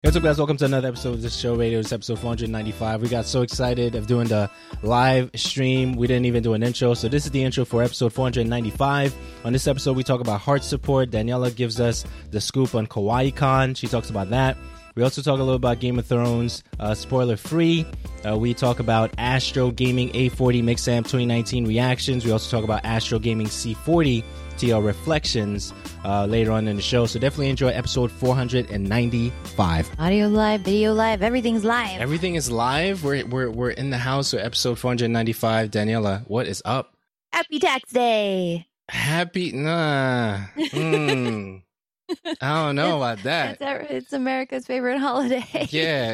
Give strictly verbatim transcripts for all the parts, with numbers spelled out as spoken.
What's up, guys? Welcome to another episode of this show radio. It's episode four ninety-five. We got so excited of doing the live stream. We didn't even do an intro. So this is the intro for episode four ninety-five. On this episode, we talk about heart support. Daniela gives us the scoop on Kawaii-Con. She talks about that. We also talk a little about Game of Thrones, uh, spoiler free. Uh, we talk about Astro Gaming A forty Mixamp twenty nineteen reactions. We also talk about Astro Gaming C forty T L reflections uh, later on in the show. So definitely enjoy episode four ninety-five. Audio live, video live, everything's live. Everything is live. We're we're we're in the house with episode four ninety-five. Daniela, what is up? Happy Tax Day. Happy nah. Mm. I don't know about that. It's, it's America's favorite holiday. Yeah,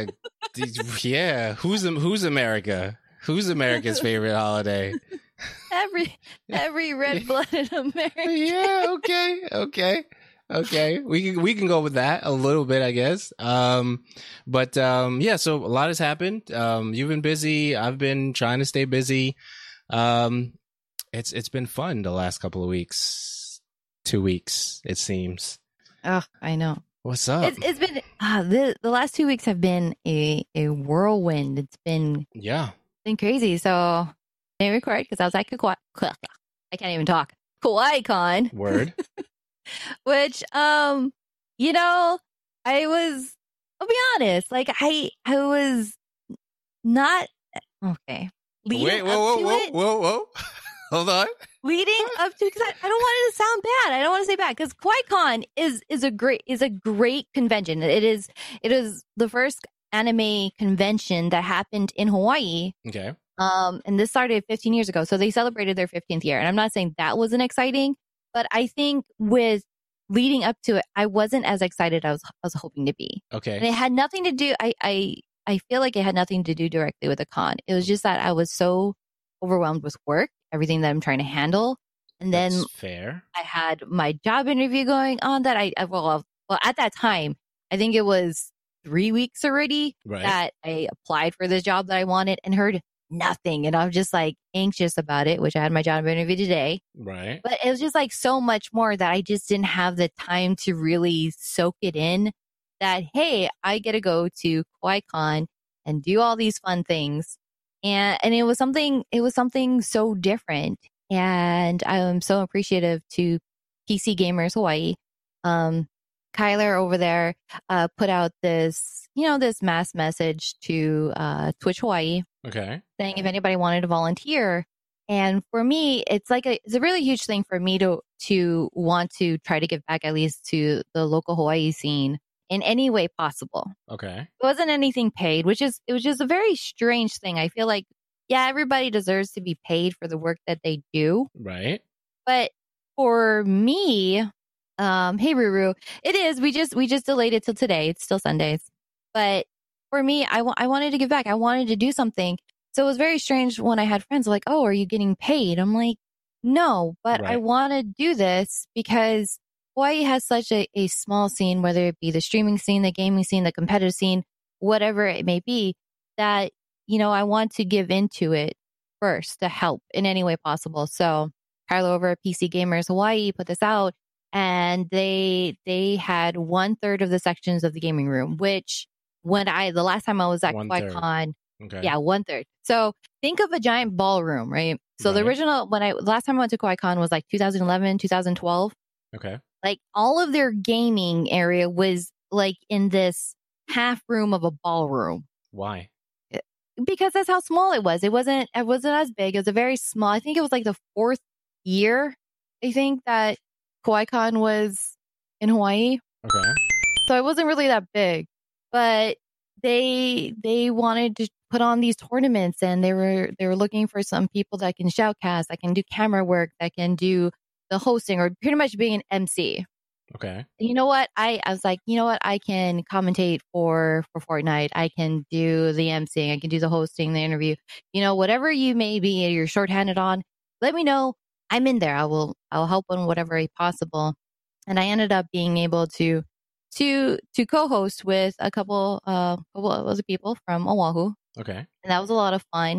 yeah. Who's who's America? Who's America's favorite holiday? Every every red-blooded American. Yeah. Okay. Okay. Okay. We can we can go with that a little bit, I guess. Um, but um, yeah. So a lot has happened. Um, you've been busy. I've been trying to stay busy. Um, it's it's been fun the last couple of weeks, two weeks it seems. Oh, I know. What's up? It's, it's been uh, the the last two weeks have been a, a whirlwind. It's been yeah, been crazy. So I didn't record because I was like, Kawaii. I can't even talk. Kawaii-Con. Word. Which, um, you know, I was. I'll be honest. Like I, I was not okay. Wait, whoa, whoa, whoa, it, whoa, whoa. Hold on. Leading up to, because I, I don't want it to sound bad. I don't want to say bad because Kawaii-Con is is a great is a great convention. It is it is the first anime convention that happened in Hawaii. Okay. Um, and this started fifteen years ago, so they celebrated their fifteenth year. And I'm not saying that wasn't exciting, but I think with leading up to it, I wasn't as excited as I was hoping to be. Okay. And it had nothing to do. I I I feel like it had nothing to do directly with the con. It was just that I was so overwhelmed with work, everything that I'm trying to handle. And then That's fair. I had my job interview going on that I, well, well, at that time, I think it was three weeks already right. that I applied for this job that I wanted and heard nothing. And I was just like anxious about it, which I had my job interview today. Right. But it was just like so much more that I just didn't have the time to really soak it in that, hey, I get to go to Kawaii-Con and do all these fun things. And and it was something it was something so different. And I'm so appreciative to P C Gamers Hawaii. Um, Kyler over there uh, put out this, you know, this mass message to uh, Twitch Hawaii. Okay. Saying if anybody wanted to volunteer. And for me, it's like a it's a really huge thing for me to to want to try to give back at least to the local Hawaii scene in any way possible. Okay. It wasn't anything paid, which is, it was just a very strange thing. I feel like, yeah, everybody deserves to be paid for the work that they do. Right. But for me, um, hey, Ruru, it is, we just, we just delayed it till today. It's still Sundays. But for me, I, wa- I wanted to give back. I wanted to do something. So it was very strange when I had friends like, oh, are you getting paid? I'm like, no, but Right. I want to do this because Hawaii has such a, a small scene, whether it be the streaming scene, the gaming scene, the competitive scene, whatever it may be, that, you know, I want to give into it first to help in any way possible. So Carlo over at P C Gamers Hawaii put this out and they they had one third of the sections of the gaming room, which when I, the last time I was at Kawaii-Con, okay. yeah, one third. So think of a giant ballroom, right? So right. the original, when I, last time I went to Kawaii-Con was like two thousand eleven, two thousand twelve. Okay. Like all of their gaming area was like in this half room of a ballroom. Why? Because that's how small it was. It wasn't, it wasn't as big. It was a very small, I think it was like the fourth year, I think that Kawaii-Con was in Hawaii. Okay. So it wasn't really that big, but they, they wanted to put on these tournaments and they were, they were looking for some people that can shoutcast, that can do camera work, that can do the hosting or pretty much being an M C. Okay. You know what? I, I was like, you know what? I can commentate for, for Fortnite. I can do the emceeing. I can do the hosting, the interview, you know, whatever you may be, you're shorthanded on, let me know. I'm in there. I will, I'll help in whatever way possible. And I ended up being able to, to, to co-host with a couple, uh, couple of other people from Oahu. Okay. And that was a lot of fun.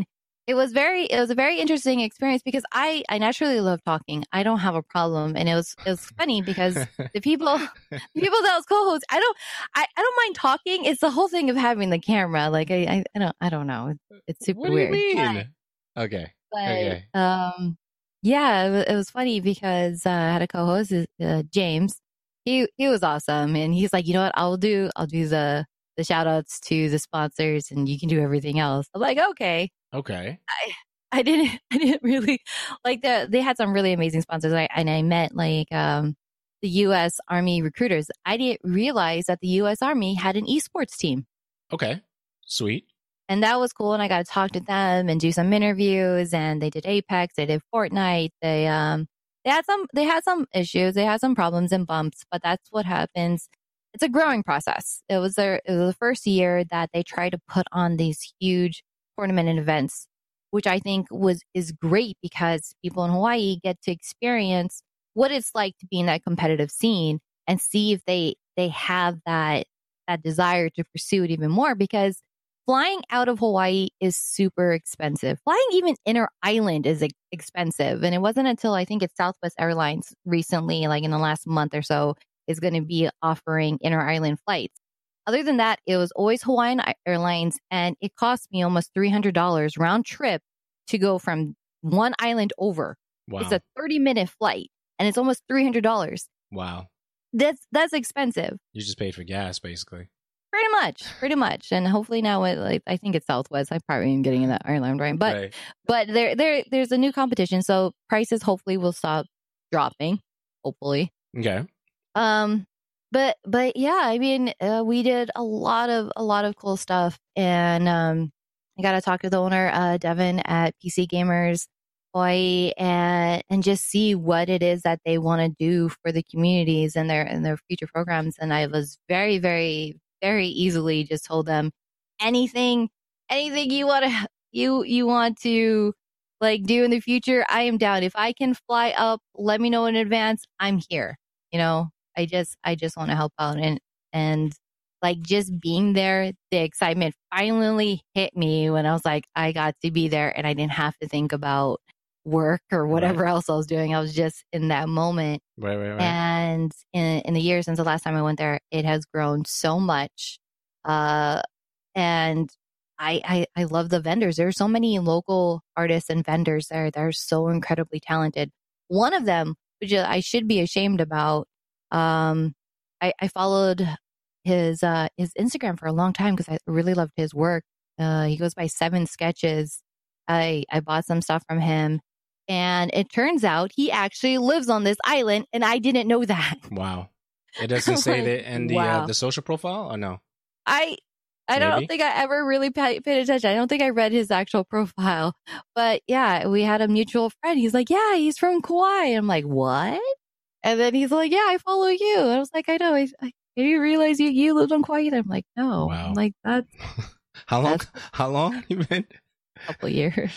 it was very, it was a very interesting experience because I, I naturally love talking. I don't have a problem. And it was, it was funny because the people, the people that was co-host, I don't, I, I don't mind talking. It's the whole thing of having the camera. Like, I, I, I don't, I don't know. It's super What do weird. you mean? But, okay. but, okay. um, yeah, it was, it was funny because uh, I had a co-host, uh, James. He, he was awesome. And he's like, you know what? I'll do, I'll do the, the shout outs to the sponsors and you can do everything else. I'm like, okay. Okay. I, I didn't, I didn't really like the, they had some really amazing sponsors. I, and I met like, um, the U S Army recruiters. I didn't realize that the U S Army had an esports team. Okay. Sweet. And that was cool. And I got to talk to them and do some interviews, and they did Apex, they did Fortnite. They, um, they had some, they had some issues. They had some problems and bumps, but that's what happens. It's a growing process. It was their, it was the first year that they tried to put on these huge tournament and events, which I think was, is great because people in Hawaii get to experience what it's like to be in that competitive scene and see if they, they have that, that desire to pursue it even more, because flying out of Hawaii is super expensive. Flying even inter island is ex- expensive. And it wasn't until I think it's Southwest Airlines recently, like in the last month or so, is going to be offering inter island flights. Other than that, it was always Hawaiian Airlines, and it cost me almost three hundred dollars round trip to go from one island over. Wow. It's a thirty minute flight, and it's almost three hundred dollars. Wow. That's that's expensive. You just paid for gas, basically. Pretty much, pretty much. And hopefully now, it, like I think it's Southwest. I probably am getting in that airline, right? But right. but there there there's a new competition, so prices hopefully will stop dropping. Hopefully. Okay. Um. But but yeah, I mean, uh, we did a lot of a lot of cool stuff, and um, I got to talk to the owner, uh, Devin at P C Gamers Hawaii, and and just see what it is that they want to do for the communities and their and their future programs. And I was very very very easily just told them anything anything you want to you you want to like do in the future, I am down. If I can fly up, let me know in advance. I'm here. You know. I just, I just want to help out, and, and like just being there, the excitement finally hit me when I was like, I got to be there and I didn't have to think about work or whatever right. else I was doing. I was just in that moment. Right, right, right. And in, in the years since the last time I went there, it has grown so much. Uh, and I, I, I love the vendors. There are so many local artists and vendors there that are so incredibly talented. One of them, which I should be ashamed about, Um, I, I followed his, uh, his Instagram for a long time because I really loved his work. Uh, he goes by Seven Sketches. I, I bought some stuff from him, and it turns out he actually lives on this island, and I didn't know that. Wow. It doesn't say like, that in the, wow. uh, the social profile or no? I, I Maybe? don't think I ever really paid, paid attention. I don't think I read his actual profile, but yeah, we had a mutual friend. He's like, yeah, he's from Kauai. I'm like, what? And then he's like, yeah, I follow you. And I was like, I know. I, I didn't realize you, you lived on Kauai either. I'm like, no. Wow. I'm like, that's... How long? That's How long you been? A couple years.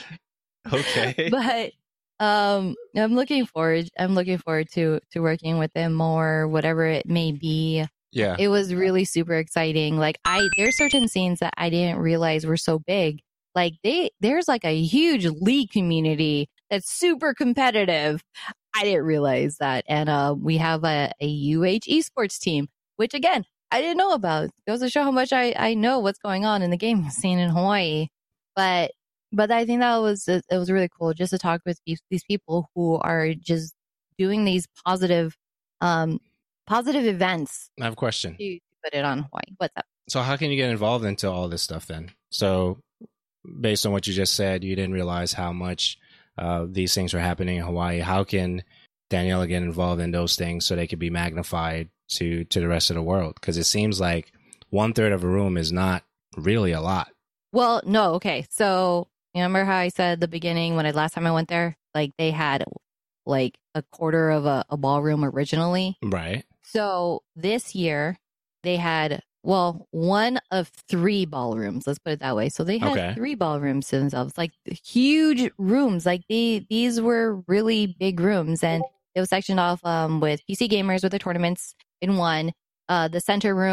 Okay. But um, I'm looking forward. I'm looking forward to, to working with them more, whatever it may be. Yeah. It was really super exciting. Like I, there's certain scenes that I didn't realize were so big. Like they, there's like a huge league community that's super competitive. I didn't realize that. And uh, we have a, a U H esports team, which again, I didn't know about. It goes to show how much I, I know what's going on in the gaming scene in Hawaii. But but I think that was it was really cool just to talk with these, these people who are just doing these positive um positive events. I have a question. To put it on Hawaii. What's up? So how can you get involved into all this stuff then? So based on what you just said, you didn't realize how much Uh, these things are happening in Hawaii. How can Daniela get involved in those things so they can be magnified to to the rest of the world? Because it seems like one third of a room is not really a lot. Well, no. Okay. So you remember how I said at the beginning when I last time I went there, like they had like a quarter of a, a ballroom originally. Right. So this year they had, well, one of three ballrooms. Let's put it that way. So they had Okay. three ballrooms to themselves, like huge rooms. Like they, these were really big rooms, and it was sectioned off um, with P C gamers with the tournaments in one. Uh, the center room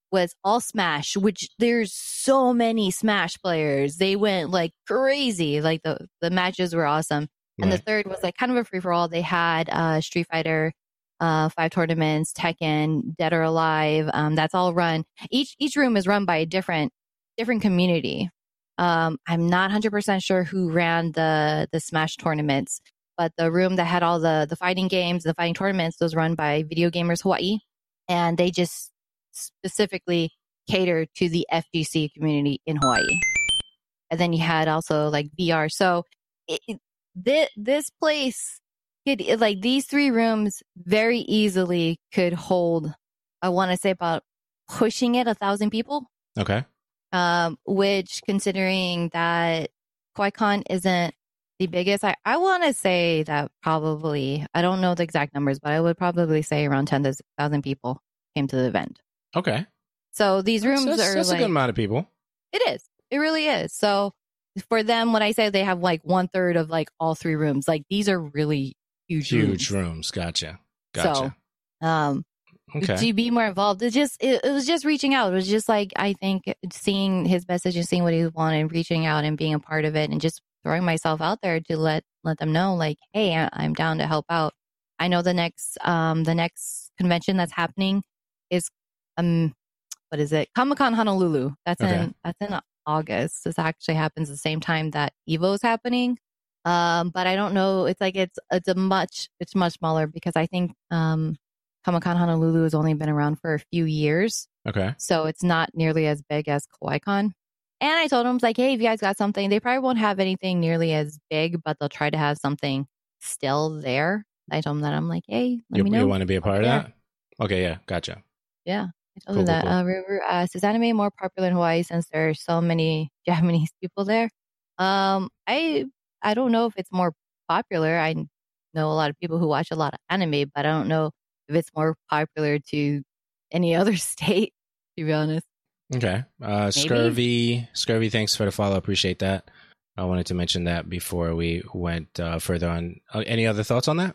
was all Smash, which there's so many Smash players. They went like crazy. Like the, the matches were awesome. And Right. the third was like kind of a free for all. They had uh, Street Fighter, uh, five tournaments, Tekken, Dead or Alive. Um, that's all run. Each each room is run by a different different community. Um, I'm not one hundred percent sure who ran the the Smash tournaments, but the room that had all the the fighting games, the fighting tournaments, was run by Video Gamers Hawaii, and they just specifically cater to the F G C community in Hawaii. And then you had also like V R. So it, it, this, this place could, like these three rooms very easily could hold, I want to say about pushing it a thousand people. Okay. Um, which considering that QuaiCon isn't the biggest, I, I want to say that probably, I don't know the exact numbers, but I would probably say around ten thousand people came to the event. Okay. So these rooms that's, are that's like, a good amount of people. It is. It really is. So for them, when I say they have like one third of like all three rooms, like these are really huge, Huge rooms. rooms. Gotcha. Gotcha. So, um, okay. to be more involved, it just it, it was just reaching out. It was just like I think seeing his message and seeing what he wanted, reaching out and being a part of it, and just throwing myself out there to let let them know, like, hey, I, I'm down to help out. I know the next um the next convention that's happening is um what is it? Comic-Con Honolulu. That's Okay. in that's in August. This actually happens the same time that Evo is happening. Um, but I don't know. It's like it's it's a much it's much smaller because I think um Comic-Con Honolulu has only been around for a few years. Okay. So it's not nearly as big as QuaiCon. And I told them, like, hey, if you guys got something, they probably won't have anything nearly as big, but they'll try to have something still there. I told them that. I'm like, hey, let You, me know. you want to be a part Yeah. of that? Okay. Yeah. Gotcha. Yeah. I told Cool, them that. cool, cool. Uh, River, uh, is anime more popular in Hawaii since there are so many Japanese people there? Um, I I don't know if it's more popular. I know a lot of people who watch a lot of anime, but I don't know if it's more popular to any other state, to be honest. Okay. Uh, Scurvy. Scurvy, thanks for the follow. Appreciate that. I wanted to mention that before we went uh, further on. Uh, any other thoughts on that?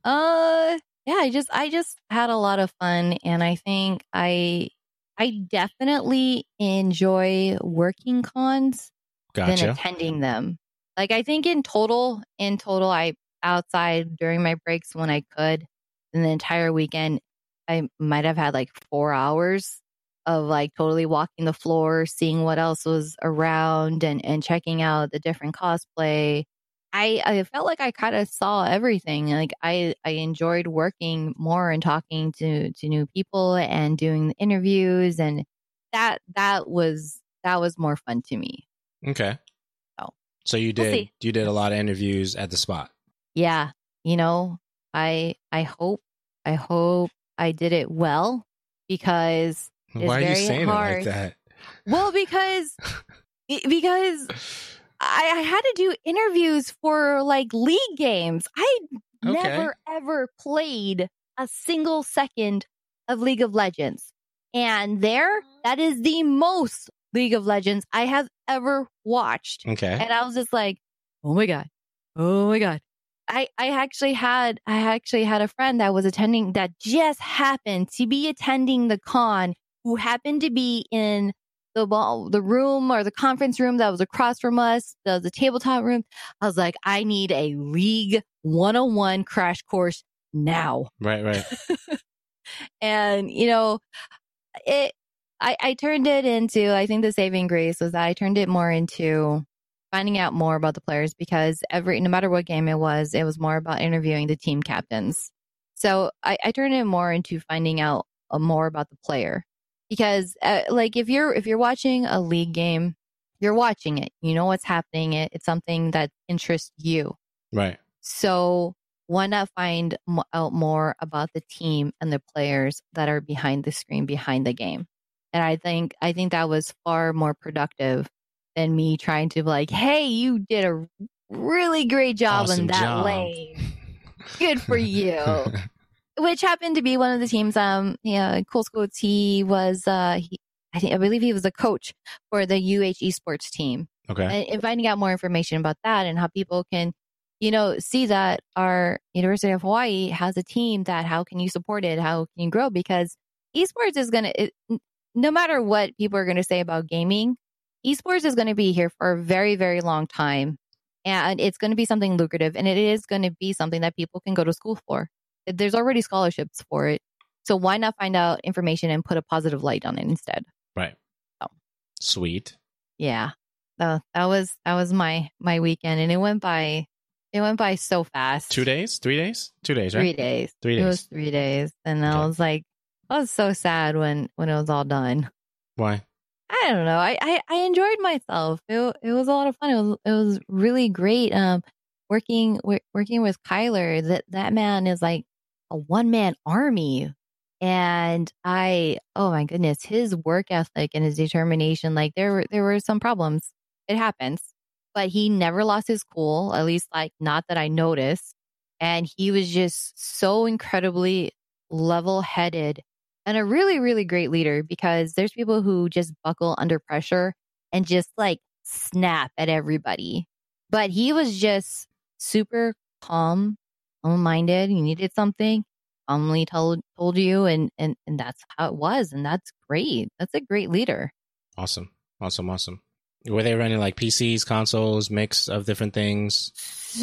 Uh, yeah, I just I just had a lot of fun, and I think I I definitely enjoy working cons than Gotcha. attending them. Like I think in total, in total, I outside during my breaks when I could, in the entire weekend, I might have had like four hours of like totally walking the floor, seeing what else was around, and and checking out the different cosplay. I, I felt like I kind of saw everything. Like I, I enjoyed working more and talking to, to new people and doing the interviews, and that that was that was more fun to me. Okay. So, So you we'll did see. you did a lot of interviews at the spot. Yeah, you know, I I hope I hope I did it well because it's Why are you very saying hard. it like that? Well, because because I, I had to do interviews for like league games. I Okay. never ever played a single second of League of Legends. And there, that is the most League of Legends I have ever watched. Okay. And I was just like, oh my God. Oh my God. I, I actually had I actually had a friend that was attending that just happened to be attending the con who happened to be in the ball, the room or the conference room that was across from us, the, the tabletop room. I was like, I need a League one oh one crash course now. Right, right. And, you know, it, I, I turned it into, I think the saving grace was that I turned it more into finding out more about the players because every, no matter what game it was, it was more about interviewing the team captains. So I, I turned it more into finding out uh, more about the player. Because, uh, like, if you're if you're watching a league game, you're watching it. You know what's happening. It, it's something that interests you. Right. So why not find m- out more about the team and the players that are behind the screen, behind the game? And I think I think that was far more productive than me trying to be like, hey, you did a really great job Awesome in that job. lane. Good for you. Which happened to be one of the teams. Um, yeah, Cool Scoats. He was, uh, he, I think, I believe he was a coach for the U H esports team. Okay. And, and finding out more information about that and how people can, you know, see that our University of Hawaii has a team that how can you support it? How can you grow? Because esports is gonna, it, no matter what people are going to say about gaming, esports is going to be here for a very, very long time. And it's going to be something lucrative. And it is going to be something that people can go to school for. There's already scholarships for it. So why not find out information and put a positive light on it instead? Right. Oh. Sweet. Yeah. Uh, that was that was my my weekend, and it went by it went by so fast. Two days, three days, two days, right? Three days. Three days. It was three days, and okay. I was like, I was so sad when when it was all done. Why? I don't know. I, I, I enjoyed myself. It it was a lot of fun. It was it was really great. Um, working working with Kyler. That that man is like a one man army. And I, oh my goodness, his work ethic and his determination, like there were, there were some problems. It happens, but he never lost his cool, at least like not that I noticed. And he was just so incredibly level headed and a really, really great leader, because there's people who just buckle under pressure and just like snap at everybody. But he was just super calm, calm-minded. He needed something. Calmly told told you, and, and and that's how it was, and that's great. That's a great leader. Awesome, awesome, awesome. Were they running like P Cs, consoles, mix of different things?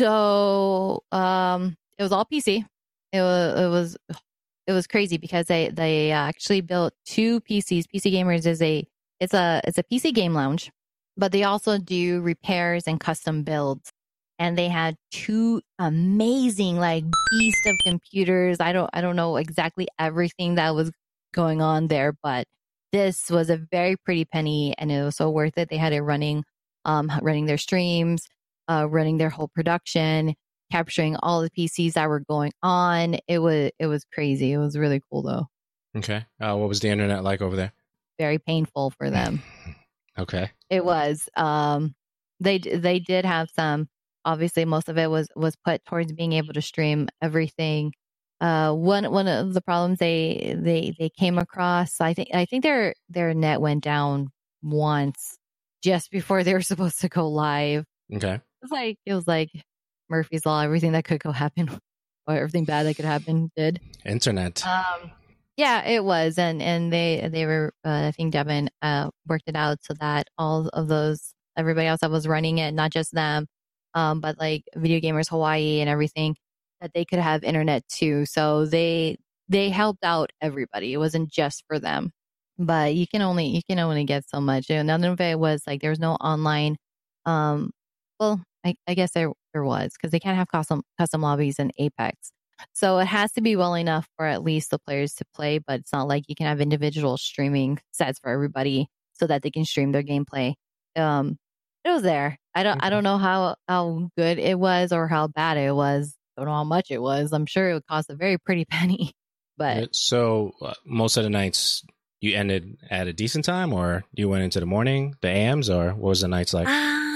So, um, it was all P C. It was it was it was crazy because they they actually built two P Cs. P C Gamers is a it's a it's a P C game lounge, but they also do repairs and custom builds. And they had two amazing, like, beast of computers. I don't, I don't know exactly everything that was going on there, but this was a very pretty penny, and it was so worth it. They had it running, um, running their streams, uh, running their whole production, capturing all the P Cs that were going on. It was, it was crazy. It was really cool, though. Okay. Uh, what was the internet like over there? Very painful for them. Okay. It was. Um, they they did have some. Obviously, most of it was was put towards being able to stream everything. Uh, one one of the problems they they they came across, I think I think their their net went down once just before they were supposed to go live. Okay, it was like it was like Murphy's Law. Everything that could go happen, or everything bad that could happen, did. Internet. Um, yeah, it was, and and they they were. Uh, I think Devin uh worked it out so that all of those everybody else that was running it, not just them. Um, but like Video Gamers Hawaii and everything, that they could have internet too. So they they helped out everybody. It wasn't just for them. But you can only you can only get so much. And none of it was like there was no online. Um, well, I, I guess there there was, because they can't have custom custom lobbies in Apex. So it has to be well enough for at least the players to play. But it's not like you can have individual streaming sets for everybody so that they can stream their gameplay. Um, it was there. I don't. Okay. I don't know how how good it was or how bad it was. I don't know how much it was. I'm sure it would cost a very pretty penny. But so uh, most of the nights you ended at a decent time, or you went into the morning, the A Ms, or what was the nights like?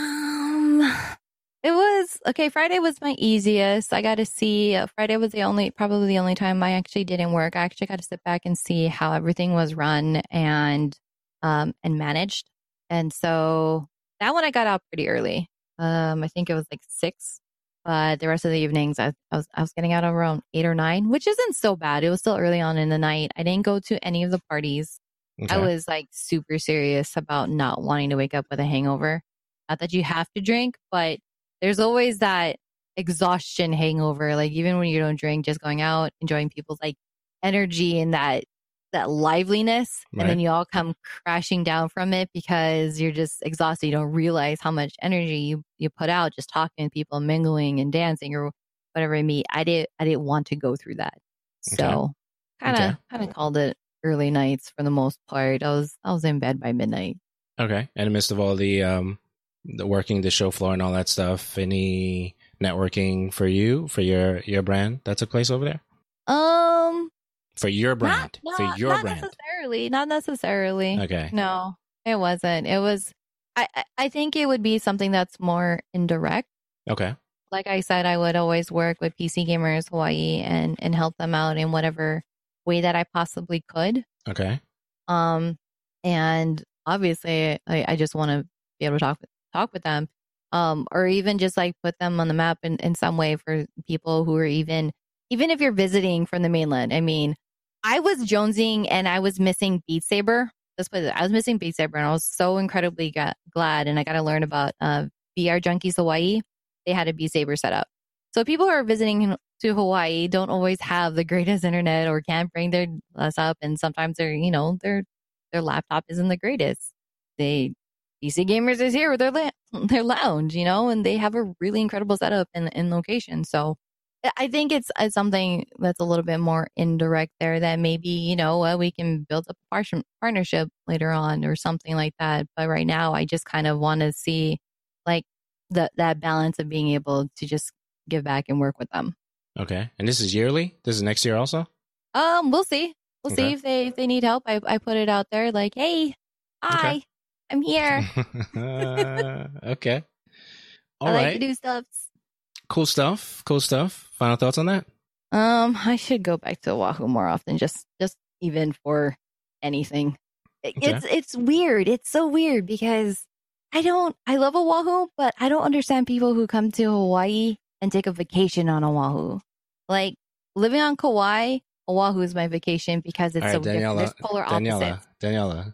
Um, it was okay. Friday was my easiest. I got to see. Uh, Friday was the only, probably the only time I actually didn't work. I actually got to sit back and see how everything was run and um and managed. And so that one I got out pretty early. Um, I think it was like six, but the rest of the evenings I, I was I was getting out around eight or nine, which isn't so bad. It was still early on in the night. I didn't go to any of the parties. Okay. I was like super serious about not wanting to wake up with a hangover. Not that you have to drink, but there's always that exhaustion hangover. Like even when you don't drink, just going out, enjoying people's like energy and that that liveliness, right. And then you all come crashing down from it because you're just exhausted. You don't realize how much energy you, you put out just talking to people, mingling and dancing or whatever it may. I did I didn't want to go through that. So kind of kind of called it early nights for the most part. I was I was in bed by midnight. Okay. And in the midst of all the um the working the show floor and all that stuff, any networking for you, for your your brand that took place over there? Um For your brand. Not, for not, your not brand. necessarily. Not necessarily. Okay. No, it wasn't. It was, I, I think it would be something that's more indirect. Okay. Like I said, I would always work with P C Gamers Hawaii and, and help them out in whatever way that I possibly could. Okay. Um, and obviously I, I just want to be able to talk, talk with them. Um, or even just like put them on the map in, in some way for people who are even, even if you're visiting from the mainland. I mean, I was jonesing and I was missing Beat Saber This place, I was missing Beat Saber, and I was so incredibly ga- glad. And I got to learn about uh, V R Junkies Hawaii. They had a Beat Saber set up. So people who are visiting to Hawaii don't always have the greatest internet or can't bring their us up, and sometimes their you know their their laptop isn't the greatest. They P C Gamers is here with their la- their lounge, you know, and they have a really incredible setup in in location. So I think it's, it's something that's a little bit more indirect there that maybe, you know, uh, we can build up a par- partnership later on or something like that. But right now, I just kind of want to see like the, that balance of being able to just give back and work with them. Okay. And this is yearly? This is next year also? Um, we'll see. We'll Okay. see if they if they need help. I, I put it out there like, hey, hi, Okay. I'm here. uh, okay. All I right. like to do stuff. Cool stuff. Cool stuff. Final thoughts on that? Um, I should go back to Oahu more often, just just even for anything. It- Okay. It's it's weird. It's so weird because I don't I love Oahu, but I don't understand people who come to Hawaii and take a vacation on Oahu. Like living on Kauai, Oahu is my vacation because it's All so right, different. Daniela. There's polar Daniela. opposites. Daniela.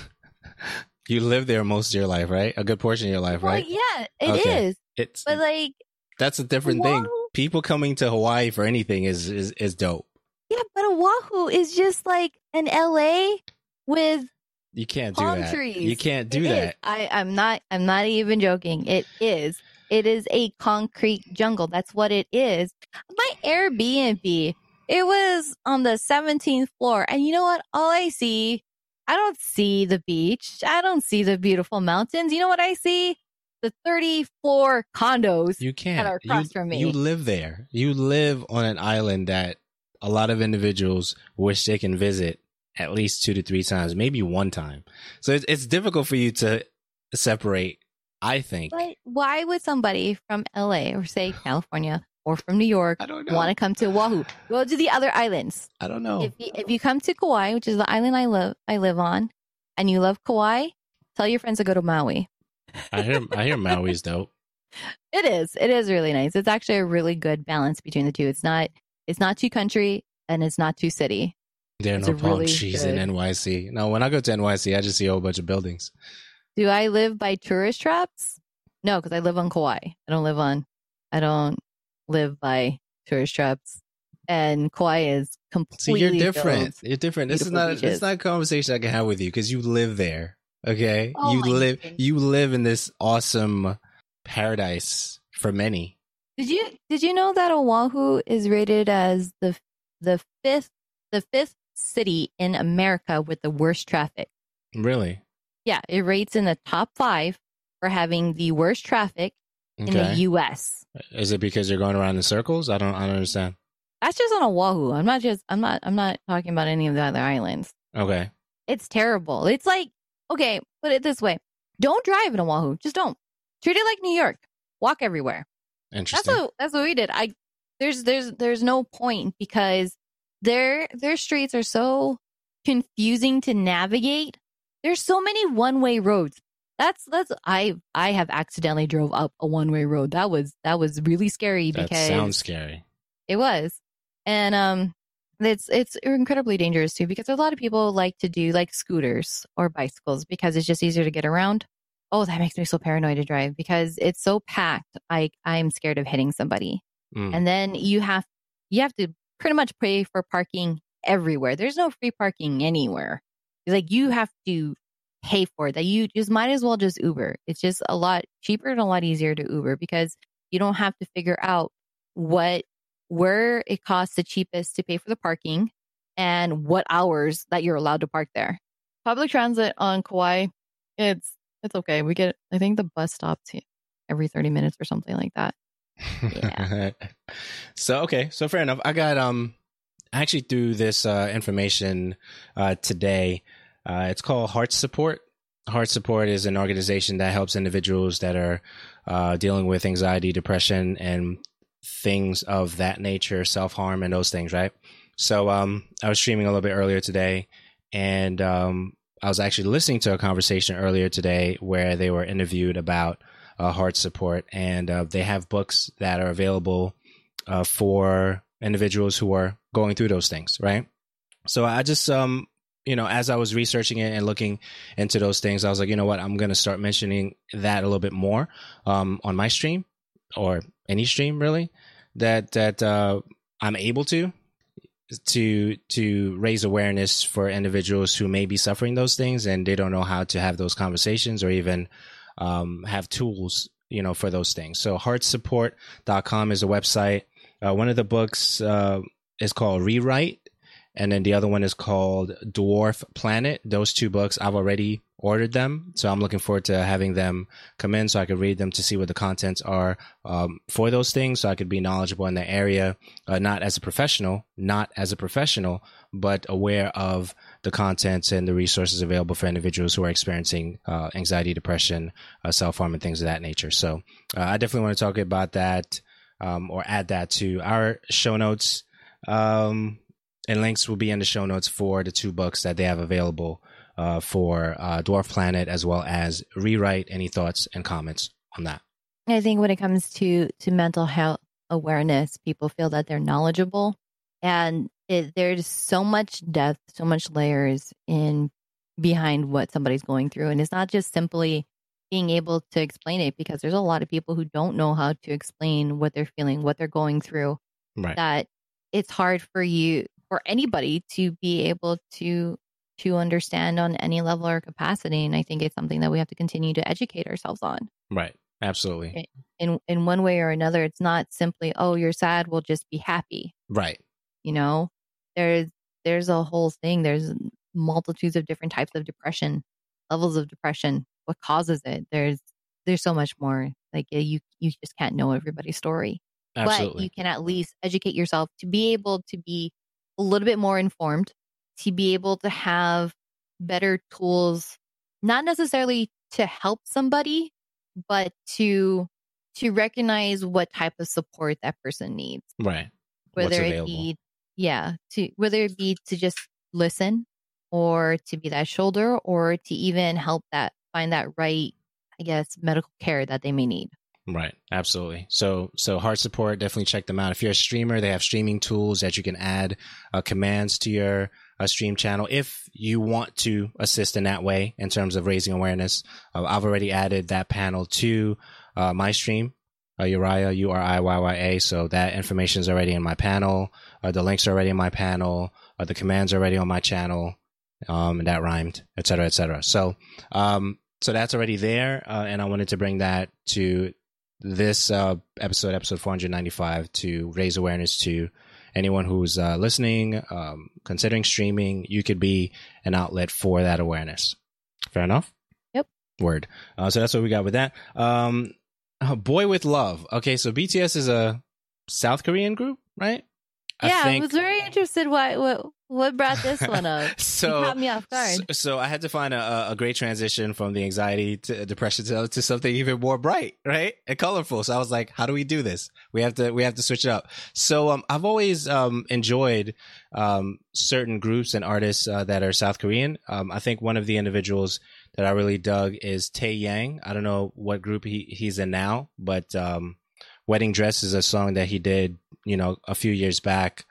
You live there most of your life, right? A good portion of your life, Well, right? yeah, it Okay. is. It's But like, that's a different thing. Oahu- People coming to Hawaii for anything is is, is dope. yeah, but Oahu is just like an L A with You can't do palm that. trees. You can't do It is. that. I, I'm not. I'm not even joking. It is. It is a concrete jungle. That's what it is. My Airbnb. It was on the seventeenth floor, and you know what? All I see, I don't see the beach. I don't see the beautiful mountains. You know what I see? The thirty floor condos. You can't. are across you, from me. You live there. You live on an island that a lot of individuals wish they can visit at least two to three times, maybe one time. So it's, it's difficult for you to separate, I think. But why would somebody from L A or say California or from New York I don't know. want to come to Oahu? Go to the other islands. I don't know. If you, if you come to Kauai, which is the island I live I live on, and you love Kauai, tell your friends to go to Maui. I hear I hear Maui's dope. It is. It is really nice. It's actually a really good balance between the two. It's not it's not too country and it's not too city. There are It's no a palm really trees good- in N Y C. No, when I go to N Y C, I just see a whole bunch of buildings. Do I live by tourist traps? No, because I live on Kauai. I don't live on I don't live by tourist traps. And Kauai is See, completely you're different. filled. You're different. This is beautiful not. This beaches. is not a conversation I can have with you because you live there. Okay, Oh you my live. goodness. You live in this awesome paradise for many. Did you did you know that Oahu is rated as the the fifth the fifth city in America with the worst traffic? Really? Yeah, it rates in the top five for having the worst traffic in the Okay. U S. Is it because you're going around in circles? I don't. I don't understand. That's just on Oahu. I'm not just I'm not I'm not talking about any of the other islands. Okay. It's terrible. It's like, okay, put it this way. Don't drive in Oahu. Just don't. Treat it like New York. Walk everywhere. That's Interesting. what that's what we did. I there's there's there's no point because their their streets are so confusing to navigate. There's so many one-way roads. That's that's I I have accidentally drove up a one-way road. That was that was really scary that because sounds scary. it was. And um it's it's incredibly dangerous too because a lot of people like to do like scooters or bicycles because it's just easier to get around. Oh, that makes me so paranoid to drive because it's so packed. I I'm scared of hitting somebody. Mm. And then you have you have to pretty much pay for parking everywhere. There's no free parking anywhere. It's like you have to pay for it. That you just might as well just Uber. It's just a lot cheaper and a lot easier to Uber because you don't have to figure out what where it costs the cheapest to pay for the parking and what hours that you're allowed to park there. Public transit on Kauai, it's it's okay. We get I think the bus stops here every thirty minutes or something like that. Yeah. So okay, so fair enough. I got um I actually threw this uh information uh today. Uh it's called Heart Support. Heart Support is an organization that helps individuals that are uh dealing with anxiety, depression, and things of that nature, self-harm and those things, right? So um I was streaming a little bit earlier today, and um I was actually listening to a conversation earlier today where they were interviewed about uh, heart support, and uh, they have books that are available uh, for individuals who are going through those things, right? So I just um you know, as I was researching it and looking into those things, I was like, you know what, I'm going to start mentioning that a little bit more um, on my stream or any stream really that that uh, I'm able to to to raise awareness for individuals who may be suffering those things and they don't know how to have those conversations or even um, have tools, you know, for those things. So heart support dot com is a website. Uh, one of the books uh, is called Rewrite. And then the other one is called Dwarf Planet. Those two books, I've already ordered them. So I'm looking forward to having them come in so I could read them to see what the contents are um, for those things so I could be knowledgeable in the area, uh, not as a professional, not as a professional, but aware of the contents and the resources available for individuals who are experiencing uh, anxiety, depression, uh, self-harm, and things of that nature. So uh, I definitely want to talk about that um, or add that to our show notes. Um, And links will be in the show notes for the two books that they have available uh, for uh, Dwarf Planet as well as Rewrite. Any thoughts and comments on that? I think when it comes to, to mental health awareness, people feel that they're knowledgeable. And it, there's so much depth, so much layers in behind what somebody's going through. And it's not just simply being able to explain it, because there's a lot of people who don't know how to explain what they're feeling, what they're going through. Right. That it's hard for you, for anybody to be able to to understand on any level or capacity. And I think it's something that we have to continue to educate ourselves on. Right. Absolutely. In in one way or another, it's not simply, oh, you're sad, we'll just be happy. Right. You know, there's there's a whole thing. There's multitudes of different types of depression, levels of depression, what causes it. There's there's so much more. Like you you just can't know everybody's story. Absolutely. But you can at least educate yourself to be able to be a little bit more informed, to be able to have better tools, not necessarily to help somebody, but to to recognize what type of support that person needs. Right. Whether What's it available. be, yeah, to whether it be to just listen or to be that shoulder or to even help that find that right, I guess, medical care that they may need. Right. Absolutely. So, so Heart Support, definitely check them out. If you're a streamer, they have streaming tools that you can add uh, commands to your uh, stream channel. If you want to assist in that way in terms of raising awareness, uh, I've already added that panel to uh, my stream, uh, Uriah, U R I Y Y A. So that information is already in my panel. Uh, the links are already in my panel. Uh, the commands are already on my channel. Um, and that rhymed, et cetera, et cetera. So, um, so that's already there. Uh, and I wanted to bring that to this uh, episode, episode four ninety-five, to raise awareness to anyone who's uh, listening, um, considering streaming. You could be an outlet for that awareness. Fair enough? Yep. Word. Uh, so that's what we got with that. Um, uh, Boy with Love. Okay, so B T S is a South Korean group, right? I yeah, think, I was very interested. What what what brought this one up? so, you caught me off guard. So, so I had to find a, a great transition from the anxiety to depression to, to something even more bright, right, and colorful. So I was like, how do we do this? We have to we have to switch it up. So um, I've always um, enjoyed um, certain groups and artists uh, that are South Korean. Um, I think one of the individuals that I really dug is Tae Yang. I don't know what group he, he's in now, but um, Wedding Dress is a song that he did, you know, a few years back.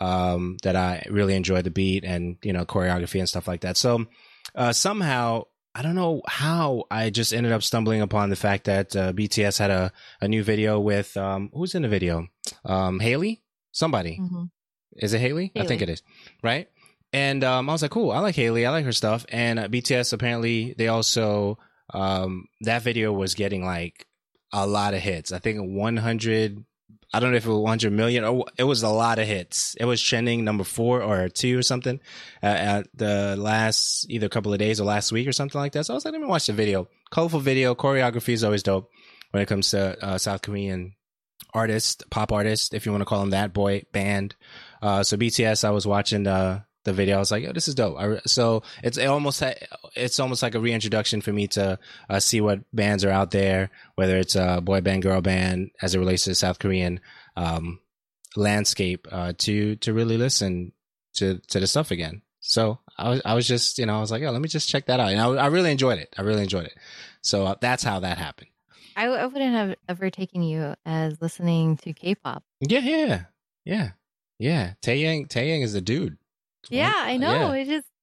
Um, that I really enjoy the beat and, you know, choreography and stuff like that. So uh, somehow, I don't know how I just ended up stumbling upon the fact that uh, B T S had a, a new video with, um, who's in the video? Um, Haley? Somebody. Mm-hmm. Is it Haley? Haley? I think it is. Right? And um, I was like, cool, I like Haley. I like her stuff. And uh, B T S, apparently, they also, um, that video was getting like a lot of hits. I think one hundred I don't know if it was one hundred million or it was a lot of hits. It was trending number four or two or something uh, at the last either couple of days or last week or something like that. So I was like, let me watch the video. Colorful video. Choreography is always dope when it comes to uh, South Korean artists, pop artists, if you want to call them that, boy band. Uh, so B T S, I was watching the the video. I was like, oh, this is dope. I, so it's it almost it's almost like a reintroduction for me to uh, see what bands are out there, whether it's a boy band, girl band, as it relates to the South Korean um, landscape, uh, to to really listen to to the stuff again. So I was I was just you know I was like, oh, let me just check that out, and I, I really enjoyed it. I really enjoyed it. So uh, that's how that happened. I, I wouldn't have ever taken you as listening to K-pop. Yeah, yeah, yeah, yeah. Taeyang Taeyang is the dude. Yeah, I know. Yeah. It's just like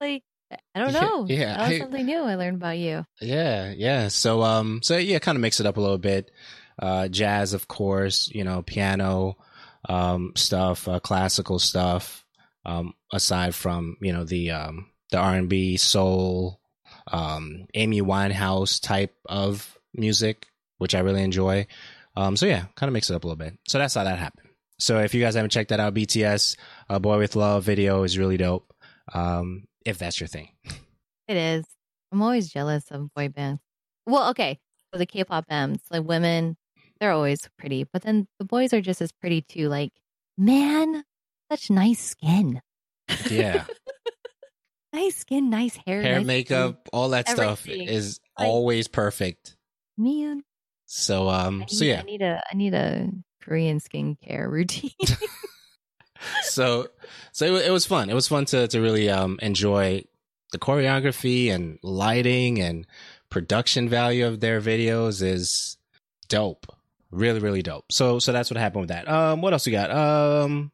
I don't know. Yeah, That was I- something new I learned about you. Yeah, yeah. So um so yeah, kind of mix it up a little bit. Uh jazz, of course, you know, piano um stuff, uh, classical stuff, um aside from, you know, the um the R and B, soul, um Amy Winehouse type of music, which I really enjoy. Um so yeah, kind of mix it up a little bit. So that's how that happened. So if you guys haven't checked that out, B T S uh, Boy With Love video is really dope. Um if that's your thing. It is. I'm always jealous of boy bands. Well, okay. So the K-pop bands, like women, they're always pretty, but then the boys are just as pretty too. Like, man, such nice skin. Yeah. Nice skin, nice hair, Hair, nice makeup, all that stuff Everything. is Like- always perfect. skin. Man, So um I so need- yeah. I need a I need a Korean skincare routine. so so it, wa- it was fun. It was fun to to really um enjoy the choreography and lighting and production value of their videos is dope. Really, really dope. So so that's what happened with that. Um what else we got? Um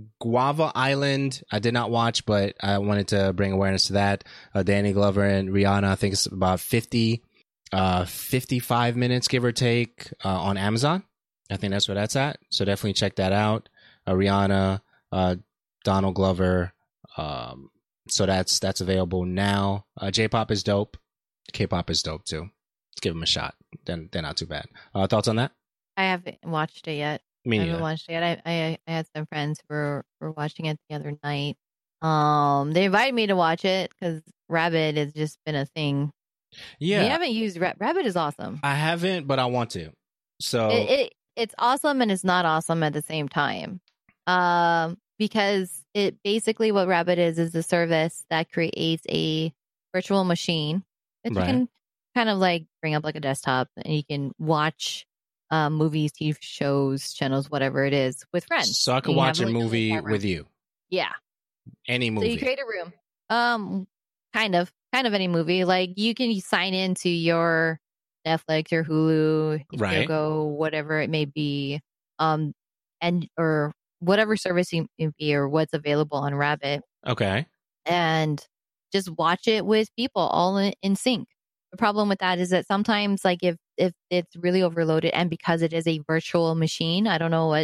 Guava Island, I did not watch, but I wanted to bring awareness to that. Uh, Danny Glover and Rihanna, I think it's about fifty, uh, fifty-five minutes, give or take, uh, on Amazon. I think that's where that's at. So definitely check that out. Uh, Rihanna, uh, Donald Glover. Um, so that's that's available now. Uh, J-pop is dope. K-pop is dope too. Let's give them a shot. Then they're not too bad. Uh, thoughts on that? I haven't watched it yet. Me I neither. haven't watched it yet. I, I I had some friends who were, were watching it the other night. Um, they invited me to watch it because Rabbit has just been a thing. Yeah, We haven't used Ra- Rabbit is awesome. I haven't, but I want to. So It, it it's awesome and it's not awesome at the same time. Um, because it basically what Rabbit is is a service that creates a virtual machine that Right. you can kind of like bring up like a desktop and you can watch um, movies, T V shows, channels, whatever it is, with friends. So I could You watch have, a like, little movie chat room. with you. Yeah. Any So movie. you create a room. Um, kind of, kind of any movie. Like you can sign into your Netflix or Hulu, Right. Go, whatever it may be, um, and or whatever service you may be or what's available on Rabbit, Okay. and just watch it with people all in, in sync. The problem with that is that sometimes, like if if it's really overloaded, and because it is a virtual machine, I don't know what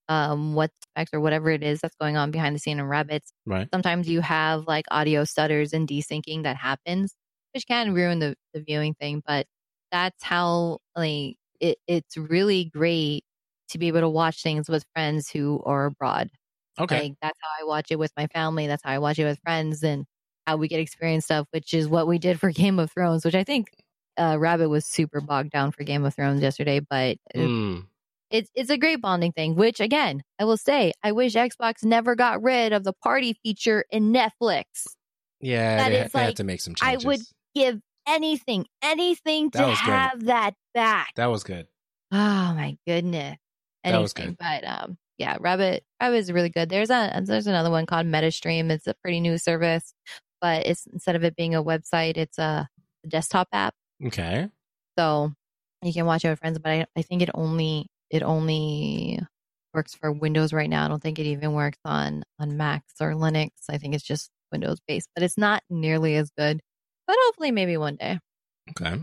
um what specs or whatever it is that's going on behind the scene in Rabbits. Right. Sometimes you have like audio stutters and desyncing that happens, which can ruin the, the viewing thing. But that's how like it, it's really great to be able to watch things with friends who are abroad. Okay. Like that's how I watch it with my family. That's how I watch it with friends and how we get experience stuff, which is what we did for Game of Thrones, which I think uh, Rabbit was super bogged down for Game of Thrones yesterday, but it- Mm. it's it's a great bonding thing, which again, I will say, I wish Xbox never got rid of the party feature in Netflix. Yeah, That they, is they had like- to make some I changes. would give anything, anything That to was good. have that back. That was good. Oh my goodness. That was Anything. good. But um yeah, Rabbit Rabbit is really good. There's a there's another one called MetaStream. It's a pretty new service, but it's instead of it being a website, it's a desktop app. Okay. So you can watch it with friends, but I, I think it only it only works for Windows right now. I don't think it even works on on Macs or Linux. I think it's just Windows based, but it's not nearly as good. But hopefully maybe one day. Okay.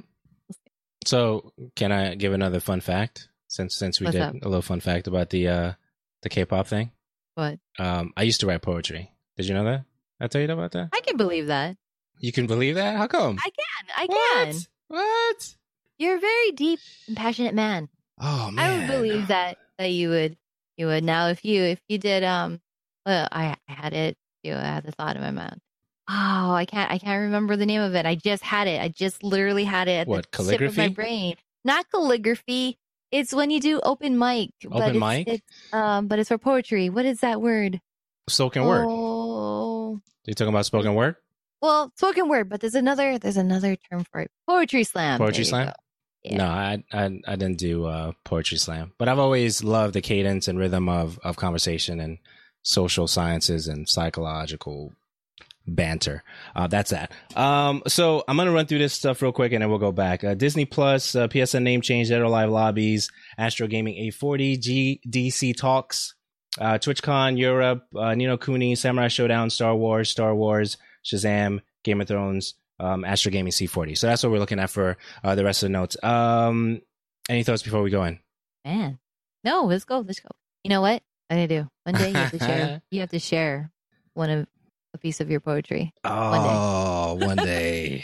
So, can I give another fun fact? Since since we What's did up? a little fun fact about the uh the K-pop thing. But Um, I used to write poetry. Did you know that? I tell you about that. I can believe that. You can believe that? How come? I can. I what? can. What? You're a very deep and passionate man. Oh man. I would believe that that you would you would. Now if you if you did um well I, I had it you know, I had the thought in my mouth. Oh, I can't I can't remember the name of it. I just had it. I just literally had it at What, the tip of my calligraphy? brain. Not calligraphy. It's when you do open mic. but Open it's, mic? It's, um, but it's for poetry. What is that word? Spoken word. Oh, You talking about spoken word? well, spoken word. But there's another. There's another term for it. Poetry slam. Poetry There you slam? go. Yeah. No, I, I I didn't do uh, poetry slam, but I've always loved the cadence and rhythm of of conversation and social sciences and psychological banter. Uh, that's that. Um, so I'm gonna run through this stuff real quick and then we'll go back. Uh, Disney Plus, uh, P S N name change, Dead or Alive lobbies, Astro Gaming eight forty, G D C Talks, uh, TwitchCon Europe, uh, Nino Kuni, Samurai Showdown, Star Wars, Star Wars, Shazam, Game of Thrones, um, Astro Gaming C forty. So that's what we're looking at for uh, the rest of the notes. Um, any thoughts before we go in? Man, no, let's go. Let's go. You know what? I'm gonna do one day. You have to share. You have to share one of a piece of your poetry. Oh, one day, one day.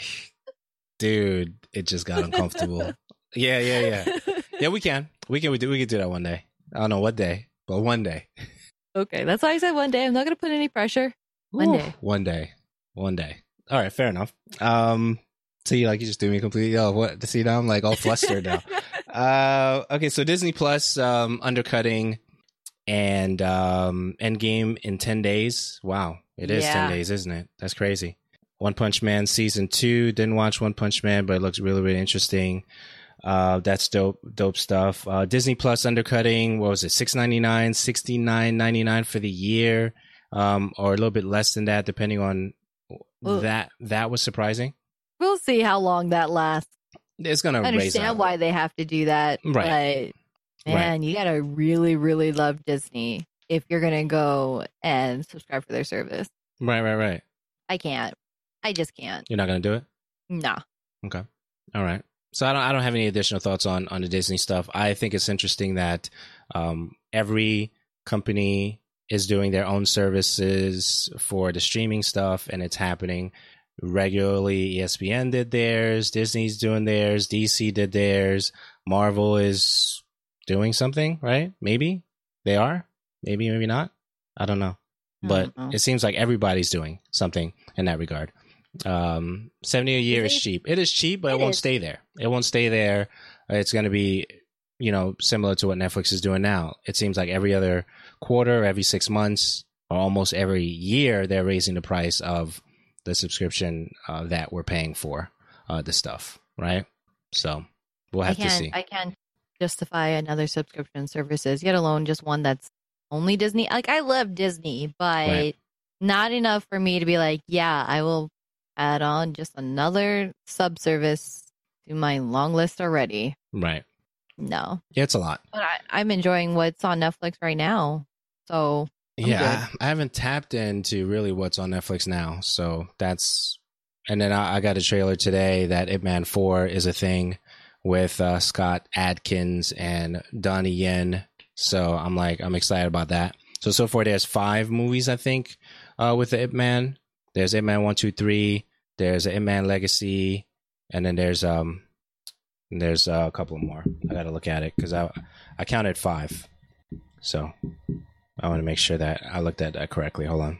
Dude, it just got uncomfortable. Yeah, yeah, yeah, yeah. We can, we can, we do, we can do that one day. I don't know what day, but one day. Okay, that's why I said one day. I'm not gonna put any pressure. One Ooh, day. One day. One day. All right, fair enough. Um, see, like you just threw me completely. Oh, what? See, now I'm like all flustered now. Uh, okay, so Disney Plus um, undercutting and um, Endgame in ten days. Wow, it is Yeah. ten days, isn't it? That's crazy. One Punch Man season two. Didn't watch One Punch Man, but it looks really, really interesting. Uh, that's dope, dope stuff. Uh, Disney Plus undercutting. What was it? six ninety-nine, sixty-nine ninety-nine for the year, um, or a little bit less than that, depending on Well, that. That was surprising. We'll see how long that lasts. It's gonna I raise understand up. why they have to do that, Right. but man, you gotta really, really love Disney if you're gonna go and subscribe for their service. Right, right, right. I can't. I just can't. You're not gonna do it. Nah. Okay. All right. So I don't I don't have any additional thoughts on, on the Disney stuff. I think it's interesting that um, every company is doing their own services for the streaming stuff, and it's happening regularly. E S P N did theirs, Disney's doing theirs, D C did theirs, Marvel is doing something, right? Maybe they are, maybe, maybe not. I don't know. I But don't know. it seems like everybody's doing something in that regard. Um, seventy a year Is is it- cheap. It is cheap, but it, It won't is. stay there. It won't stay there. It's going to be, you know, similar to what Netflix is doing now. It seems like every other quarter, every six months, or almost every year, they're raising the price of the subscription uh, that we're paying for uh, the stuff, right? So we'll I have to can't. see. I can't justify another subscription services, yet alone just one that's only Disney. Like I love Disney, but Right. not enough for me to be like, yeah, I will add on just another sub service to my long list already. Right. No, Yeah, it's a lot. but I, I'm enjoying what's on Netflix right now. So I'm Yeah, I, I haven't tapped into really what's on Netflix now. So that's, and then I, I got a trailer today that Ip Man four is a thing with uh, Scott Adkins and Donnie Yen. So I'm like, I'm excited about that. So, so far there's five movies, I think, uh, with the Ip Man. There's Ip Man one, two, three. There's Ip Man Legacy. And then there's, um, there's uh, a couple more. I got to look at it because I, I counted five. So I want to make sure that I looked at that correctly. Hold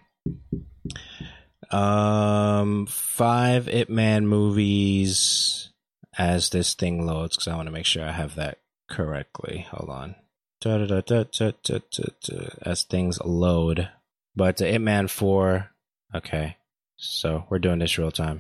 on. Um, five Ip Man movies as this thing loads, because I want to make sure I have that correctly. Hold on. Da, da, da, da, da, da, da, da, as things load. But the Ip Man four, okay. So we're doing this real time.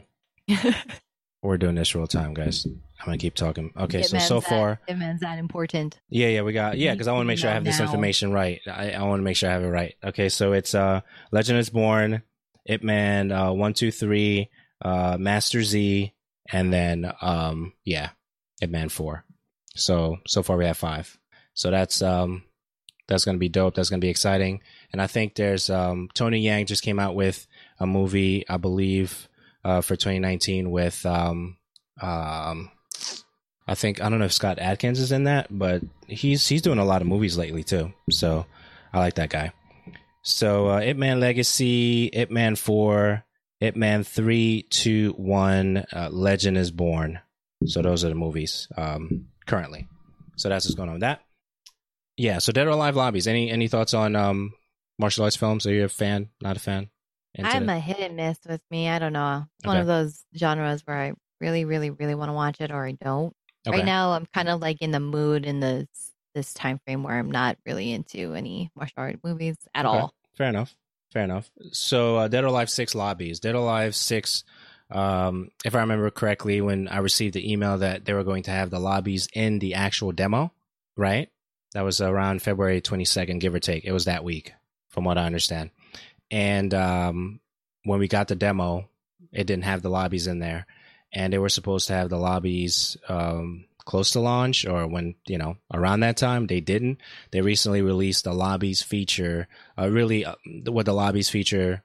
We're doing this real time, guys. I'm going to keep talking. Okay, so so far. Ip Man's that important. Yeah, yeah, we got, yeah, because I want to make sure I have this Now. information right. I, I want to make sure I have it right. Okay, so it's uh, Legend is Born, Ip Man, uh, one, two, three, uh, Master Z, and then, um, yeah, Ip Man four. So, so far we have five. So that's, um, that's going to be dope. That's going to be exciting. And I think there's, um, Tony Yang just came out with a movie, I believe, uh, for twenty nineteen with, um, um, I think, I don't know if Scott Adkins is in that, but he's he's doing a lot of movies lately too. So I like that guy. So uh, Ip Man Legacy, Ip Man four, Ip Man three, two, one, uh, Legend is Born. So those are the movies um, currently. So that's what's going on with that. Yeah, so Dead or Alive Lobbies. Any any thoughts on um, martial arts films? Are you a fan? Not a fan? Into I'm it? a hit and miss with me. I don't know. It's one Okay. of those genres where I really, really, really want to watch it or I don't. Okay. Right now, I'm kind of like in the mood in this this time frame where I'm not really into any martial art movies at Okay. all. Fair enough. Fair enough. So, uh, Dead or Alive six lobbies. Dead or Alive six, um, if I remember correctly, when I received the email that they were going to have the lobbies in the actual demo, right? That was around February twenty-second, give or take. It was that week, from what I understand. And um, when we got the demo, it didn't have the lobbies in there. And they were supposed to have the lobbies um, close to launch or when, you know, around that time. They didn't. They recently released the lobbies feature, uh, really uh, what the lobbies feature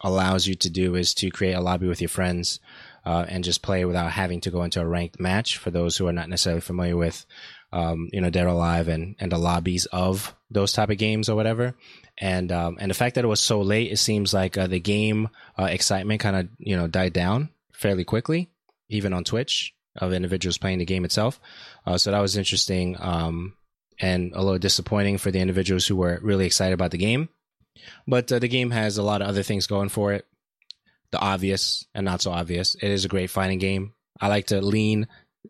allows you to do is to create a lobby with your friends uh, and just play without having to go into a ranked match. For those who are not necessarily familiar with, um, you know, Dead or Alive and, and the lobbies of those type of games or whatever. And um, and the fact that it was so late, it seems like uh, the game uh, excitement kind of, you know, died down fairly quickly, even on Twitch, of individuals playing the game itself. Uh, so that was interesting um, and a little disappointing for the individuals who were really excited about the game. But uh, the game has a lot of other things going for it. The obvious and not so obvious. It is a great fighting game. I like to lean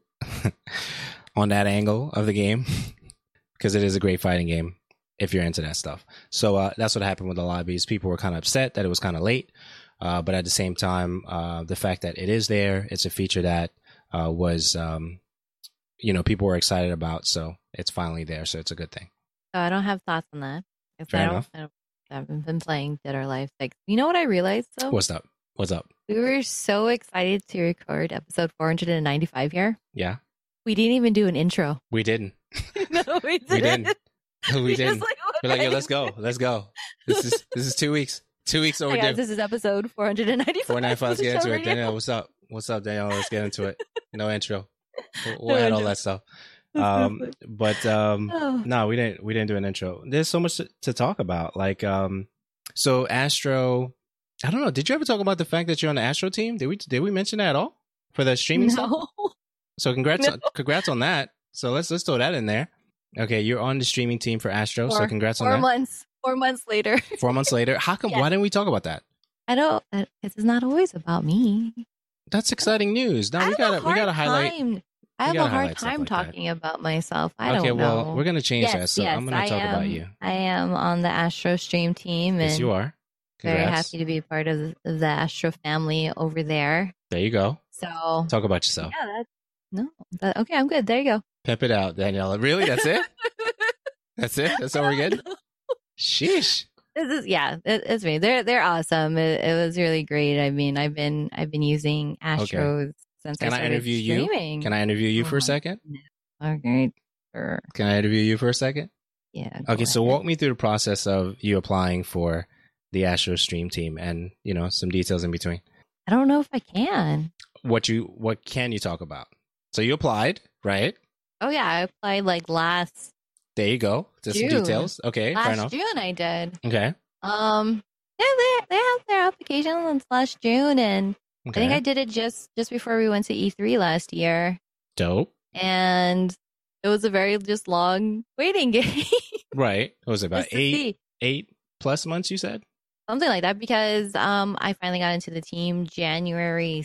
on that angle of the game because it is a great fighting game if you're into that stuff. So uh, that's what happened with the lobbies. People were kind of upset that it was kind of late. Uh, but at the same time, uh, the fact that it is there, it's a feature that uh, was, um, you know, people were excited about. So it's finally there. So it's a good thing. So I don't have thoughts on that. If Fair I don't, enough. I don't, I haven't been playing Dead or Alive. Like, you know what I realized though? What's up? What's up? We were so excited to record episode four hundred ninety-five here. Yeah. We didn't even do an intro. We didn't. No, we didn't. We didn't. We, We didn't. just, like, We're like, yo, okay. let's go. Let's go. This is this is two weeks. Two weeks Hey overdue. guys, this is episode four hundred ninety-five. Four ninety five. Let's of the get into show it. radio. Danielle, what's up? What's up, Danielle? Let's get into it. No intro. We'll, we'll No add all intro. that stuff. That's Um, perfect. but um, Oh. no, we didn't. We didn't do an intro. There's so much to, to talk about. Like, um, so Astro. I don't know. Did you ever talk about the fact that you're on the Astro team? Did we? Did we mention that at all for the streaming stuff? No. So congrats, No. on, congrats on that. So let's let's throw that in there. Okay, you're on the streaming team for Astro. so Four- congrats on Four that. months. Four months later. Four months later. How come? Yeah. Why didn't we talk about that? I don't. uh, It's not always about me. That's exciting news. I Now we have gotta a we hard gotta highlight. time. I we have gotta a hard highlight stuff time like that. talking about myself. I Okay, don't know. well, we're gonna change yes, that. So yes, I'm gonna I talk am, about you. I am on the Astro Stream team, and Yes, you are. very Congrats. happy to be part of the, of the Astro family over there. There you go. So Talk about yourself. yeah, that's no. That, okay, I'm good. There you go. Pep it out, Daniela. Really? That's it? That's it? That's all we're getting? Sheesh. This is yeah, it, it's me. They're they're awesome. It, it was really great. I mean, I've been I've been using Astros since Can I I started interview you? streaming. Can I interview you Oh for a my second? Okay, sure. Can I interview you for a second? Yeah. go Okay, so ahead. walk me through the process of you applying for the Astro Stream team and, you know, some details in between. I don't know if I can. What you what can you talk about? So you applied, right? Oh yeah, I applied like last There you go. Just some June. details. Okay, fair last enough. June. I did. Okay. Um, yeah, they they had their application since last June, and Okay. I think I did it just just before we went to E three last year, Dope. and it was a very just long waiting game. Right. What was it, about just to eight see. eight plus months you said? Something like that, because um I finally got into the team January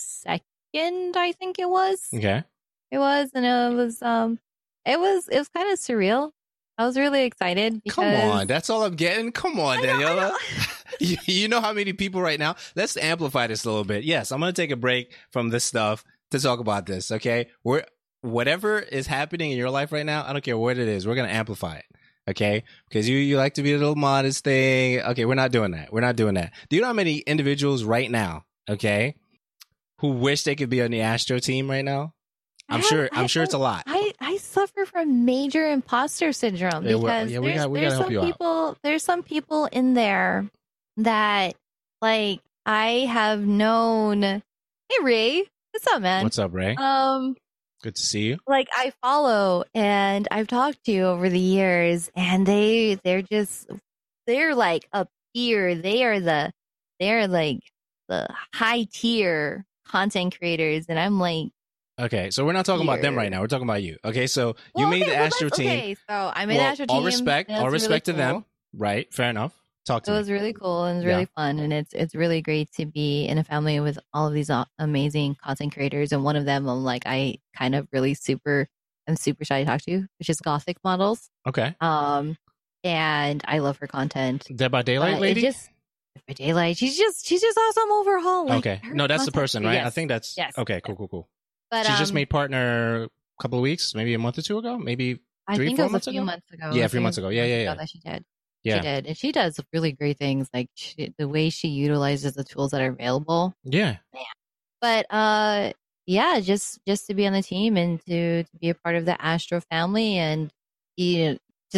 second, I think it was. Okay. It was, and it was um it was it was kind of surreal. I was really excited because Come on. That's all I'm getting. Come on, I know, I Daniela. know. you, you know how many people right now? Let's amplify this a little bit. Yes, I'm going to take a break from this stuff to talk about this, okay? We're whatever is happening in your life right now, I don't care what it is. We're going to amplify it. Okay, because you you like to be a little modest thing. Okay, we're not doing that. We're not doing that. Do you know how many individuals right now, okay, who wish they could be on the Astro team right now? I'm I have- sure. I'm I- sure it's a lot. I, I suffer from major imposter syndrome Yeah, we- because yeah, we there's, got- we there's gotta help some you out. people there's some people in there that like I have known. Hey Ray, what's up, man? What's up, Ray? Um, Good to see you. like I follow and I've talked to over the years, and they they're just they're like up here. They are the they're like the high tier content creators, and I'm like. Okay, so we're not talking about them Here. right now. We're talking about you. Okay, so you Well, made okay, the well, Astro that's- team. Okay, so I made Well, the Astro team. all respect, and all it's respect really to them. cool. Right, fair enough. Talk It to me. was really cool and it was Yeah. really fun, and it's it's really great to be in a family with all of these a- amazing content creators. And one of them, I'm like, I kind of really super, I'm super shy to talk to, which is Gothic Models. Okay, Um, and I love her content. Dead by Daylight But lady. It just by Daylight, she's just she's just awesome overall. Like, okay, her no, that's the content- person, right? Yes. I think that's Yes. okay. Cool, cool, cool. But She just um, made partner a couple of weeks, maybe a month or two ago, maybe. I three, think four it was months a few ago? months ago. Yeah, a I few think months it was ago. Yeah, yeah, ago yeah. That she did. Yeah, She did, and she does really great things. Like she, the way she utilizes the tools that are available. yeah. But uh, yeah, just just to be on the team and to to be a part of the Astro family, and you know, just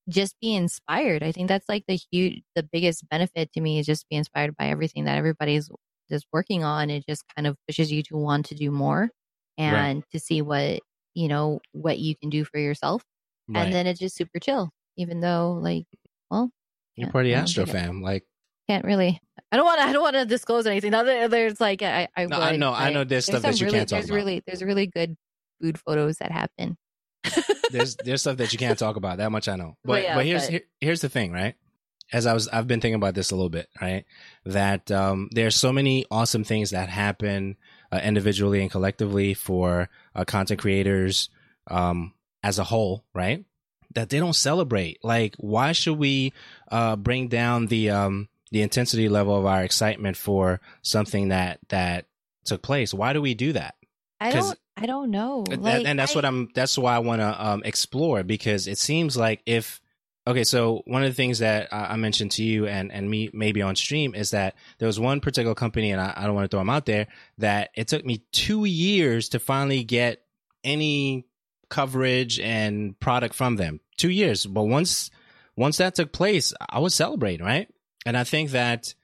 just be inspired. I think that's like the huge, the biggest benefit to me is just be inspired by everything that everybody's just working on. It just kind of pushes you to want to do more and Right. to see what, you know, what you can do for yourself. And Right. then it's just super chill, even though like, well, You're yeah, part of the I don't Astro think I fam. Like, can't really, I don't want to, I don't want to disclose anything. Now that there's like, I, I no, would, I know, I know but there's stuff some that you really, can't talk there's about. really, there's really good food photos that happen. There's there's stuff that you can't talk about. That much I know. But But yeah, but here's but- here, here's the thing, right? As I was I've been thinking about this a little bit, right? That um, there's so many awesome things that happen uh, individually and collectively for uh, content creators um, as a whole, right? That they don't celebrate. Like, why should we uh, bring down the um, the intensity level of our excitement for something that that took place? Why do we do that? I 'Cause- don't, I don't know. And- Like, and that's I- what I'm that's why I want to um explore, because it seems like if okay, so one of the things that I I mentioned to you and and me maybe on stream is that there was one particular company, and I, I don't want to throw them out there, that it took me two years to finally get any coverage and product from them. Two years, but once once that took place, I was celebrating, right? And I think that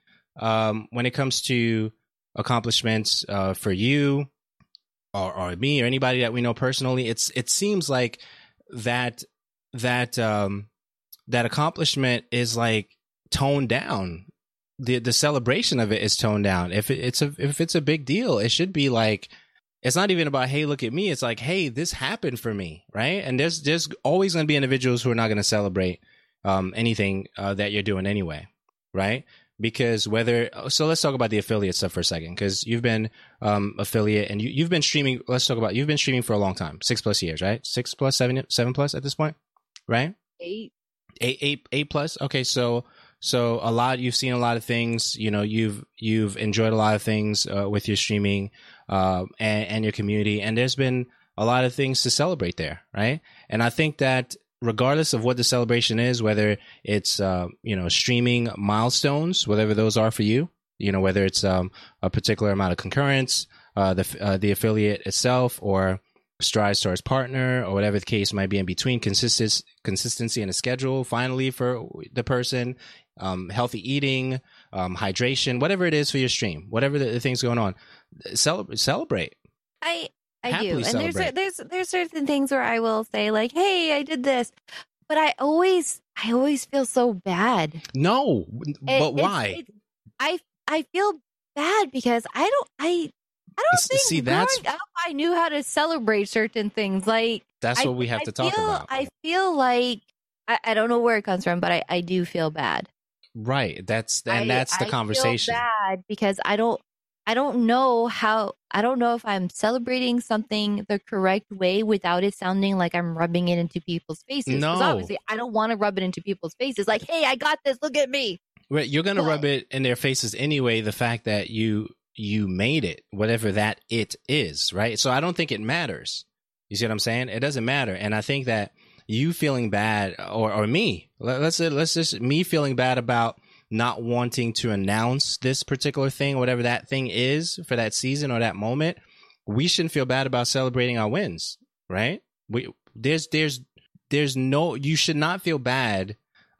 um when it comes to accomplishments uh for you, Or, or me or anybody that we know personally, it's it seems like that that um that accomplishment is like toned down. The the celebration of it is toned down. If it, it's a if it's a big deal, it should be like, it's not even about, hey, look at me. It's like, hey, this happened for me, right? And there's there's always going to be individuals who are not going to celebrate um anything uh, that you're doing anyway, right? Because whether, so let's talk about the affiliate stuff for a second, because you've been um, affiliate and you, you've been streaming. Let's talk about, you've been streaming for a long time, six plus years, right? Six plus, seven, seven plus at this point, right? eight. Eight, eight, eight plus. Okay. So, so a lot, you've seen a lot of things, you know, you've, you've enjoyed a lot of things uh, with your streaming uh, and, and your community. And there's been a lot of things to celebrate there, right? And I think that regardless of what the celebration is, whether it's, uh, you know, streaming milestones, whatever those are for you, you know, whether it's um, a particular amount of concurrence, uh, the uh, the affiliate itself, or strides towards partner, or whatever the case might be in between, consistent consistency in a schedule, finally, for the person, um, healthy eating, um, hydration, whatever it is for your stream, whatever the, the things going on, celebrate, celebrate. I I Happily do, and there's celebrate. there's there's certain things where I will say like, "Hey, I did this," but I always I always feel so bad. No, It- but it's- why? it's- I I feel bad because I don't I I don't S- think see, that's- growing up I knew how to celebrate certain things. Like That's I, what we have I to talk feel, about. I feel like I, I don't know where it comes from, but I, I do feel bad. Right. That's and I- that's the I conversation. Feel bad because I don't I don't know how I don't know if I'm celebrating something the correct way without it sounding like I'm rubbing it into people's faces. 'Cause No. obviously I don't want to rub it into people's faces. Like, hey, I got this. Look at me. Right, you're gonna But- rub it in their faces anyway. The fact that you you made it, whatever that it is, right? So I don't think it matters. You see what I'm saying? It doesn't matter, and I think that you feeling bad, or or me, let- let's say, let's just me feeling bad about not wanting to announce this particular thing, whatever that thing is for that season or that moment. We shouldn't feel bad about celebrating our wins, right? We there's there's there's no, you should not feel bad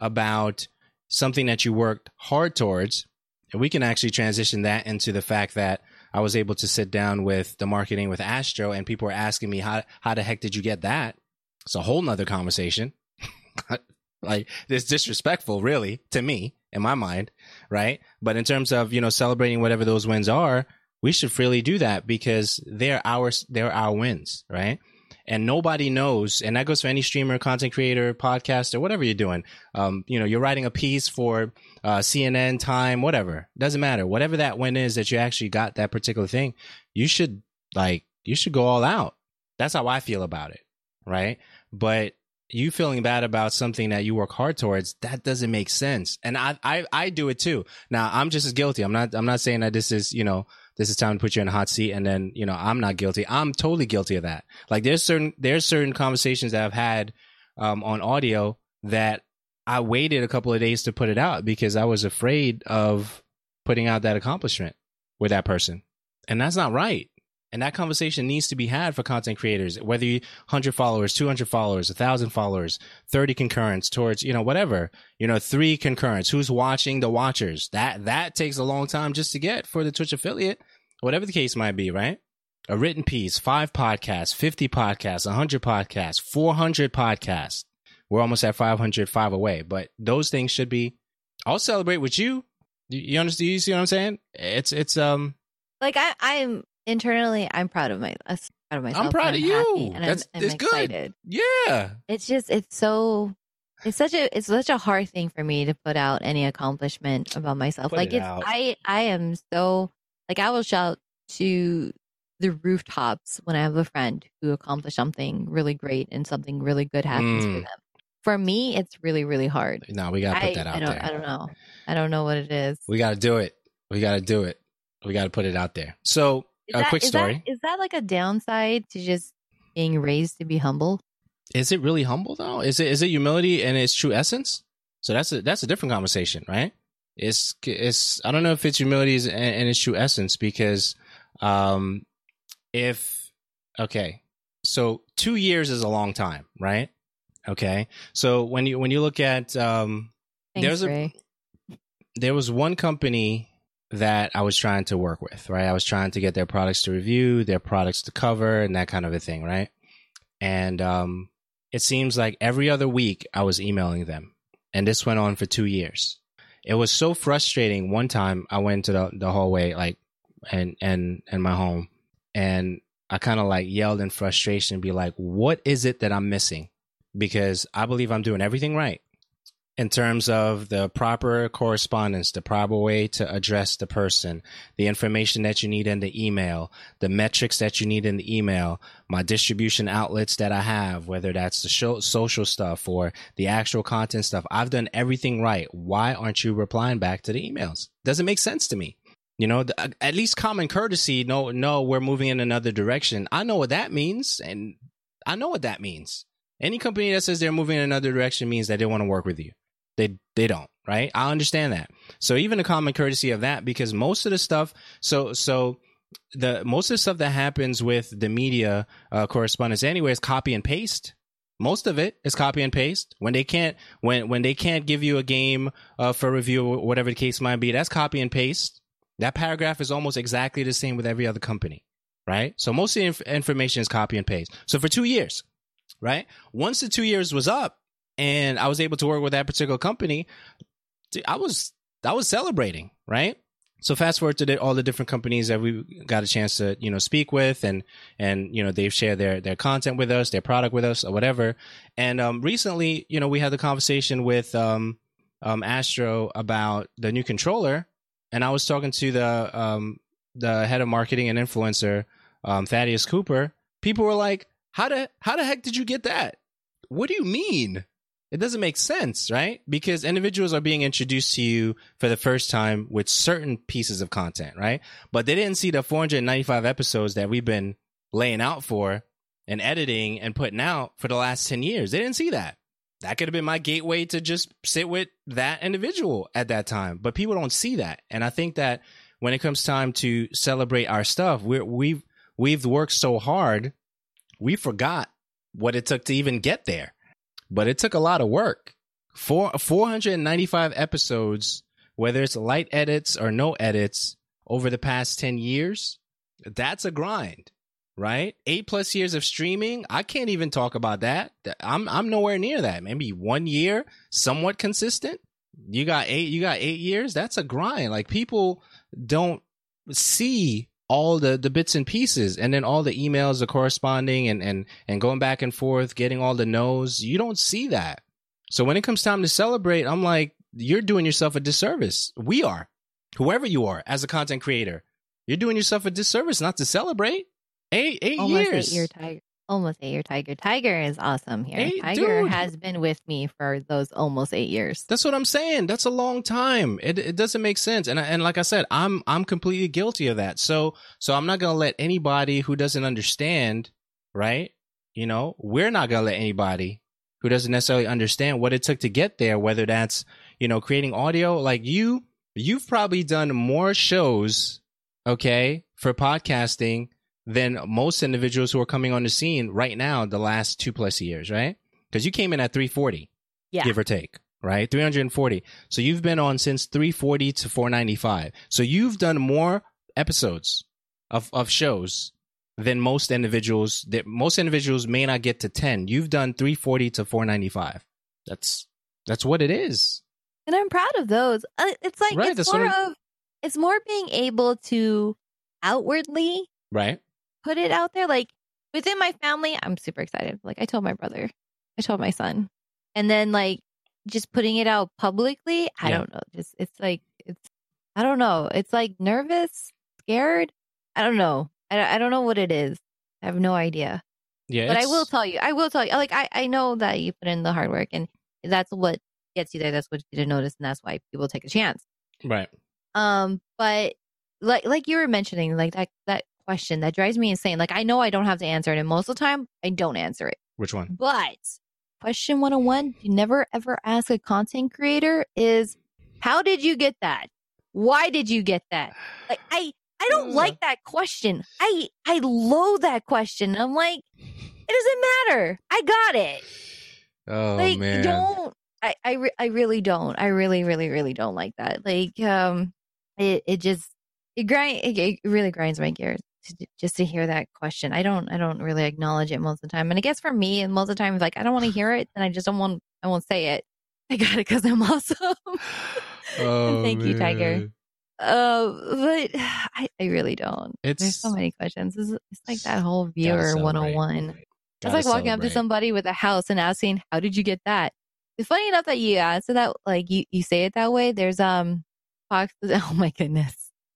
about something that you worked hard towards. And we can actually transition that into the fact that I was able to sit down with the marketing with Astro, and people were asking me, how how the heck did you get that? It's a whole nother conversation. Like, it's disrespectful, really, to me, in my mind, right? But in terms of, you know, celebrating whatever those wins are, we should freely do that, because they're ours, they're our wins, right? And nobody knows, and that goes for any streamer, content creator, podcaster, whatever you're doing. Um, you know, you're writing a piece for uh, C N N, Time, whatever. Doesn't matter. Whatever that win is that you actually got that particular thing, you should, like, you should go all out. That's how I feel about it, right? But you feeling bad about something that you work hard towards, that doesn't make sense. And I, I, I do it too. Now, I'm just as guilty. I'm not, I'm not saying that this is, you know, this is time to put you in a hot seat, and then, you know, I'm not guilty. I'm totally guilty of that. Like, there's certain, there's certain conversations that I've had um, on audio that I waited a couple of days to put it out because I was afraid of putting out that accomplishment with that person. And that's not right. And that conversation needs to be had for content creators, whether you one hundred followers, two hundred followers, one thousand followers, thirty concurrents towards, you know, whatever, you know, three concurrents, who's watching the watchers. That, that takes a long time just to get for the Twitch affiliate, whatever the case might be, right? A written piece, five podcasts, fifty podcasts, one hundred podcasts, four hundred podcasts. We're almost at five hundred, five away, but those things should be, I'll celebrate with you. You, you understand? You see what I'm saying? It's, it's, um, like I, I'm, internally, I'm proud of my, uh, proud of myself. I'm proud of you. And That's I'm, I'm it's excited. Good. Yeah. It's just, it's so, it's such a, it's such a hard thing for me to put out any accomplishment about myself. Put like it it's, out. I, I am so, like I will shout to the rooftops when I have a friend who accomplished something really great and something really good happens Mm. for them. For me, it's really, really hard. No, we gotta put I, that out I don't, there. I don't know. I don't know what it is. We gotta do it. We gotta do it. We gotta put it out there. So, Is a that- quick is story. That, is that like a downside to just being raised to be humble? Is it really humble though? Is it is it humility in its true essence? So that's a that's a different conversation, right? It's it's I don't know if it's humility in, in its true essence, because um if okay, so two years is a long time, right? Okay, so when you when you look at um Thanks, there's a Ray. there was one company that I was trying to work with, right? I was trying to get their products to review, their products to cover, and that kind of a thing, right? And um, it seems like every other week I was emailing them, and this went on for two years. It was so frustrating. One time I went to the, the hallway, like, and and and my home, and I kind of like yelled in frustration, be like, "What is it that I'm missing?" Because I believe I'm doing everything right in terms of the proper correspondence, the proper way to address the person, the information that you need in the email, the metrics that you need in the email, my distribution outlets that I have, whether that's the show, social stuff or the actual content stuff. I've done everything right. Why aren't you replying back to the emails? Doesn't make sense to me. You know, the, at least common courtesy. No, no, we're moving in another direction. I know what that means. And I know what that means. Any company that says they're moving in another direction means that they want to work with you. They they don't, right? I understand that. So even the common courtesy of that, because most of the stuff, so so the most of the stuff that happens with the media uh, correspondence anyway is copy and paste. Most of it is copy and paste. When they can't when when they can't give you a game uh, for review or whatever the case might be, that's copy and paste. That paragraph is almost exactly the same with every other company, right? So most of the inf- information is copy and paste. So for two years, right? Once the two years was up, and I was able to work with that particular company, I was I was celebrating, right? So fast forward to the, all the different companies that we got a chance to, you know, speak with, and and you know they've shared their their content with us, their product with us, or whatever. And um, recently, you know, we had the conversation with um, um, Astro about the new controller, and I was talking to the um, the head of marketing and influencer, um, Thaddeus Cooper. People were like, "How the how the heck did you get that? What do you mean? It doesn't make sense, right? Because individuals are being introduced to you for the first time with certain pieces of content, right? But they didn't see the four hundred ninety-five episodes that we've been laying out for and editing and putting out for the last ten years. They didn't see that. That could have been my gateway to just sit with that individual at that time. But people don't see that. And I think that when it comes time to celebrate our stuff, we're, we've, we've worked so hard, we forgot what it took to even get there. But it took a lot of work. Four, four hundred ninety-five episodes, whether it's light edits or no edits, over the past ten years, that's a grind, right? Eight plus years of streaming, I can't even talk about that. I'm I'm nowhere near that. Maybe one year, somewhat consistent. You got eight, you got eight years. That's a grind. Like, people don't see all the, the bits and pieces, and then all the emails, the corresponding and, and, and going back and forth, getting all the no's. You don't see that. So when it comes time to celebrate, I'm like, you're doing yourself a disservice. We are. Whoever you are as a content creator, you're doing yourself a disservice not to celebrate. Eight, eight Almost years. eight year tiger. Almost eight year tiger. Tiger is awesome here. Eight, Tiger dude. has been with me for those almost eight years. That's what I'm saying. That's a long time. It it doesn't make sense. And and like I said, I'm I'm completely guilty of that. So so I'm not gonna let anybody who doesn't understand, right? You know, we're not gonna let anybody who doesn't necessarily understand what it took to get there, whether that's, you know, creating audio. Like you, you've probably done more shows, okay, for podcasting than most individuals who are coming on the scene right now the last two plus years, right? Because you came in at three forty, Yeah. give or take, right? three hundred forty. So you've been on since three forty to four ninety-five. So you've done more episodes of, of shows than most individuals. That most individuals may not get to ten. You've done three forty to four ninety-five. That's that's what it is. And I'm proud of those. Uh, It's like, Right, it's that's more what I'm- of, it's more being able to outwardly Right. put it out there. Like within my family, I'm super excited. Like I told my brother, I told my son. And then like just putting it out publicly, I Yeah. don't know. Just, it's like, it's, I don't know. It's like nervous, scared. I don't know. I, I don't know what it is. I have no idea. Yeah. But I it's- will tell you, I will tell you, like, I, I know that you put in the hard work and that's what gets you there. That's what you didn't notice. And that's why people take a chance. Right. Um, but like, like you were mentioning, like that, that question that drives me insane. Like, I know I don't have to answer it. And most of the time I don't answer it, Which one? but question one oh one, you never ever ask a content creator is, how did you get that? Why did you get that? Like, I, I don't like that question. I, I loathe that question. I'm like, it doesn't matter. I got it. Oh, Like, man. don't, I, I, re- I really don't. I really, really, really don't like that. Like, um, it, it just, it grind, it, it really grinds my gears to, just to hear that question. I don't, I don't really acknowledge it most of the time. And I guess for me, and most of the time, if like, I don't want to hear it, then I just don't want, I won't say it. I got it because I'm awesome. Oh, Thank you, Tiger. man. Uh, but I, I really don't. It's There's so many questions. It's, it's like that whole viewer celebrate. one oh one. It's Gotta like walking up to celebrate. somebody with a house and asking, how did you get that? It's funny enough that you answer that, like you, you say it that way. There's, um, Fox, oh my goodness.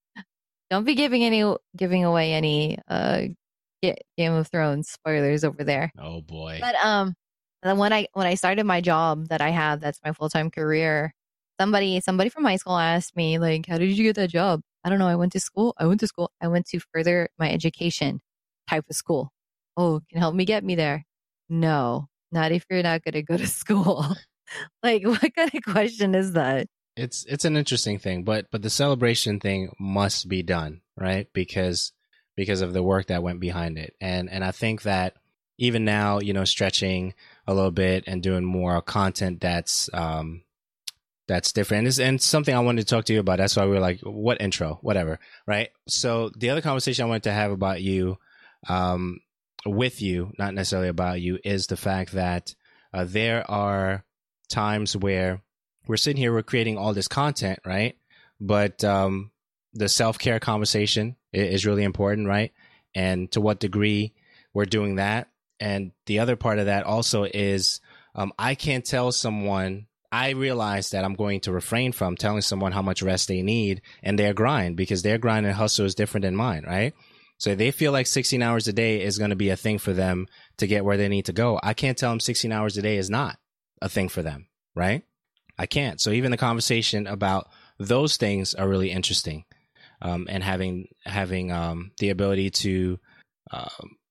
Don't be giving any, giving away any, uh, Ga- Game of Thrones spoilers over there. Oh boy. But, um, then when I, when I started my job that I have, that's my full-time career, somebody, somebody from high school asked me, like, how did you get that job? I don't know. I went to school. I went to school. I went to further my education type of school. Oh, can you help me get me there? No, not if you're not going to go to school. Like, what kind of question is that? It's it's an interesting thing, but but the celebration thing must be done, right? Because because of the work that went behind it. And and I think that even now, you know, stretching a little bit and doing more content that's um that's different. And it's, and it's something I wanted to talk to you about. That's why we were like, what intro, whatever, right? So the other conversation I wanted to have about you, um, with you, not necessarily about you, is the fact that uh, there are times where we're sitting here, we're creating all this content, right? But um, the self-care conversation is really important, right? And to what degree we're doing that. And the other part of that also is um, I can't tell someone, I realize that I'm going to refrain from telling someone how much rest they need and their grind, because their grind and hustle is different than mine, right? So they feel like sixteen hours a day is going to be a thing for them to get where they need to go. I can't tell them sixteen hours a day is not a thing for them, right? I can't. So even the conversation about those things are really interesting, um, and having having um, the ability to uh,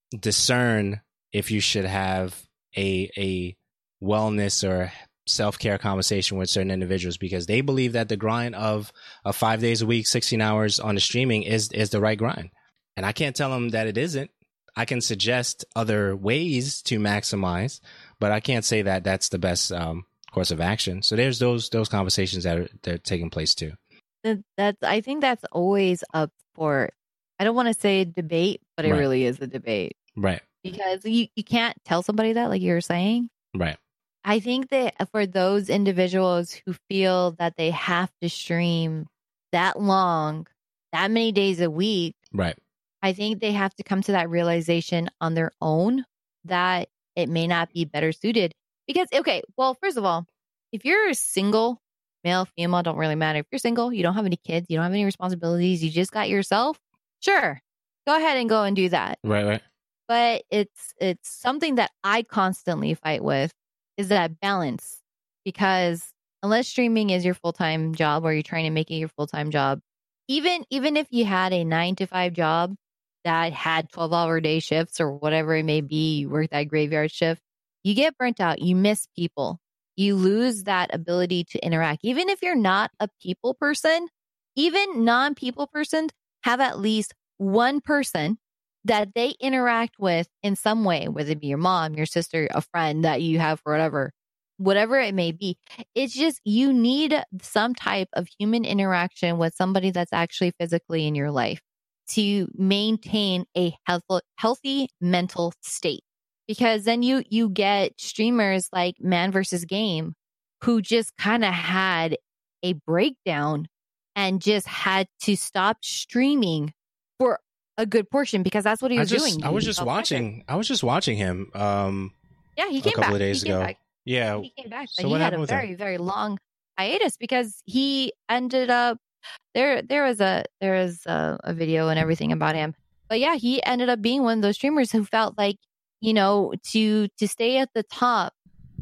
discern if you should have a a wellness or self-care conversation with certain individuals, because they believe that the grind of uh, five days a week, sixteen hours on the streaming is is the right grind. And I can't tell them that it isn't. I can suggest other ways to maximize, but I can't say that that's the best um, course of action. So there's those those conversations that are, that are taking place too. That- That's, I think that's always up for, I don't want to say debate, but it Right. really is a debate, Right, because you, you can't tell somebody that, like you were saying. right, I think that for those individuals who feel that they have to stream that long, that many days a week, right, I think they have to come to that realization on their own that it may not be better suited. Because, okay, well, first of all, if you're single, male, female, don't really matter. If you're single, you don't have any kids, you don't have any responsibilities, you just got yourself, sure, go ahead and go and do that. right, right. But it's it's something that I constantly fight with, is that balance. Because unless streaming is your full-time job, or you're trying to make it your full-time job, even even if you had a nine to five job that had twelve hour day shifts or whatever it may be, you work that graveyard shift, you get burnt out, you miss people, you lose that ability to interact. Even if you're not a people person, even non-people persons have at least one person that they interact with in some way, whether it be your mom, your sister, a friend that you have for whatever, whatever it may be. It's just you need some type of human interaction with somebody that's actually physically in your life to maintain a health, healthy mental state. Because then you you get streamers like Man versus Game who just kind of had a breakdown and just had to stop streaming for a good portion because that's what he I was just, doing. I was just watching. I was just watching him. Um, yeah, he came a couple back. of days he came ago. Back. Yeah, he came back, so but what he had happened a with very him? very long hiatus because he ended up there. There was a there was a, a video and everything about him, but yeah, he ended up being one of those streamers who felt like, you know, to to stay at the top,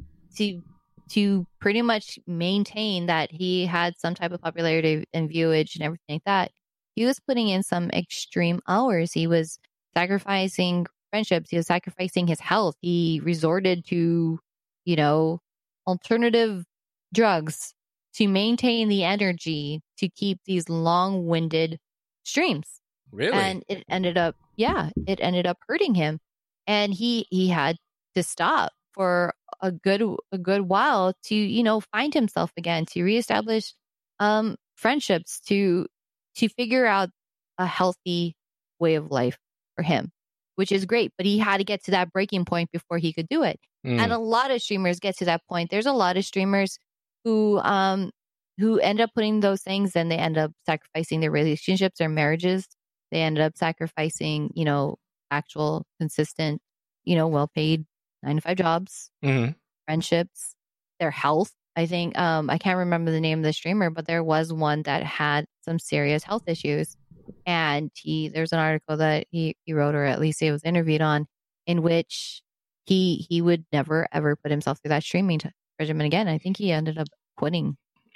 to to pretty much maintain that he had some type of popularity and viewage and everything like that, he was putting in some extreme hours. He was sacrificing friendships. He was sacrificing his health. He resorted to, you know, alternative drugs to maintain the energy to keep these long-winded streams. Really? And it ended up, yeah, it ended up hurting him. And he he had to stop for a good a good while to, you know, find himself again, to reestablish um friendships, to to figure out a healthy way of life for him, which is great. But he had to get to that breaking point before he could do it. Mm. And a lot of streamers get to that point. There's a lot of streamers who um who end up putting those things and they end up sacrificing their relationships, their marriages. They end up sacrificing, you know, actual consistent, you know, well-paid nine to five jobs, Mm-hmm. friendships, their health. I think, um, I can't remember the name of the streamer, but there was one that had some serious health issues. And he, there's an article that he, he wrote, or at least he was interviewed on, in which he, he would never, ever put himself through that streaming t- regimen again. I think he ended up quitting.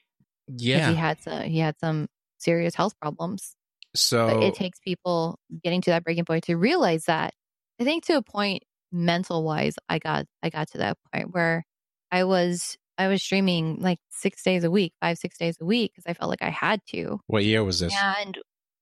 Yeah. He had some, he had some serious health problems. So But it takes people getting to that breaking point to realize that. I think to a point, mental wise, I got I got to that point where I was I was streaming like six days a week, five six days a week because I felt like I had to. what year was this? And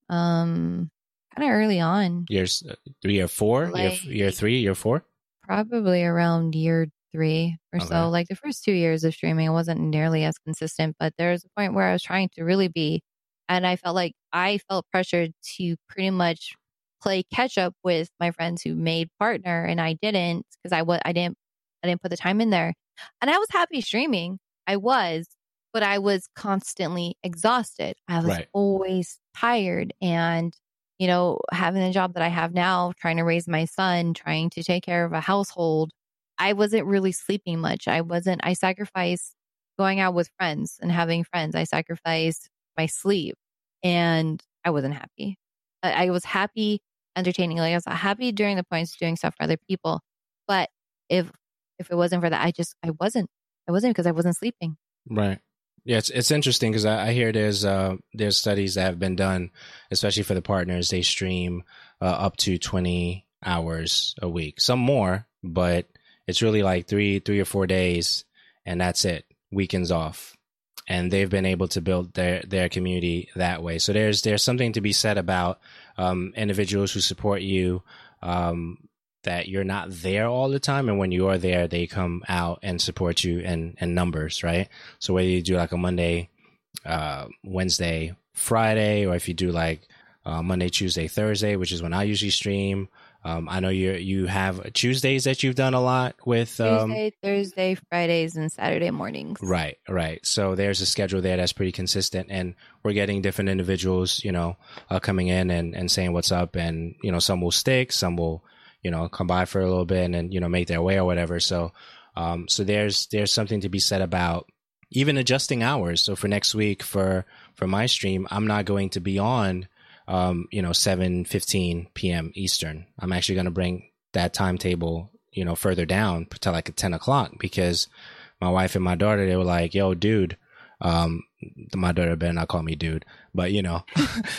um, kind of early on, Years three, year four, Like- year, year three, year four. probably around year three or Okay. so. Like the first two years of streaming, I wasn't nearly as consistent, but there was a point where I was trying to really be, and I felt like I felt pressured to pretty much play catch up with my friends who made partner, and I didn't because I was I didn't I didn't put the time in there, and I was happy streaming. I was, but I was constantly exhausted. I was Right. always tired, and you know, having the job that I have now, trying to raise my son, trying to take care of a household, I wasn't really sleeping much. I wasn't, I sacrificed going out with friends and having friends. I sacrificed my sleep and I wasn't happy. I, I was happy entertaining. Like I was happy during the points doing stuff for other people. But if, if it wasn't for that, I just, I wasn't, I wasn't because I wasn't sleeping. Right. Yeah, it's it's interesting because I, I hear there's uh there's studies that have been done, especially for the partners. They stream uh, up to twenty hours a week, some more, but it's really like three three or four days, and that's it. Weekends off, and they've been able to build their their community that way. So there's there's something to be said about um, individuals who support you. Um, that you're not there all the time, and when you are there, they come out and support you in, in numbers, right? So whether you do like a Monday, uh, Wednesday, Friday, or if you do like uh, Monday, Tuesday, Thursday, which is when I usually stream. Um, I know you you have Tuesdays that you've done a lot with um, Tuesday, Thursday, Fridays, and Saturday mornings. Right, right. So there's a schedule there that's pretty consistent, and we're getting different individuals, you know, uh, coming in and, and saying what's up, and you know, some will stick, some will, you know, come by for a little bit and then, you know, make their way or whatever. So, um, so there's, there's something to be said about even adjusting hours. So for next week, for, for my stream, I'm not going to be on, um, you know, seven fifteen p.m. Eastern. I'm actually going to bring that timetable, you know, further down to like at ten o'clock, because my wife and my daughter, they were like, yo, dude, um, my daughter better not call me dude, but you know,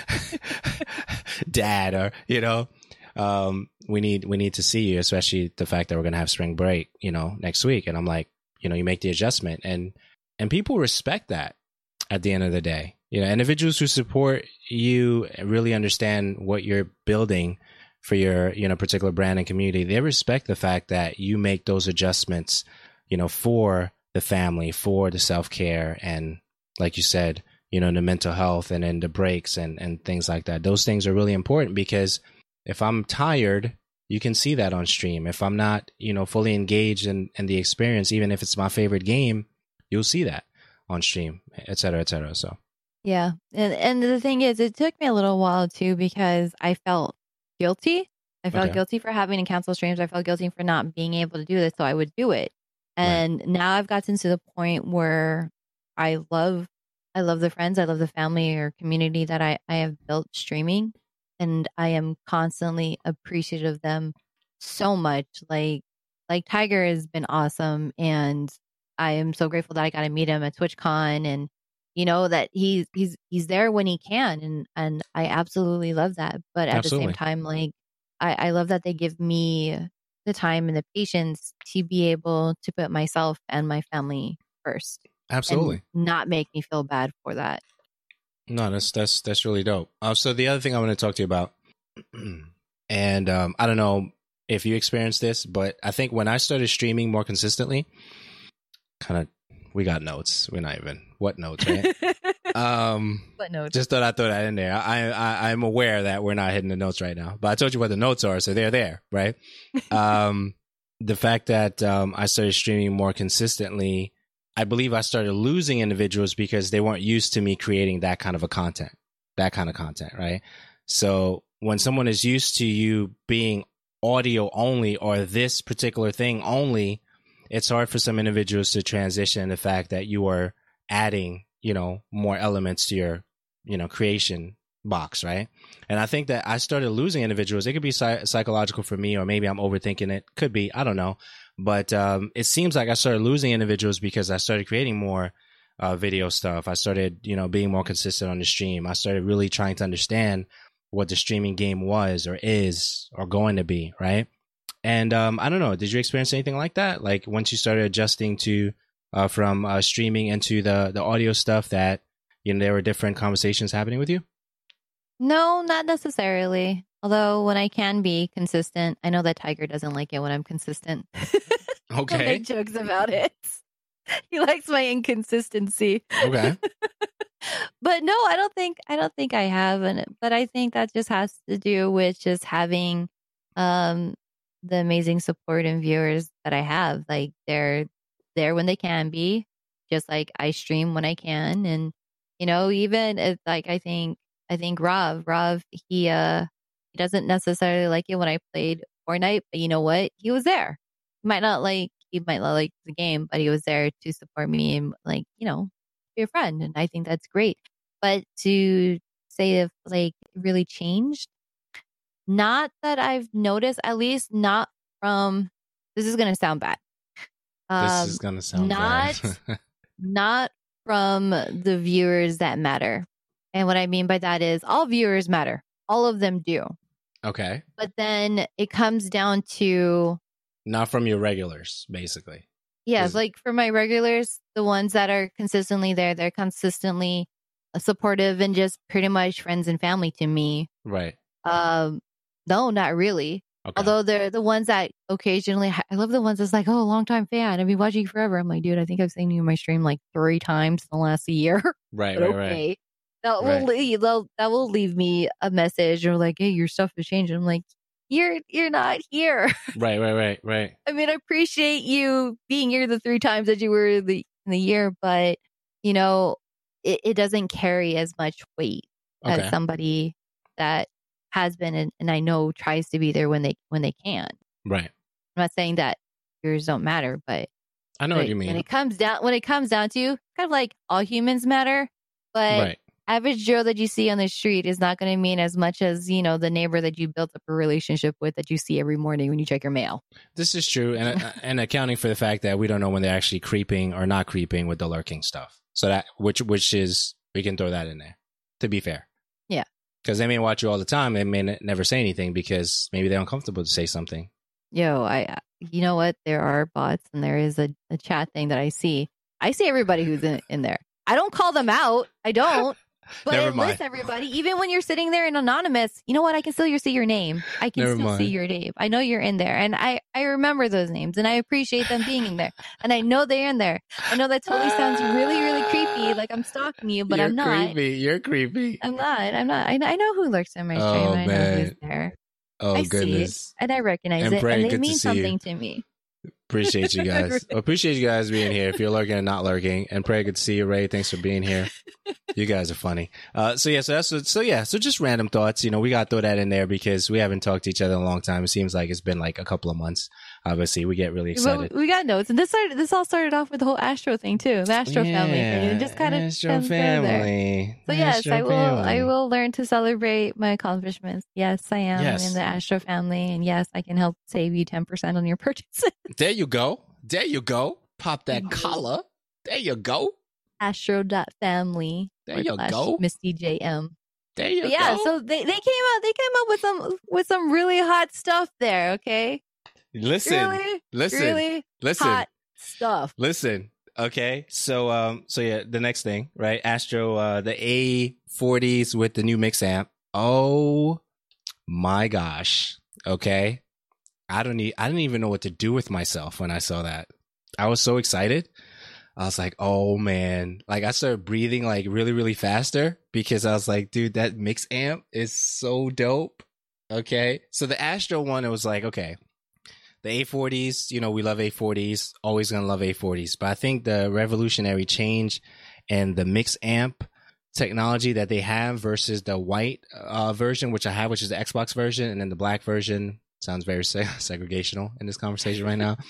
dad, or, you know, um, we need, we need to see you, especially the fact that we're going to have spring break, you know, next week. And I'm like, you know, you make the adjustment, and, and people respect that at the end of the day. You know, individuals who support you really understand what you're building for your, you know, particular brand and community, they respect the fact that you make those adjustments, you know, for the family, for the self-care, and like you said, you know, the mental health, and then the breaks and, and things like that. Those things are really important, because if I'm tired, you can see that on stream. If I'm not, you know, fully engaged in, in the experience, even if it's my favorite game, you'll see that on stream, et cetera, et cetera. So, Yeah. And, and the thing is, it took me a little while too, because I felt guilty. I felt Okay. guilty for having to cancel streams. I felt guilty for not being able to do this. So I would do it. And right. now I've gotten to the point where I love, I love the friends, I love the family or community that I, I have built streaming. And I am constantly appreciative of them so much. Like, like Tiger has been awesome. And I am so grateful that I got to meet him at TwitchCon, and, you know, that he's, he's, he's there when he can. And, and I absolutely love that. But at absolutely. the same time, like, I, I love that they give me the time and the patience to be able to put myself and my family first. Absolutely. And not make me feel bad for that. No, that's that's that's really dope. Uh, so the other thing I want to talk to you about, and um, I don't know if you experienced this, but I think when I started streaming more consistently, kind of, we got notes. We're not even what notes, right? um, what notes? Just thought I throw that in there. I, I I'm aware that we're not hitting the notes right now, but I told you what the notes are, so they're there, right? um, the fact that um, I started streaming more consistently, I believe I started losing individuals because they weren't used to me creating that kind of a content, that kind of content, right? So when someone is used to you being audio only or this particular thing only, it's hard for some individuals to transition the fact that you are adding, you know, more elements to your, you know, creation box, right? And I think that I started losing individuals. It could be psych- psychological for me, or maybe I'm overthinking it. Could be, I don't know. But um, it seems like I started losing individuals because I started creating more uh, video stuff. I started, you know, being more consistent on the stream. I started really trying to understand what the streaming game was or is or going to be, right? And um, I don't know, did you experience anything like that? Like once you started adjusting to uh, from uh, streaming into the, the audio stuff, that, you know, there were different conversations happening with you? No, not necessarily. Although when I can be consistent, I know that Tiger doesn't like it when I'm consistent. Okay. He'll make jokes about it. He likes my inconsistency. Okay. But no, I don't think I don't think I have, and but I think that just has to do with just having um the amazing support and viewers that I have. Like they're there when they can be, just like I stream when I can, and you know, even if, like I think I think Rav, Rav, he uh he doesn't necessarily like it when I played Fortnite, but you know what? He was there. He might not like he might not like the game, but he was there to support me and, like, you know, be a friend. And I think that's great. But to say if like it really changed, not that I've noticed, at least not from, this is gonna sound bad. Um, this is gonna sound not, bad. not from the viewers that matter. And what I mean by that is all viewers matter. All of them do. Okay. But then it comes down to, not from your regulars, basically. yeah, like for my regulars, the ones that are consistently there, they're consistently supportive and just pretty much friends and family to me. Right. Um, no, not really. Okay. Although they're the ones that occasionally, I love the ones that's like, oh, long time fan, I've been watching you forever. I'm like, dude, I think I've seen you in my stream like three times in the last year. Right, but right, okay. right. That will right. leave, that will leave me a message or like, hey, your stuff has changed. I'm like, you're you're not here. Right, right, right, right. I mean, I appreciate you being here the three times that you were the in the year, but you know, it, it doesn't carry as much weight okay. as somebody that has been and, and I know tries to be there when they when they can. Right. I'm not saying that yours don't matter, but I know but what you mean. When it comes down when it comes down to kind of like all humans matter, but right. average Joe that you see on the street is not going to mean as much as, you know, the neighbor that you built up a relationship with that you see every morning when you check your mail. This is true. And and accounting for the fact that we don't know when they're actually creeping or not creeping with the lurking stuff. So that, which, which is, we can throw that in there, to be fair. Yeah. Because they may watch you all the time. They may n- never say anything because maybe they're uncomfortable to say something. Yo, I, you know what? There are bots and there is a, a chat thing that I see. I see everybody who's in, in there. I don't call them out. I don't. But Never it mind. lists everybody. Even when you're sitting there in anonymous, you know what? I can still see your name. I can Never still mind. see your name. I know you're in there. And I, I remember those names and I appreciate them being in there. And I know they're in there. I know that totally sounds really, really creepy. Like I'm stalking you, but You're I'm not. creepy. You're creepy. I'm not. I'm not. I, I know who lurks in my stream. Oh, I know man. who's there. Oh, I goodness. see it and I recognize And it. Pray, And they good to mean see you. something to me. Appreciate you guys. Appreciate you guys being here. If you're lurking and not lurking, and Pray, good to see you. Ray, thanks for being here. You guys are funny. Uh, so yeah, so that's so yeah, so just random thoughts. You know, we got to throw that in there because we haven't talked to each other in a long time. It seems like it's been like a couple of months. Obviously, we get really excited. But we got notes, and this started. This all started off with the whole Astro thing too, the Astro yeah, family thing. It just kind of Astro family. So yes, Astro I will. family. I will learn to celebrate my accomplishments. Yes, I am Yes. in the Astro family, and yes, I can help save you ten percent on your purchases. There you go. There you go. Pop that collar. There you go. Astro dot family. There you go. Misty J M. There you But yeah, go. so they, they came out. They came up with some with some really hot stuff there. Okay, Listen, really, listen, really listen, hot stuff. listen. Okay, so um, so yeah, the next thing, right? Astro, uh, the A forties with the new mix amp. Oh my gosh. Okay, I don't need. I didn't even know what to do with myself when I saw that. I was so excited. I was like, oh man. Like I started breathing like really, really faster because I was like, dude, that mix amp is so dope. Okay. So the Astro one, it was like, okay, the A forties, you know, we love A forties, always going to love A forties. But I think the revolutionary change and the mix amp technology that they have versus the white uh, version, which I have, which is the Xbox version, and then the black version sounds very se- segregational in this conversation right now.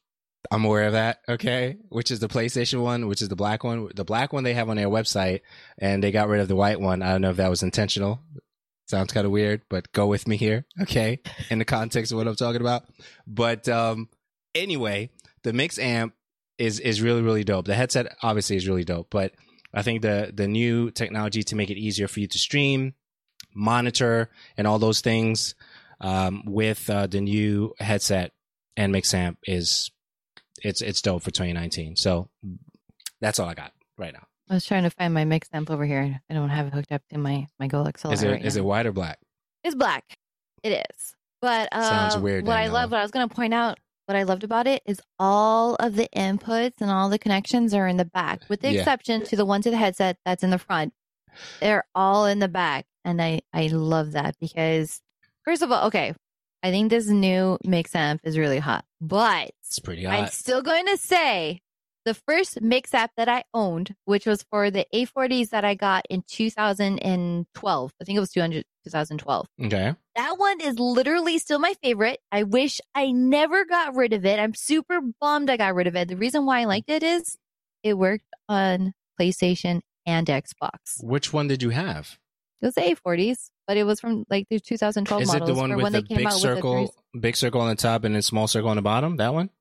I'm aware of that, okay? Which is the PlayStation one, which is the black one. The black one they have on their website, and they got rid of the white one. I don't know if that was intentional. Sounds kind of weird, but go with me here, okay? In the context of what I'm talking about. But um, anyway, the mix amp is is really, really dope. The headset obviously is really dope, but I think the the new technology to make it easier for you to stream, monitor, and all those things um, with uh, the new headset and mix amp is it's it's dope for twenty nineteen. So that's all I got right now. I was trying to find my mix amp over here. I don't have it hooked up to my my Go X L R. Is it right is now. it white or black? It's black. It is. But uh, Sounds weird, what I Daniela. love, what I was going to point out, what I loved about it is all of the inputs and all the connections are in the back, with the Yeah. exception to the one to the headset that's in the front. They're all in the back, and I I love that because first of all, okay, I think this new mix amp is really hot, but It's pretty I'm hot. still going to say the first mix app that I owned, which was for the A forties that I got in two thousand twelve. I think it was two hundred, twenty twelve. Okay. That one is literally still my favorite. I wish I never got rid of it. I'm super bummed I got rid of it. The reason why I liked it is it worked on PlayStation and Xbox. Which one did you have? It was the A forties, but it was from like the two thousand twelve Is it models. the one for with when the they came big out with the circle, big circle on the top and then small circle on the bottom? That one?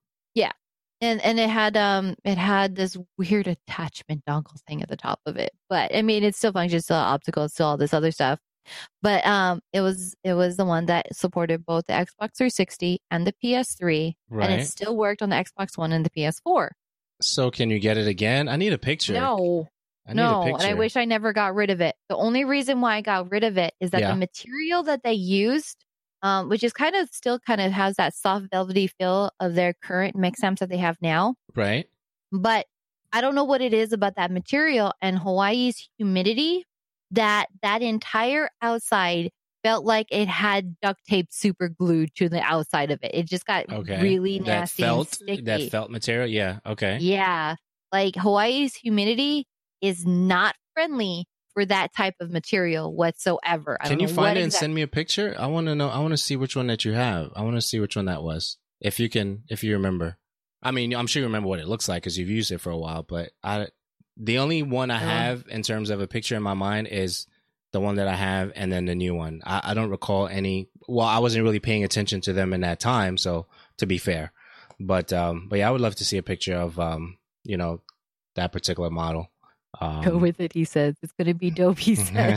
And and it had um it had this weird attachment dongle thing at the top of it. But I mean, it still functions, still optical, still all this other stuff. But um it was it was the one that supported both the Xbox three sixty and the P S three, and Right. it still worked on the Xbox One and the P S four. So can you get it again? I need a picture. No, I need no, a and picture. I wish I never got rid of it. The only reason why I got rid of it is that Yeah. the material that they used, um, which is kind of still kind of has that soft velvety feel of their current mix amps that they have now. Right? But I don't know what it is about that material and Hawaii's humidity that that entire outside felt like it had duct tape super glued to the outside of it. It just got Okay. really that nasty and felt sticky. that felt material. Yeah. Okay. Yeah. Like Hawaii's humidity is not friendly for that type of material whatsoever. I Can don't you know find what it and exact- send me a picture? I want to know. I want to see which one that you have. I want to see which one that was. If you can, if you remember. I mean, I'm sure you remember what it looks like because you've used it for a while. But I, the only one I Oh. have in terms of a picture in my mind is the one that I have, and then the new one. I, I don't recall any. Well, I wasn't really paying attention to them in that time. So to be fair, but um, but yeah, I would love to see a picture of um, you know, that particular model. Um, Go with it, he says. It's going to be dope, he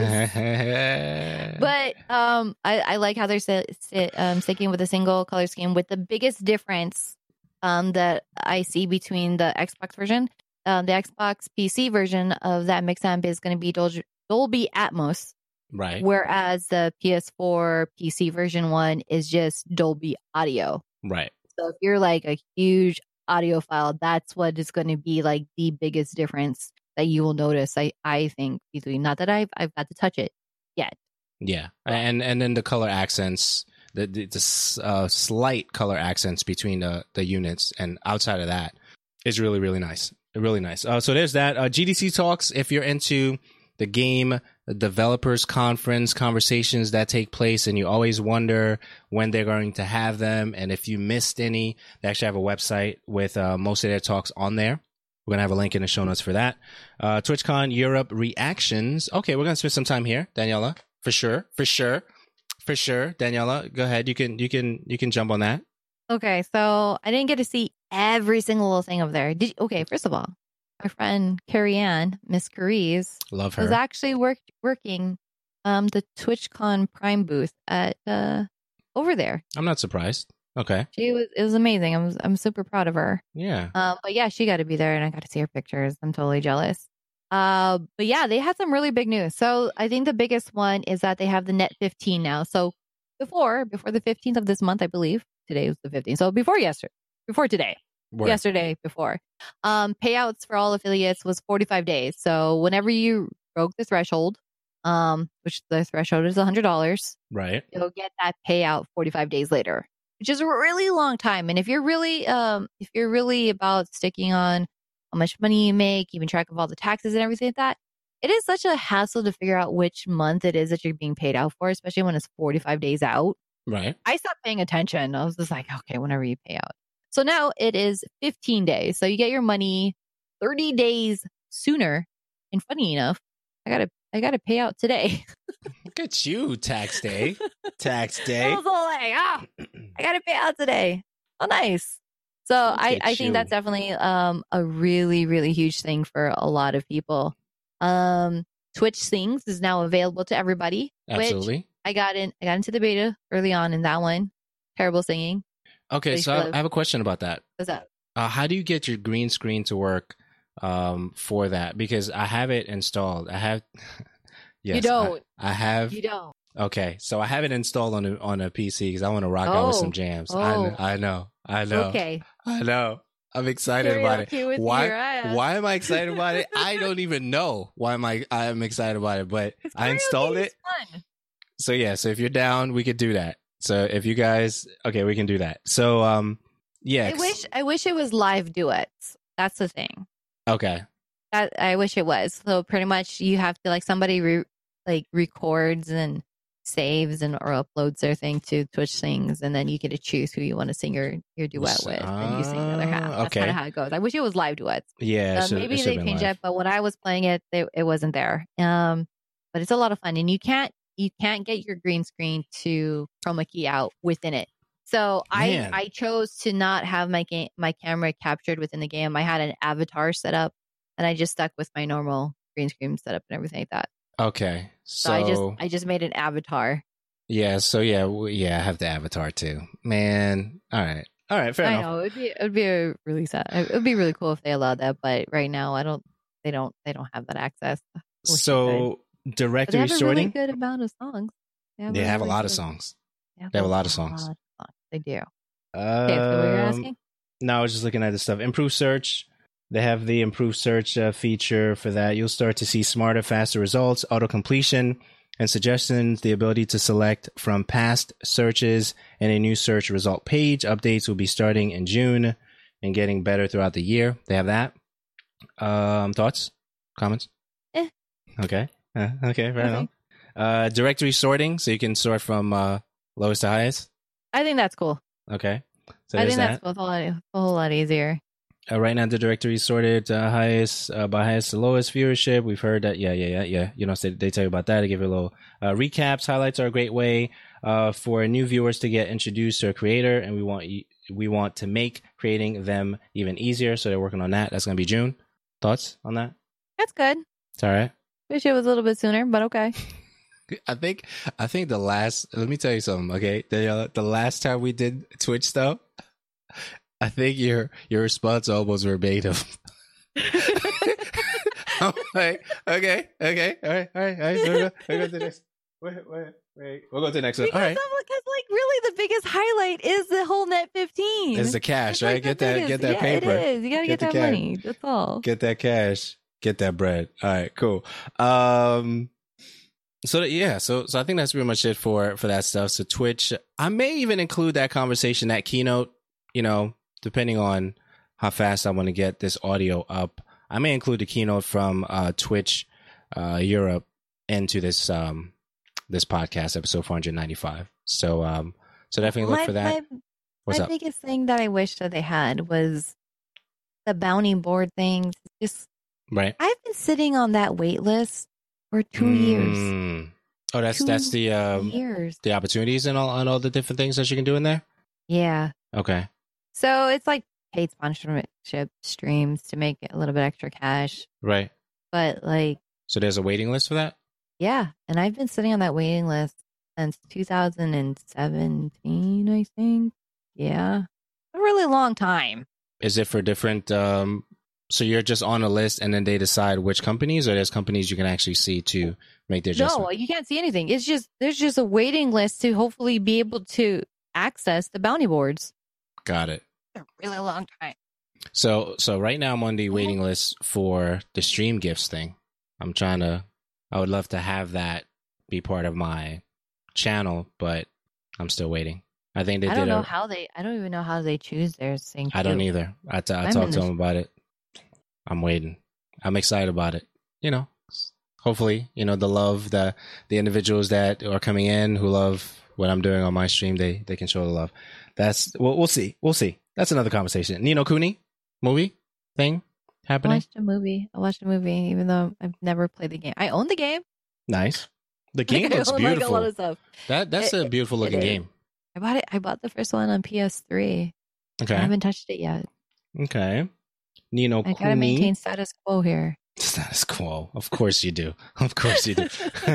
says. But um, I, I like how they're si- si- um, sticking with a single color scheme. With the biggest difference um, that I see between the Xbox version, um, the Xbox P C version of that mix amp is going to be dual, Dolby Atmos, Right. whereas the P S four P C version one is just Dolby Audio. Right. So if you're like a huge audiophile, that's what is going to be like the biggest difference that you will notice. I I think between, not that I've I've got to touch it yet. Yeah, and and then the color accents, the the, the uh, slight color accents between the the units, and outside of that, is really really nice, really nice. Uh, so there's that. Uh, G D C talks. If you're into the game developers conference conversations that take place, and you always wonder when they're going to have them, and if you missed any, they actually have a website with uh, most of their talks on there. We're going to have a link in the show notes for that. Uh, TwitchCon Europe reactions. Okay, we're going to spend some time here, Daniela, for sure, for sure, for sure. Daniela, go ahead. You can, you can, you can jump on that. Okay, so I didn't get to see every single little thing over there. Did you, okay, first of all, my friend Carrie Ann, Miss Caries, Love her. was actually work, working um, the TwitchCon Prime booth at uh, over there. I'm not surprised. Okay. She was it was amazing. I'm I'm super proud of her. Yeah. Uh, but yeah, she got to be there, and I got to see her pictures. I'm totally jealous. Uh, but yeah, they had some really big news. So I think the biggest one is that they have the Net fifteen now. So before before the fifteenth of this month, I believe today was the fifteenth. So before yesterday, before today, Word. yesterday before, um, payouts for all affiliates was forty-five days. So whenever you broke the threshold, um, which the threshold is one hundred dollars, Right. you'll get that payout forty-five days later, which is a really long time. And if you're really, um, if you're really about sticking on how much money you make, keeping track of all the taxes and everything like that, it is such a hassle to figure out which month it is that you're being paid out for, especially when it's forty-five days out. Right. I stopped paying attention. I was just like, okay, whenever you pay out. So now it is fifteen days. So you get your money thirty days sooner. And funny enough, I gotta, I gotta pay out today. Look at you, tax day. Tax day. I was all like, ah, I got to pay out today. Oh, nice. So I, I think that's definitely um, a really, really huge thing for a lot of people. Um, Twitch Sings is now available to everybody. Absolutely. Which I got in. I got into the beta early on in that one. Terrible singing. Okay, so I, I have a question about that. What's that? Uh, how do you get your green screen to work um, for that? Because I have it installed. I have. Yes, you don't. I, I have. You don't. Okay, so I have it installed on a, on a P C because I want to rock out with some jams. Oh. I, I know, I know. Okay. I know. I'm excited Carry about okay it. with Why? your ass. Why am I excited about it? I don't even know why am I. I am excited about it, but I installed it. Fun. So yeah, so if you're down, we could do that. So if you guys, okay, we can do that. So um, yeah. I wish. I wish it was live duets. That's the thing. Okay. That I wish it was. So pretty much, you have to like somebody re- like records and saves and or uploads their thing to Twitch Sings, and then you get to choose who you want to sing your, your duet with, uh, and you sing the other half. That's okay. kind of how it goes. I wish it was live duets. Yeah, uh, should, maybe it they change it, but when I was playing it, they, it wasn't there. Um, but it's a lot of fun, and you can't you can't get your green screen to chroma key out within it. So Man. I I chose to not have my game my camera captured within the game. I had an avatar set up, and I just stuck with my normal green screen setup and everything like that. Okay, so, so I just I just made an avatar. Yeah, so yeah, w- yeah, I have the avatar too. Man, all right, all right, fair I enough. know it would be it would be a really sad. It would be really cool if they allowed that, but right now I don't. They don't. They don't have that access. So directory they have a sorting. Really good amount of songs. They have, they have really a lot good. of songs. They have, they have a a lot lot of songs. of songs. They do. Um, okay, so what you're asking? No, I was just looking at this stuff. Improved search. They have the improved search uh, feature for that. You'll start to see smarter, faster results, auto completion, and suggestions. The ability to select from past searches and a new search result page. Updates will be starting in June and getting better throughout the year. They have that. Um, thoughts, comments? Eh. Okay. Uh, okay. Fair okay. enough. Uh, directory sorting, so you can sort from uh, lowest to highest. I think that's cool. Okay. So I think that. that's cool. It's a, lot, a whole lot easier. Uh, right now, the directory is sorted uh, highest uh, by highest to lowest viewership. We've heard that. Yeah, yeah, yeah, yeah. You know, so they tell you about that. They give you a little uh, recaps. Highlights are a great way uh, for new viewers to get introduced to a creator, and we want we want to make creating them even easier. So they're working on that. That's going to be June. Thoughts on that? That's good. It's all right. Wish it was a little bit sooner, but okay. I think I think the last. Let me tell you something. Okay, the uh, the last time we did Twitch stuff, I think your your response almost verbatim. I'm like, okay, okay, all right, all right, all right. We'll go, we'll go to the next. Wait, wait, wait. We'll go to the next one. Because, All right. because, like, really, the biggest highlight is the whole net fifteen. It's the cash, It's right? like get the that, biggest. get that yeah, paper. It is. You gotta Get get, the that cash. money. That's all. Get that cash. Get that bread. All right, cool. Um, so yeah, so so I think that's pretty much it for for that stuff. So Twitch, I may even include that conversation, that keynote. You know, depending on how fast I want to get this audio up, I may include the keynote from uh, Twitch uh, Europe into this um this podcast, episode four ninety-five. So um, so definitely look my, for that. My, What's my up? biggest thing that I wish that they had was the bounty board things. Just Right. I've been sitting on that wait list for two years. Mm. Oh, that's Two that's the um, years. the opportunities and all on all the different things that you can do in there. Yeah. Okay. So it's like paid sponsorship streams to make a little bit extra cash. Right. But like, So there's a waiting list for that. yeah. And I've been sitting on that waiting list since two thousand seventeen, I think. Yeah. A really long time. Is it for different? Um, so you're just on a list, and then they decide which companies, or there's companies you can actually see to make the adjustment. No, you can't see anything. It's just, there's just a waiting list to hopefully be able to access the bounty boards. Got it. A really long time. So so right now I'm on the waiting list for the stream gifts thing. I'm trying to. I would love to have that be part of my channel, but I'm still waiting. I think they I did. don't know a, how they, I don't even know how they choose their thing. I don't too. either. I, t- I I'm talked in to the- him about it. I'm waiting. I'm excited about it. You know, hopefully, you know, the love, the the individuals that are coming in who love what I'm doing on my stream, they they can show the love. That's we'll we'll see. We'll see. That's another conversation. Nino Kuni movie thing I happening. watched a movie. I watched a movie, even though I've never played the game. I own the game. Nice. The game looks I own, beautiful. Like, a lot of stuff. that that's It- a beautiful looking it is. game. I bought it. I bought the first one on P S three. Okay. I haven't touched it yet. Okay. Nino I gotta Kuni. maintain status quo here. Status quo. Of course you do. Of course you do.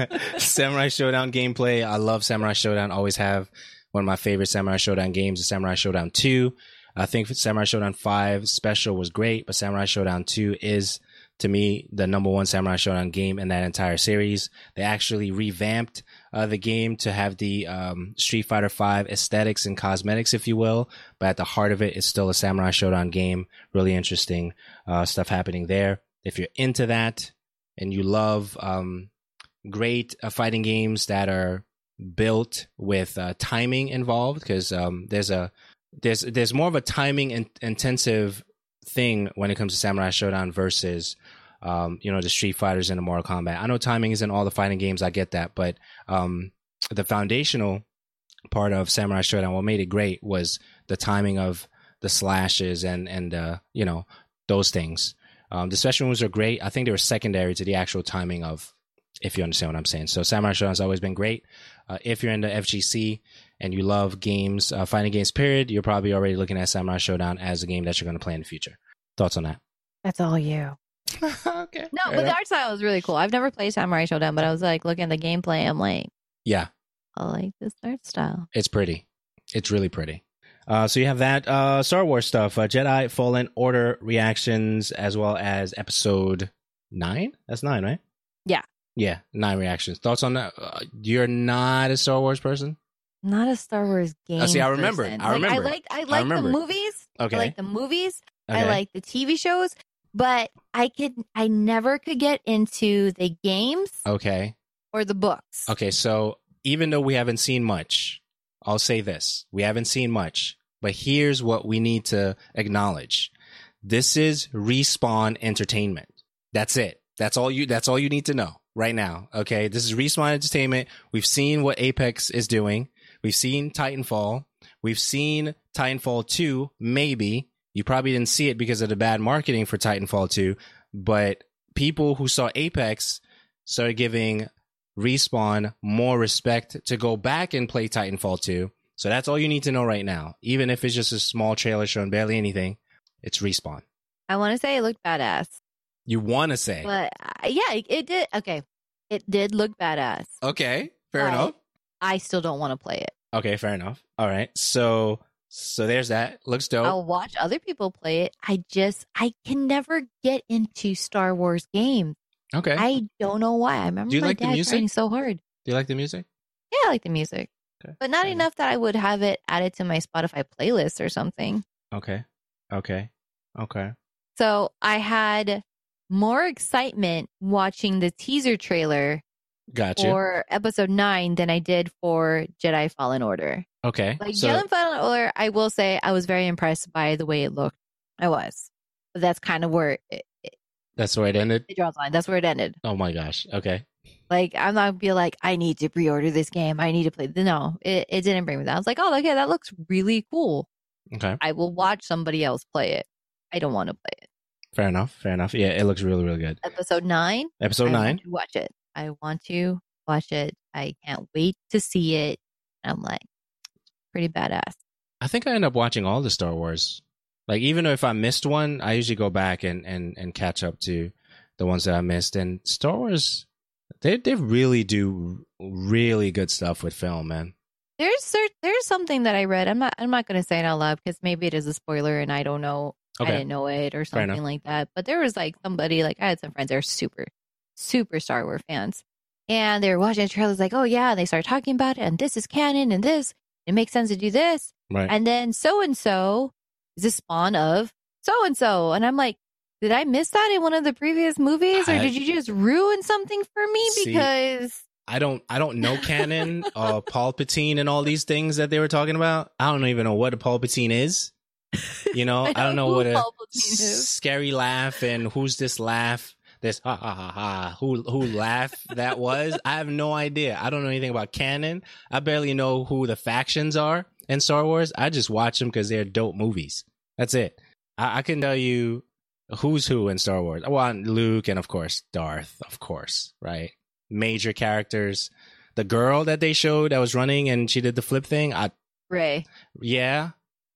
Samurai Showdown gameplay. I love Samurai Showdown. Always have. One of my favorite Samurai Showdown games is Samurai Showdown two. I think Samurai Showdown five special was great, but Samurai Showdown two is, to me, the number one Samurai Showdown game in that entire series. They actually revamped uh, the game to have the um, Street Fighter five aesthetics and cosmetics, if you will, but at the heart of it, it's still a Samurai Showdown game. Really interesting uh, stuff happening there. If you're into that and you love um, great uh, fighting games that are built with uh, timing involved, because um, there's a there's there's more of a timing in- intensive thing when it comes to Samurai Showdown versus um, you know, the Street Fighters and the Mortal Kombat. I know timing is in all the fighting games, I get that, but um, the foundational part of Samurai Showdown, what made it great was the timing of the slashes and and uh, you know, those things. Um, the special moves are great. I think they were secondary to the actual timing of, if you understand what I'm saying. So Samurai Showdown has always been great. Uh, if you're into F G C and you love games, uh, fighting games, period, you're probably already looking at Samurai Showdown as a game that you're going to play in the future. Thoughts on that? That's all you. Okay. No, but the art style is really cool. I've never played Samurai Showdown, but I was like looking at the gameplay. I'm like, Yeah, I like this art style. it's pretty. It's really pretty. Uh, so you have that uh, Star Wars stuff, uh, Jedi Fallen Order reactions, as well as episode nine. That's nine, right? Yeah. Yeah, nine reactions. Thoughts on that? Uh, you're not a Star Wars person? Not a Star Wars game. Oh, see, I remember. person. I Like, remember. I like I like the remember. movies. Okay. I like the movies. Okay. I like the T V shows, but I could I never could get into the games Okay. or the books. Okay, so even though we haven't seen much, I'll say this. We haven't seen much, but here's what we need to acknowledge. This is Respawn Entertainment. That's it. That's all you that's all you need to know right now. Okay? This is Respawn Entertainment. We've seen what Apex is doing. We've seen Titanfall. We've seen Titanfall two, maybe. You probably didn't see it because of the bad marketing for Titanfall two, but people who saw Apex started giving Respawn more respect to go back and play Titanfall two. So that's all you need to know right now. Even if it's just a small trailer showing barely anything, it's Respawn. I want to say it looked badass, You want to say. but uh, yeah, it, it did. Okay, it did look badass. Okay, fair But enough. I still don't want to play it. Okay, fair enough. All right. So So there's that. Looks dope. I'll watch other people play it. I just, I can never get into Star Wars games. Okay. I don't know why. I remember Do you my like the dad music? trying so hard. Do you like the music? Yeah, I like the music. Okay. But not Fair enough that I would have it added to my Spotify playlist or something. Okay. Okay. Okay. So I had more excitement watching the teaser trailer Gotcha. for episode nine than I did for Jedi Fallen Order. Okay. Like so, Jedi Fallen Order, I will say I was very impressed by the way it looked. I was. But that's kind of where it, it, that's where it ended? it draws the line. That's where it ended. Oh my gosh. Okay. Like, I'm not going to be like, I need to pre-order this game. I need to play. No, it, it didn't bring me that. I was like, oh, okay, that looks really cool. Okay. I will watch somebody else play it. I don't want to play it. Fair enough. Fair enough. Yeah, it looks really, really good. Episode nine. Episode I nine. want to watch it. I want to watch it. I can't wait to see it. I'm like, pretty badass. I think I end up watching all the Star Wars. Like, even if I missed one, I usually go back and, and, and catch up to the ones that I missed. And Star Wars, they they really do really good stuff with film, man. There's there, there's something that I read. I'm not I'm not going to say it out loud because maybe it is a spoiler and I don't know. Okay. I didn't know it or something like that. But there was like somebody, like I had some friends that are super, super Star Wars fans. And they were watching the trailers like, oh yeah, and they started talking about it. And this is canon and this, it makes sense to do this. Right. And then so-and-so is a spawn of so-and-so. And I'm like, did I miss that in one of the previous movies? Or I, did you just ruin something for me? See, because I don't I don't know canon, uh, Palpatine and all these things that they were talking about. I don't even know what a Palpatine is. You know, I, I don't don't know know what who a Palpatine is. scary laugh and who's this laugh, this ha ha ha ha, who who laugh that was. I have no idea. I don't know anything about canon. I barely know who the factions are in Star Wars. I just watch them because they're dope movies. That's it. I, I can tell you who's who in Star Wars. I want Luke and of course Darth, of course, right? Major characters. The girl that they showed that was running and she did the flip thing. I Rey. yeah.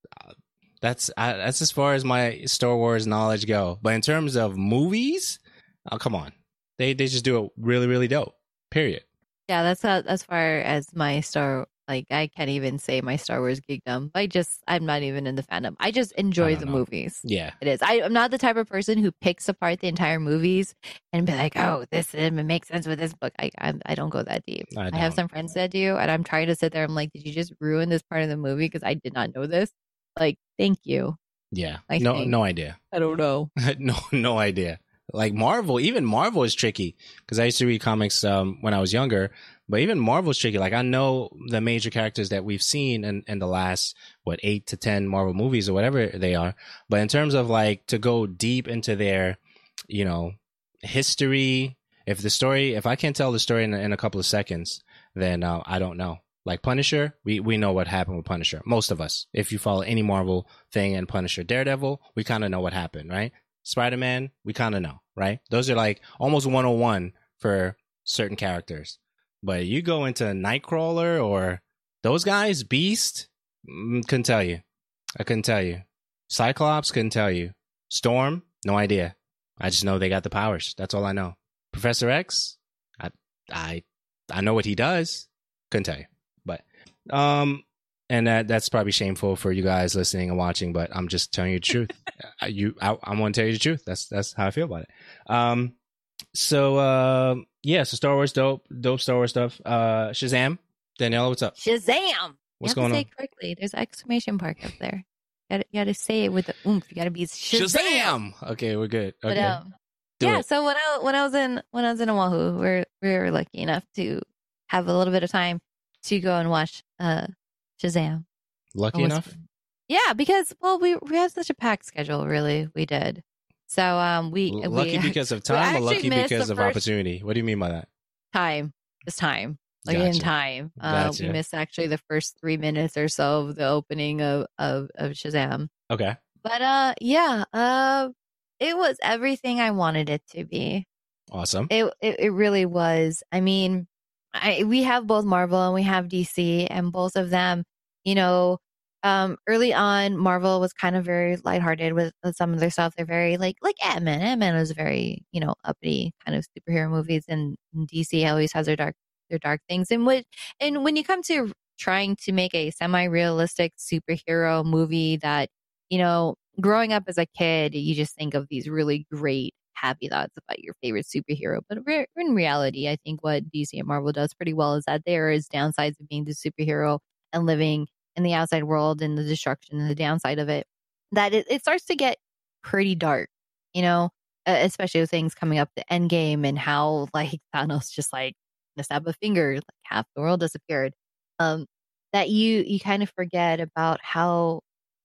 That's I, that's as far as my Star Wars knowledge go. But in terms of movies, oh come on, they they just do it really really dope. Period. Yeah, that's how, as far as my Star. Like I can't even say my Star Wars geekdom. I just I'm not even in the fandom. I just enjoy I the don't know. movies. Yeah, It is. I, I'm not the type of person who picks apart the entire movies and be like, oh, this it makes sense with this book. I I, I don't go that deep. I I, have don't. some friends that do, and I'm trying to sit there. I'm like, did you just ruin this part of the movie because I did not know this? Like, thank you. yeah. I no think. no idea. I don't know. no no idea. Like Marvel, even Marvel is tricky because I used to read comics um, when I was younger. But even Marvel's tricky. Like I know the major characters that we've seen in, in the last, what, eight to ten Marvel movies or whatever they are. But in terms of like to go deep into their, you know, history, if the story, if I can't tell the story in, in a couple of seconds, then uh, I don't know. Like Punisher, we, we know what happened with Punisher. Most of us, if you follow any Marvel thing and Punisher, Daredevil, we kind of know what happened, right? Spider-Man, we kind of know, right? Those are like almost one oh one for certain characters. But you go into Nightcrawler or those guys, Beast, mm, couldn't tell you. I couldn't tell you. Cyclops, couldn't tell you. Storm, no idea. I just know they got the powers. That's all I know. Professor X, I I I know what he does. Couldn't tell you. But um, and that that's probably shameful for you guys listening and watching. But I'm just telling you the truth. you, I, I want to tell you the truth. That's that's how I feel about it. Um, so uh. Yeah, so Star Wars, dope, dope Star Wars stuff. Uh, Shazam, Daniela, what's up? Shazam! What's you have going to say on? it correctly. There's an exclamation mark up there. You gotta, you gotta say it with the oomph. You gotta be Shazam. Shazam! Okay, we're good. Okay, But, um, do yeah. it. So when I when I was in when I was in Oahu, we're we were lucky enough to have a little bit of time to go and watch uh, Shazam. Lucky It was enough? fun. Yeah, because well, we we had such a packed schedule. Really, we did. So um, we L- lucky we, because of time or actually lucky missed because the of first- opportunity? What do you mean by that? time, just time. Like in Gotcha. time, uh, Gotcha. we missed actually the first three minutes or so of the opening of of, of Shazam. Okay. But uh, yeah, uh, it was everything I wanted it to be. Awesome. It it, it really was. I mean, I we have both Marvel and we have D C, and both of them, you know, um, early on, Marvel was kind of very lighthearted with, with some of their stuff. They're very like like Ant-Man. Ant-Man was very, you know, uppity kind of superhero movies, and, and D C always has their dark their dark things. And when and when you come to trying to make a semi-realistic superhero movie that, you know, growing up as a kid, you just think of these really great, happy thoughts about your favorite superhero. But re- in reality, I think what D C and Marvel does pretty well is that there is downsides of being the superhero and living in the outside world and the destruction and the downside of it, that it, it starts to get pretty dark, you know, uh, especially with things coming up the end game and how like Thanos just like the snap of a finger, like half the world disappeared. Um, that you you kind of forget about how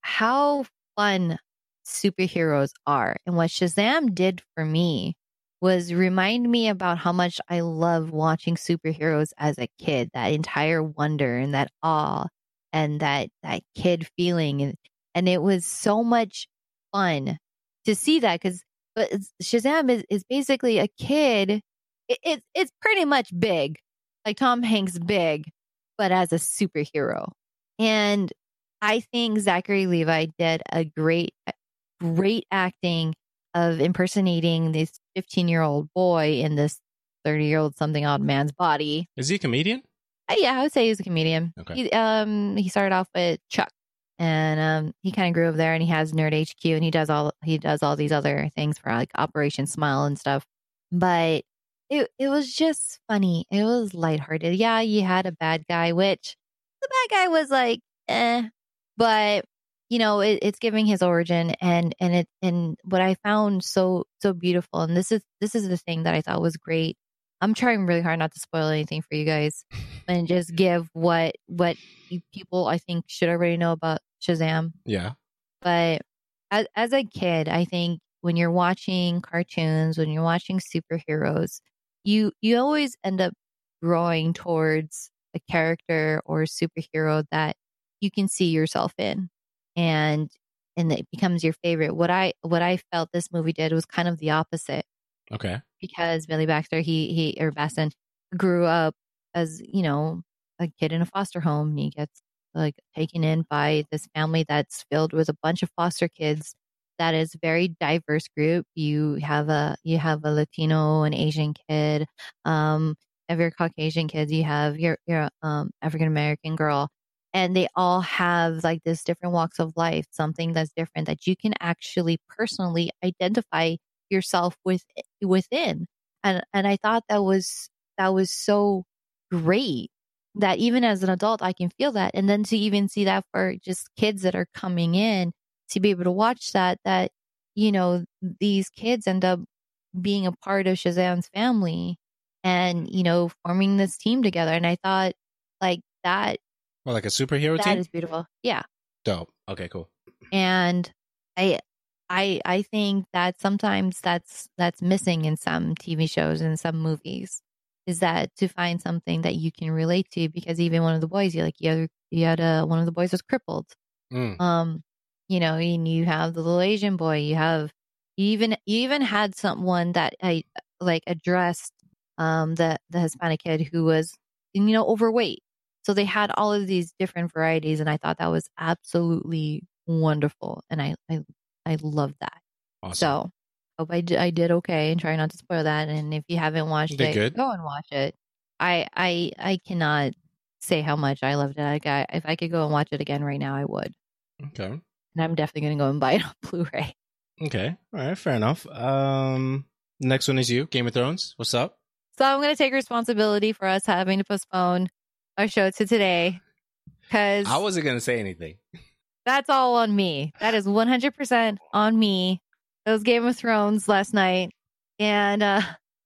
how fun superheroes are. And what Shazam did for me was remind me about how much I love watching superheroes as a kid, that entire wonder and that awe and that that kid feeling. And, and it was so much fun to see that, because but Shazam is, is basically a kid. It, it, it's pretty much big, like Tom Hanks big, but as a superhero. And I think Zachary Levi did a great, great acting of impersonating this fifteen-year-old boy in this thirty-year-old something odd man's body. Is he a comedian? Uh, yeah, I would say he's a comedian. Okay. He, um, he started off with Chuck, and um, he kind of grew up there, and he has Nerd H Q, and he does all he does all these other things for like Operation Smile and stuff. But it it was just funny. It was lighthearted. Yeah, you had a bad guy, which the bad guy was like, eh, but you know, it, it's giving his origin, and and it and what I found so so beautiful, and this is this is the thing that I thought was great. I'm trying really hard not to spoil anything for you guys, and just give what what people I think should already know about Shazam. Yeah. But as as a kid, I think when you're watching cartoons, when you're watching superheroes, you you always end up growing towards a character or a superhero that you can see yourself in, and and it becomes your favorite. What I what I felt this movie did was kind of the opposite. Okay. Because Billy Baxter, he he or Baston grew up as, you know, a kid in a foster home, and he gets like taken in by this family that's filled with a bunch of foster kids. That is a very diverse group. You have a you have a Latino and Asian kid. Um, of your Caucasian kids, you have your your um African American girl, and they all have like this different walks of life, something that's different that you can actually personally identify yourself with within. And and I thought that was that was so great that even as an adult I can feel that. And then to even see that for just kids that are coming in, to be able to watch that, that, you know, these kids end up being a part of Shazam's family and, you know, forming this team together. And I thought like that. Well, like a superhero that team? That is beautiful. Yeah. Dope. Okay, cool. And I, I, I think that sometimes that's, that's missing in some T V shows and some movies, is that to find something that you can relate to, because even one of the boys, you like, you had, you had a, one of the boys was crippled. Mm. Um, you know, and you have the little Asian boy, you have, you even, you even had someone that I like addressed, um, the, the Hispanic kid who was, you know, overweight. So they had all of these different varieties. And I thought that was absolutely wonderful. And I, I, I love that. Awesome. So hope I, d- I did okay, and try not to spoil that. And if you haven't watched Did it, good. go and watch it. I, I, I cannot say how much I loved it. Like I, if I could go and watch it again right now, I would. Okay. And I'm definitely going to go and buy it on Blu-ray. Okay. All right. Fair enough. Um, next one is you, Game of Thrones. What's up? So I'm going to take responsibility for us having to postpone our show to today, because I wasn't going to say anything. That's all on me. That is one hundred percent on me. It was Game of Thrones last night, and uh,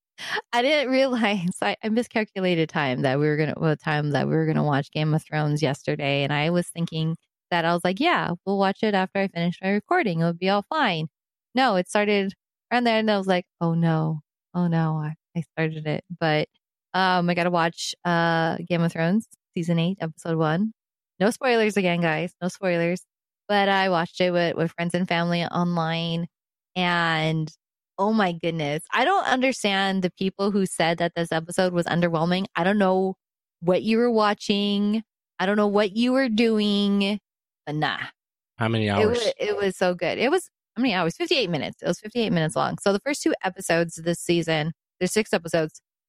I didn't realize I, I miscalculated time that we were gonna well, time that we were gonna watch Game of Thrones yesterday, and I was thinking that I was like, yeah, we'll watch it after I finish my recording. It'll be all fine. No, it started around there, and I was like, oh no, oh no, I, I started it, but um, I got to watch uh Game of Thrones season eight, episode one. No spoilers again, guys. No spoilers. But I watched it with, with friends and family online, and oh my goodness, I don't understand the people who said that this episode was underwhelming. I don't know what you were watching. I don't know what you were doing, but nah. How many It hours? was, it was so good. It was, how many hours? fifty-eight minutes. It was fifty-eight minutes long. So the first two episodes this season, there's six episodes.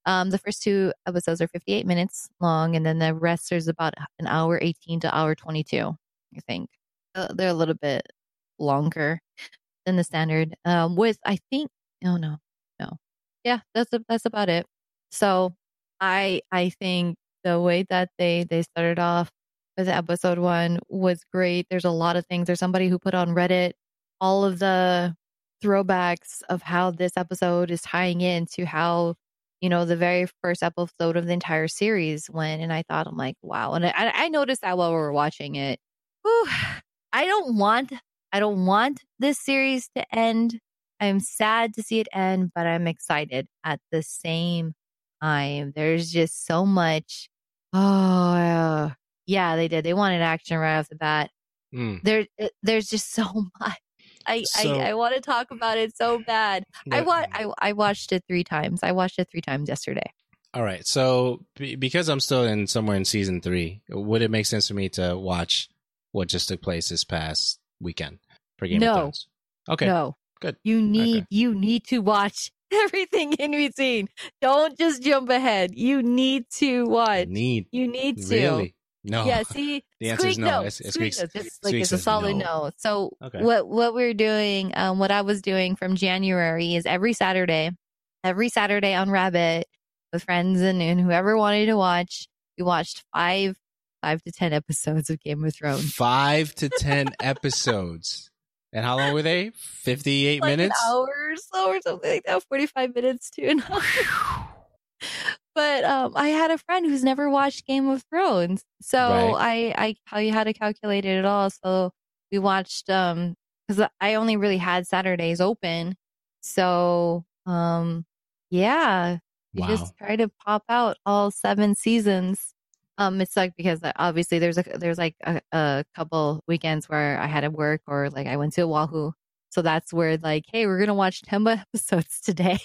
Um, the first two episodes are fifty-eight minutes long, and then the rest is about an hour eighteen to hour twenty-two, I think. Uh, they're a little bit longer than the standard. Um, with, I think, oh no, no. Yeah, that's, that's about it. So I, I think the way that they, they started off with episode one was great. There's a lot of things. There's somebody who put on Reddit all of the throwbacks of how this episode is tying into how, you know, the very first episode of the entire series went. And I thought, I'm like, wow. And I, I noticed that while we were watching it. Whew, I don't want, I don't want this series to end. I'm sad to see it end, but I'm excited at the same time. There's just so much. Oh, uh, yeah, they did. They wanted action right off the bat. Mm. There, there's just so much. I, So- I, I want to talk about it so bad. I, Yeah. wa- I I watched it three times. I watched it three times yesterday. All right. So be- because I'm still in somewhere in season three, would it make sense for me to watch what just took place this past weekend for Game No. of Thrones? Okay. No, Good. you need Okay. you need to watch everything in between. Don't just jump ahead. You need to watch. Need. You need to. Really? No. Yeah, see, The answer is squeak no. no. It's- it's Squeak squeaks- no. Just like squeak it's a says solid no. no. So Okay. what what we're doing, um, what I was doing from January is every Saturday, every Saturday on Rabbit with friends and, and whoever wanted to watch, we watched five five to ten episodes of Game of Thrones. Five to ten episodes. And how long were they? fifty-eight Like minutes? an hour or so or something like that, forty-five minutes to an hour. But um, I had a friend who's never watched Game of Thrones, so Right. I I I had to calculate it all. So we watched um because I only really had Saturdays open, so um yeah, we Wow. just try to pop out all seven seasons. Um, it sucked because uh, obviously there's a there's like a, a couple weekends where I had to work or like I went to Oahu, so that's where like, hey, we're gonna watch ten episodes today.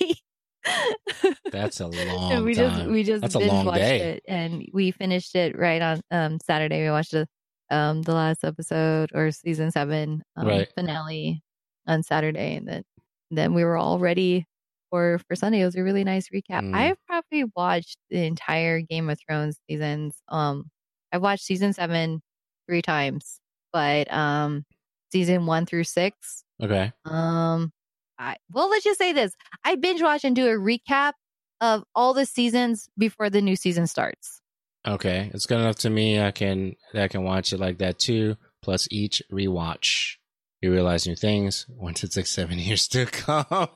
That's a long And we time. just we just That's a binge long watched day. it, and we finished it right on um Saturday. We watched the um the last episode or season seven um, Right. finale on Saturday, and then then we were all ready for for Sunday. It was a really nice recap. Mm. I've probably watched the entire Game of Thrones seasons. Um, I've watched season seven three times, but um, season one through six. Okay. Um, I well, let's just say this: I binge watch and do a recap of all the seasons before the new season starts. Okay. It's good enough to me. I can I can watch it like that too. Plus each rewatch. You realize new things once it took seven years to come.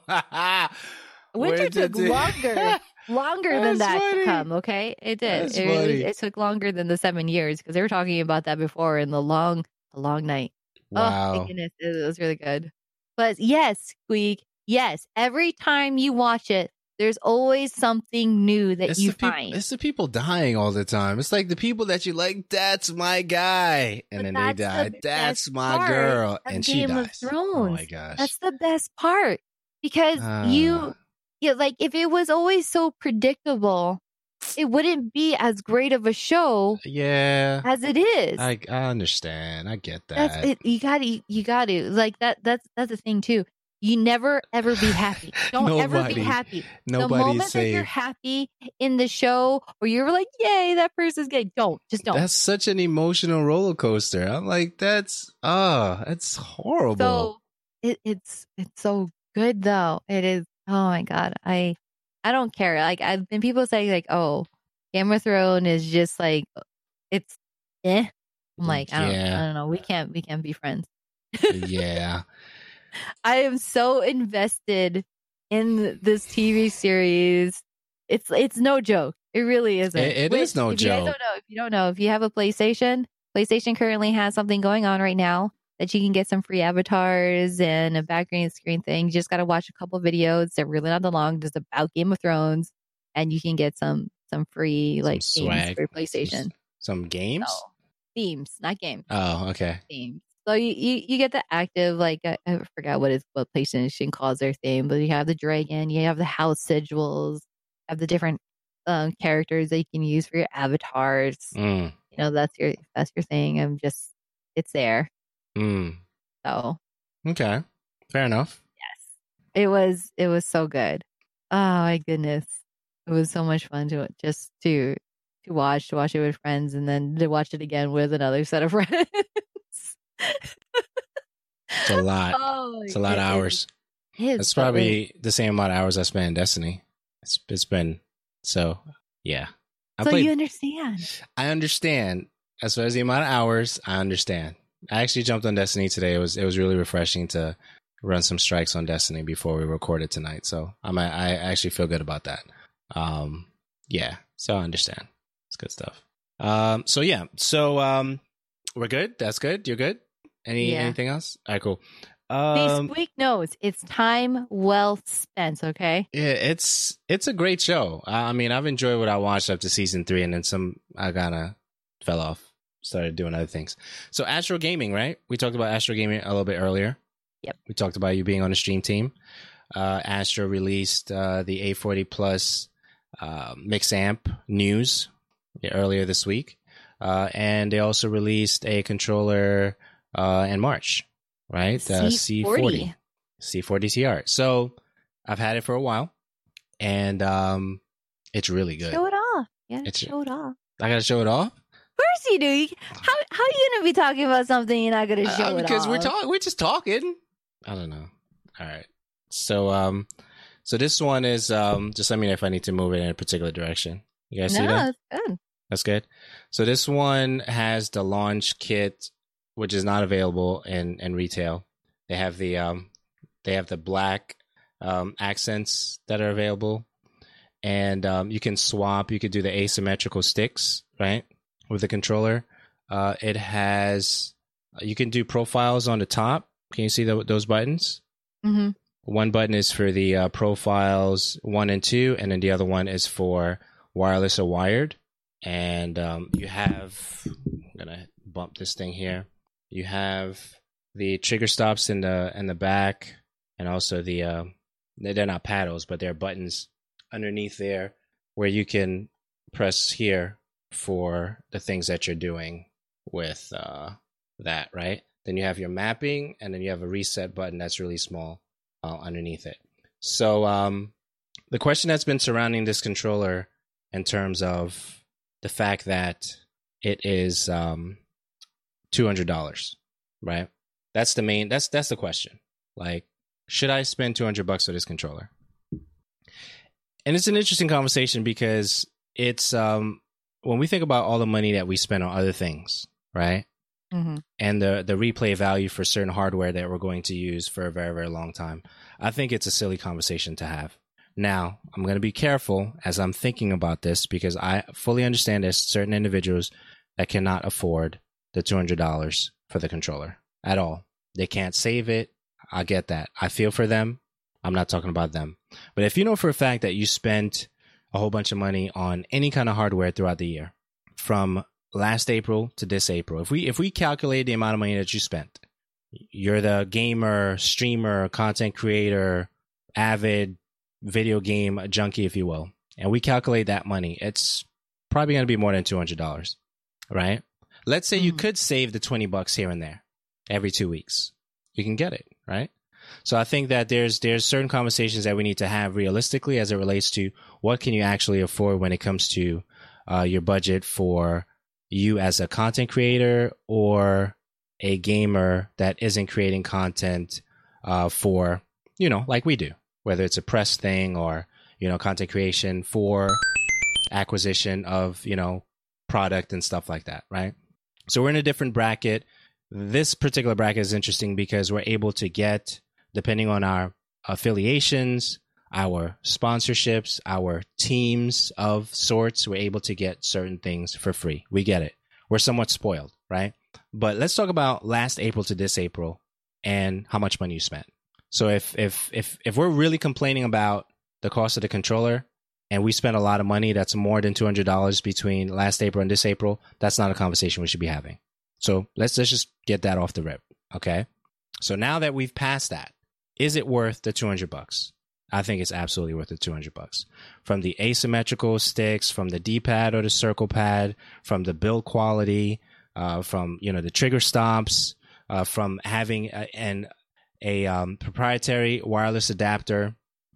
Winter Where took did it- longer, longer than That's that funny. to come. Okay, it did. That's It, really, funny. it took longer than the seven years because they were talking about that before in the long, the long night. Oh, Wow. my goodness, it was really good. But yes, Squeak, yes, every time you watch it, there's always something new that It's you the peop- find. it's the people dying all the time. It's like the people that you like, that's my guy. And But then they that's the die. best That's my part girl. of And she Game of dies. Oh Thrones. my gosh. That's the best part because Ah. you, yeah, like if it was always so predictable, it wouldn't be as great of a show Yeah. as it is. I I understand. I get that. That's it. You got to, you got to like that. That's that's the thing too. You never ever be happy. Don't ever Nobody- be happy. The Nobody's moment that you're safe. happy in the show, or you're like, "Yay, that person's gay," don't just don't. That's such an emotional roller coaster. I'm like, that's ah, that's horrible. So it, it's it's so good though. It is. Oh my god, I I don't care. Like I've been people say like, "Oh, Game of Thrones is just like it's eh." I'm like, I don't, Yeah. I don't know. We can't we can't be friends. Yeah. I am so invested in this T V series. It's it's no joke. It really isn't. It- it Which, is no if You guys joke. don't know. If you don't know, if you have a PlayStation, PlayStation currently has something going on right now that you can get some free avatars and a background screen thing. You just got to watch a couple videos. They're really not that long, just about Game of Thrones, and you can get some some free Some like games swag. for PlayStation. Some, some games? So, themes, not games. Oh, okay. Themes. So you, you, you get the active, like I, I forgot what is what PlayStation calls their theme, but you have the dragon, you have the house sigils, you have the different um, characters that you can use for your avatars. Mm, You know, that's your that's your thing. I'm just it's there. mm. So Okay. Fair enough. yes, it was it was so good. Oh my goodness. It was so much fun to just to to watch, to watch it with friends, and then to watch it again with another set of friends. It's a lot. Oh, It's a lot it of is. hours. It is, That's but probably the same amount of hours I spent in Destiny. It's it's been so yeah. I so played. you understand. I understand. As far as the amount of hours, I understand. I actually jumped on Destiny today. It was it was really refreshing to run some strikes on Destiny before we recorded tonight. So I'm I I actually feel good about that. Um, yeah. So I understand. It's good stuff. Um, so yeah. So um, we're good. That's good. You're good. Any Yeah. anything else? All right. Cool. They Um, squeak knows it's time well spent. Okay. yeah, it's it's a great show. I, I mean, I've enjoyed what I watched up to season three, and then some. I kind of fell off. Started doing other things. So Astro Gaming, right? We talked about Astro Gaming a little bit earlier. Yep. We talked about you being on the stream team. Uh, Astro released uh, the A forty Plus uh, Mix Amp news earlier this week, uh, and they also released a controller uh, in March, right? The C forty, C forty T R. So I've had it for a while, and um, it's really good. Show it off. Yeah, It's- show it off. I gotta show it off. Of course you do. You, how how are you gonna be talking about something you're not gonna show Uh, it because off? we're talking, we're just talking. I don't know. All right. So um, so this one is um, just let me know if I need to move it in a particular direction. You guys see No, that? it's good. That's good. So this one has the launch kit, which is not available in, in retail. They have the um, they have the black um, accents that are available, and um, you can swap. You could do the asymmetrical sticks, right, with the controller. Uh, it has you can do profiles on the top. Can you see the, those buttons? Mm-hmm. One button is for the uh, profiles one and two, and then the other one is for wireless or wired. And um, you have, I'm gonna bump this thing here. You have the trigger stops in the in the back, and also the uh, they're not paddles, but they're buttons underneath there where you can press here for the things that you're doing with uh, that, right? Then you have your mapping, and then you have a reset button that's really small uh, underneath it. So um, the question that's been surrounding this controller in terms of the fact that it is um, two hundred dollars, right? That's the main, that's that's the question. Like, should I spend two hundred bucks for this controller? And it's an interesting conversation because it's, um, when we think about all the money that we spend on other things, right? Mm-hmm. And the, the replay value for certain hardware that we're going to use for a very, very long time, I think it's a silly conversation to have. Now, I'm going to be careful as I'm thinking about this because I fully understand there's certain individuals that cannot afford the two hundred dollars for the controller at all. They can't save it. I get that. I feel for them. I'm not talking about them. But if you know for a fact that you spent a whole bunch of money on any kind of hardware throughout the year, from last April to this April, if we if we calculate the amount of money that you spent, you're the gamer, streamer, content creator, avid video game junkie, if you will, and we calculate that money, it's probably going to be more than two hundred dollars, right? Let's say mm-hmm. you could save the twenty bucks here and there every two weeks. You can get it, right? So I think that there's there's certain conversations that we need to have realistically as it relates to what can you actually afford when it comes to uh, your budget for you as a content creator or a gamer that isn't creating content uh, for, you know, like we do, whether it's a press thing or, you know, content creation for acquisition of, you know, product and stuff like that, right? So we're in a different bracket. This particular bracket is interesting because we're able to get, depending on our affiliations, our sponsorships, our teams of sorts, we're able to get certain things for free. We get it. We're somewhat spoiled, right? But let's talk about last April to this April and how much money you spent. So if if if if we're really complaining about the cost of the controller and we spent a lot of money that's more than two hundred dollars between last April and this April, that's not a conversation we should be having. So let's, let's just get that off the rip, okay? So now that we've passed that, is it worth the two hundred bucks? I think it's absolutely worth the two hundred bucks. From the asymmetrical sticks, from the D-pad or the circle pad, from the build quality, uh, from, you know, the trigger stops, uh, from having a, an, a um, proprietary wireless adapter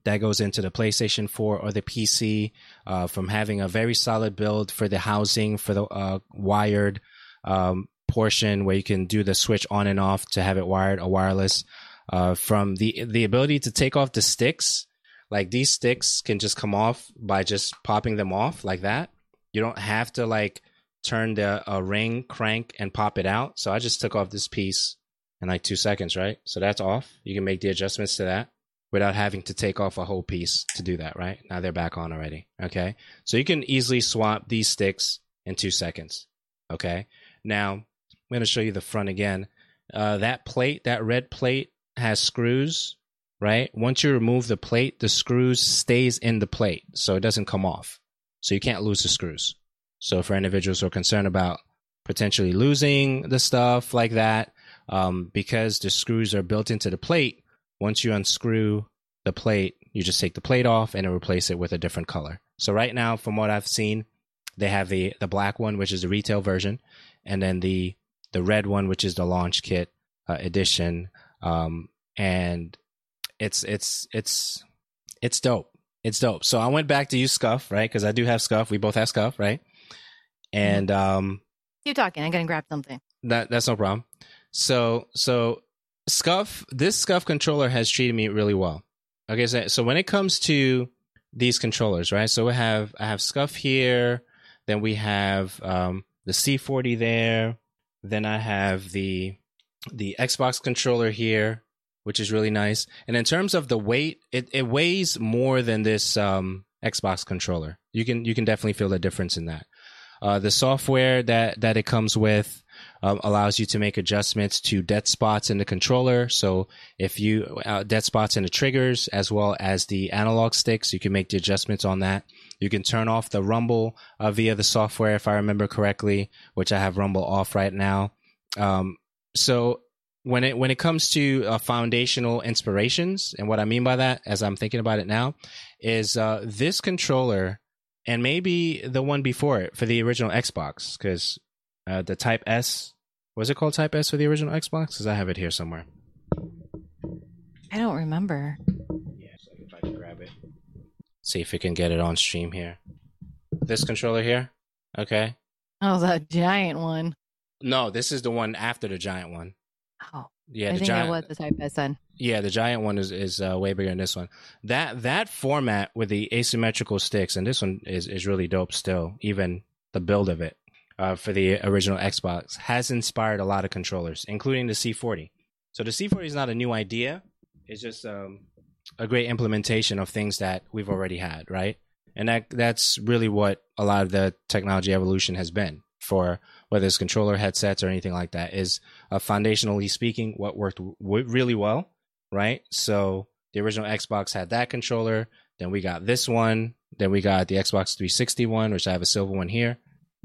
that goes into the PlayStation four or the P C, uh, from having a very solid build for the housing, for the uh, wired um, portion where you can do the switch on and off to have it wired or wireless, uh, from the the ability to take off the sticks. Like these sticks can just come off by just popping them off like that. You don't have to like turn the a ring crank and pop it out. So I just took off this piece in like two seconds, right? So that's off. You can make the adjustments to that without having to take off a whole piece to do that, right? Now they're back on already, okay? So you can easily swap these sticks in two seconds, okay? Now, I'm going to show you the front again. Uh, that plate, that red plate has screws, right? Once you remove the plate, the screws stays in the plate, so it doesn't come off. So you can't lose the screws. So for individuals who are concerned about potentially losing the stuff like that, um, because the screws are built into the plate, once you unscrew the plate, you just take the plate off and replace it with a different color. So right now, from what I've seen, they have the, the black one, which is the retail version, and then the the red one, which is the launch kit uh, edition. Um, and it's it's it's it's dope. It's dope. So I went back to use Scuff, right? Because I do have Scuff. We both have Scuff, right? And um, keep talking. I'm gonna grab something. That that's no problem. So so. Scuff, this Scuff controller has treated me really well. Okay, so, so when it comes to these controllers, right? So we have I have Scuff here, then we have um, the C forty there, then I have the the Xbox controller here, which is really nice. And in terms of the weight, it, it weighs more than this um, Xbox controller. You can you can definitely feel the difference in that. Uh, the software that that it comes with um, allows you to make adjustments to dead spots in the controller. So if you uh, dead spots in the triggers as well as the analog sticks, you can make the adjustments on that. You can turn off the rumble uh, via the software, if I remember correctly, which I have rumble off right now. Um, so when it when it comes to uh, foundational inspirations, and what I mean by that, as I'm thinking about it now, is uh, this controller. And maybe the one before it for the original Xbox, because uh, the Type S, was it called Type S for the original Xbox? Because I have it here somewhere. I don't remember. Yeah, so if I can grab it. See if we can get it on stream here. This controller here, okay. Oh, that giant one. No, this is the one after the giant one. Oh, yeah, I the think giant, it was the Type S then. Yeah, the giant one is is uh, way bigger than this one. That that format with the asymmetrical sticks, and this one is, is really dope still, even the build of it uh, for the original Xbox, has inspired a lot of controllers, including the C forty. So the C forty is not a new idea. It's just um, a great implementation of things that we've already had, right? And that that's really what a lot of the technology evolution has been for, whether it's controller headsets or anything like that, is uh, foundationally speaking, what worked w- really well. Right, so the original Xbox had that controller. Then we got this one. Then we got the Xbox three sixty one, which I have a silver one here.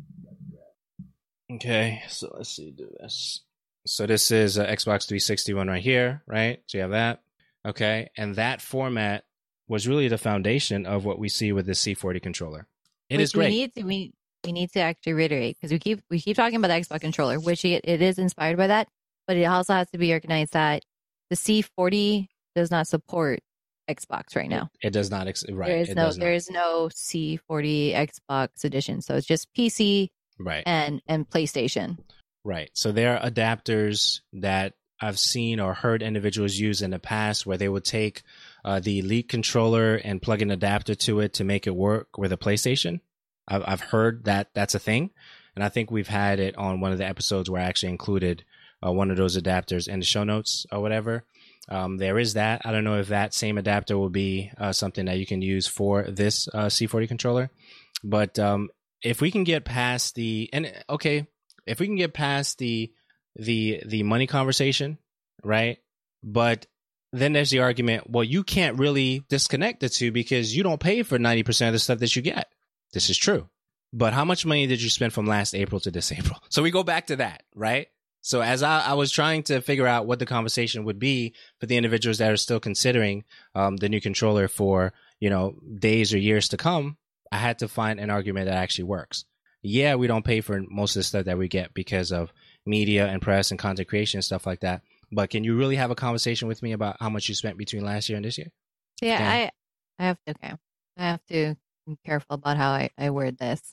Okay, so let's see, do this. So this is an Xbox three sixty one right here, right? So you have that. Okay, and that format was really the foundation of what we see with the C forty controller. It which is great. We need to we we need to actually reiterate, because we keep we keep talking about the Xbox controller, which it, it is inspired by that, but it also has to be recognized that the C forty does not support Xbox right now. It, it does not. Ex- right. There is it no does not. there is no C forty Xbox edition, so it's just P C right. and and PlayStation. Right. So there are adapters that I've seen or heard individuals use in the past where they would take uh, the Elite controller and plug an adapter to it to make it work with a PlayStation. I've, I've heard that that's a thing. And I think we've had it on one of the episodes where I actually included uh, one of those adapters in the show notes or whatever. Um, there is that. I don't know if that same adapter will be uh, something that you can use for this uh, C forty controller. But um, if we can get past the, and okay, if we can get past the the the money conversation, right? But then there's the argument, well, you can't really disconnect the two because you don't pay for ninety percent of the stuff that you get. This is true. But how much money did you spend from last April to this April? So we go back to that, right? So as I, I was trying to figure out what the conversation would be for the individuals that are still considering um, the new controller for, you know, days or years to come, I had to find an argument that actually works. Yeah, we don't pay for most of the stuff that we get because of media and press and content creation and stuff like that. But can you really have a conversation with me about how much you spent between last year and this year? Yeah, okay. I have to. Okay, I have to be careful about how I, I word this.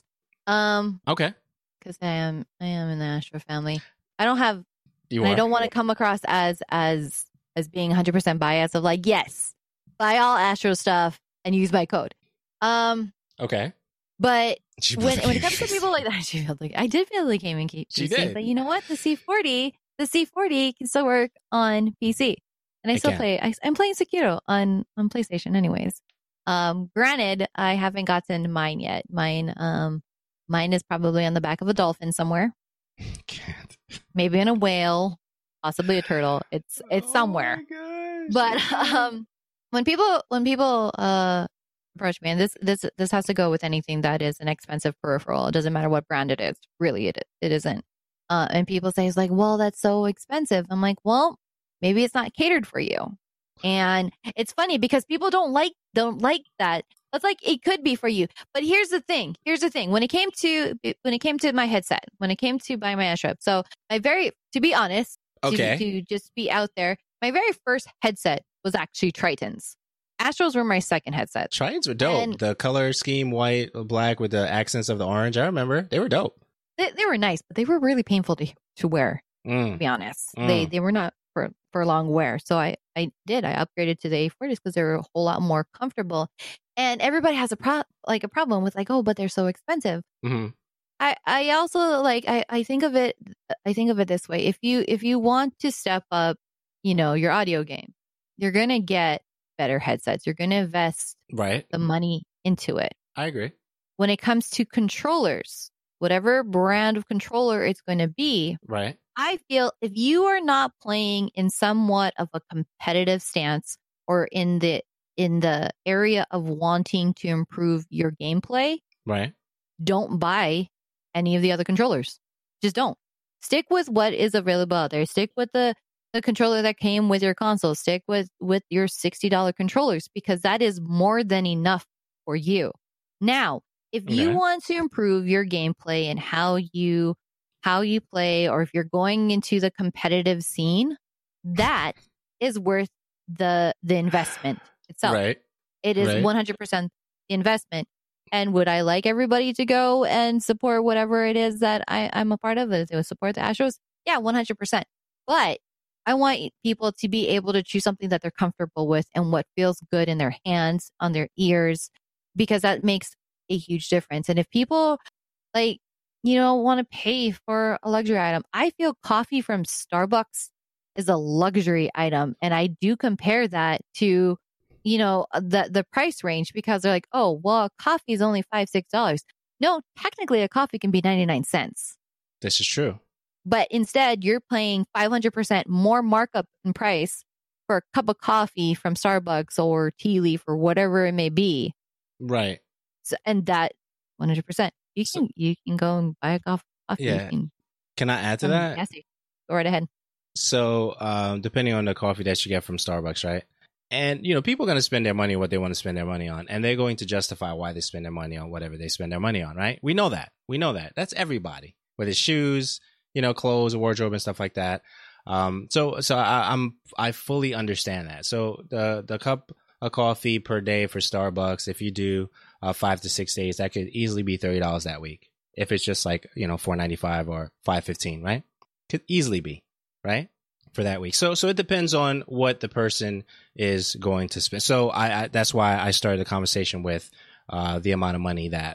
Um, Okay. because I am I am in the Astro family. I don't have, You and are. I don't want to come across as as as being one hundred percent biased of like, yes, buy all Astro stuff and use my code. Um, Okay. but She when built a when it comes to P C. people like that, she felt like I did feel like gaming P C, She did. but you know what? The C forty, the C forty can still work on P C, and I It still can. play. I, I'm playing Sekiro on on PlayStation, anyways. Um, granted, I haven't gotten mine yet. Mine, um, mine is probably on the back of a dolphin somewhere, Can't. maybe in a whale, possibly a turtle. It's it's somewhere. Oh my But gosh. um, when people when people uh approach me, and this this this has to go with anything that is an expensive peripheral. It doesn't matter what brand it is. Really, it it isn't. Uh, and people say it's like, well, that's so expensive. I'm like, well, maybe it's not catered for you. And it's funny because people don't like don't like that. It's like it could be for you. But here's the thing. Here's the thing. When it came to when it came to my headset, when it came to buying my Astro, so my very to be honest, to, Okay. to just be out there, my very first headset was actually Tritons. Astros were my second headset. Tritons were dope. And- the color scheme, white, black with the accents of the orange. I remember. They were dope. They, they were nice, but they were really painful to to wear. To Mm. be honest, Mm. they they were not for for long wear. So I I did I upgraded to the A forties because they were a whole lot more comfortable. And everybody has a pro like a problem with like, oh, but they're so expensive. hmm I, I also like I, I think of it I think of it this way. If you if you want to step up, you know, your audio game, you're gonna get better headsets. You're gonna invest Right. the money into it. I agree. When it comes to controllers, whatever brand of controller it's going to be, Right. I feel if you are not playing in somewhat of a competitive stance or in the in the area of wanting to improve your gameplay, Right. don't buy any of the other controllers. Just don't. Stick with what is available out there. Stick with the, the controller that came with your console. Stick with, with your sixty dollars controllers because that is more than enough for you. Now, if you Okay. want to improve your gameplay and how you how you play, or if you're going into the competitive scene, that is worth the the investment itself. Right. It is Right. one hundred percent the investment. And would I like everybody to go and support whatever it is that I, I'm a part of? It to support the Astros? Yeah, one hundred percent. But I want people to be able to choose something that they're comfortable with and what feels good in their hands, on their ears, because that makes a huge difference. And if people like, you know, want to pay for a luxury item, I feel coffee from Starbucks is a luxury item. And I do compare that to, you know, the the price range because they're like, oh, well, coffee is only five, six dollars. No, technically a coffee can be ninety-nine cents. This is true. But instead, you're paying five hundred percent more markup in price for a cup of coffee from Starbucks or Tea Leaf or whatever it may be. Right. So, and that one hundred percent. You So- can you can go and buy a coffee. Yeah. You can Can I add to come that? gas station. Go right ahead. So, um, depending on the coffee that you get from Starbucks, right? And, you know, people are going to spend their money on what they want to spend their money on, and they're going to justify why they spend their money on whatever they spend their money on, right? We know that. We know that. That's everybody, whether it's shoes, you know, clothes, wardrobe, and stuff like that. Um, so, so I, I'm, I fully understand that. So the, the cup of coffee per day for Starbucks, if you do uh, five to six days, that could easily be thirty dollars that week. If it's just like, you know, four ninety-five or five fifteen, right? Could easily be, right? For that week. So, so it depends on what the person is going to spend. So I, I that's why I started the conversation with, uh, the amount of money that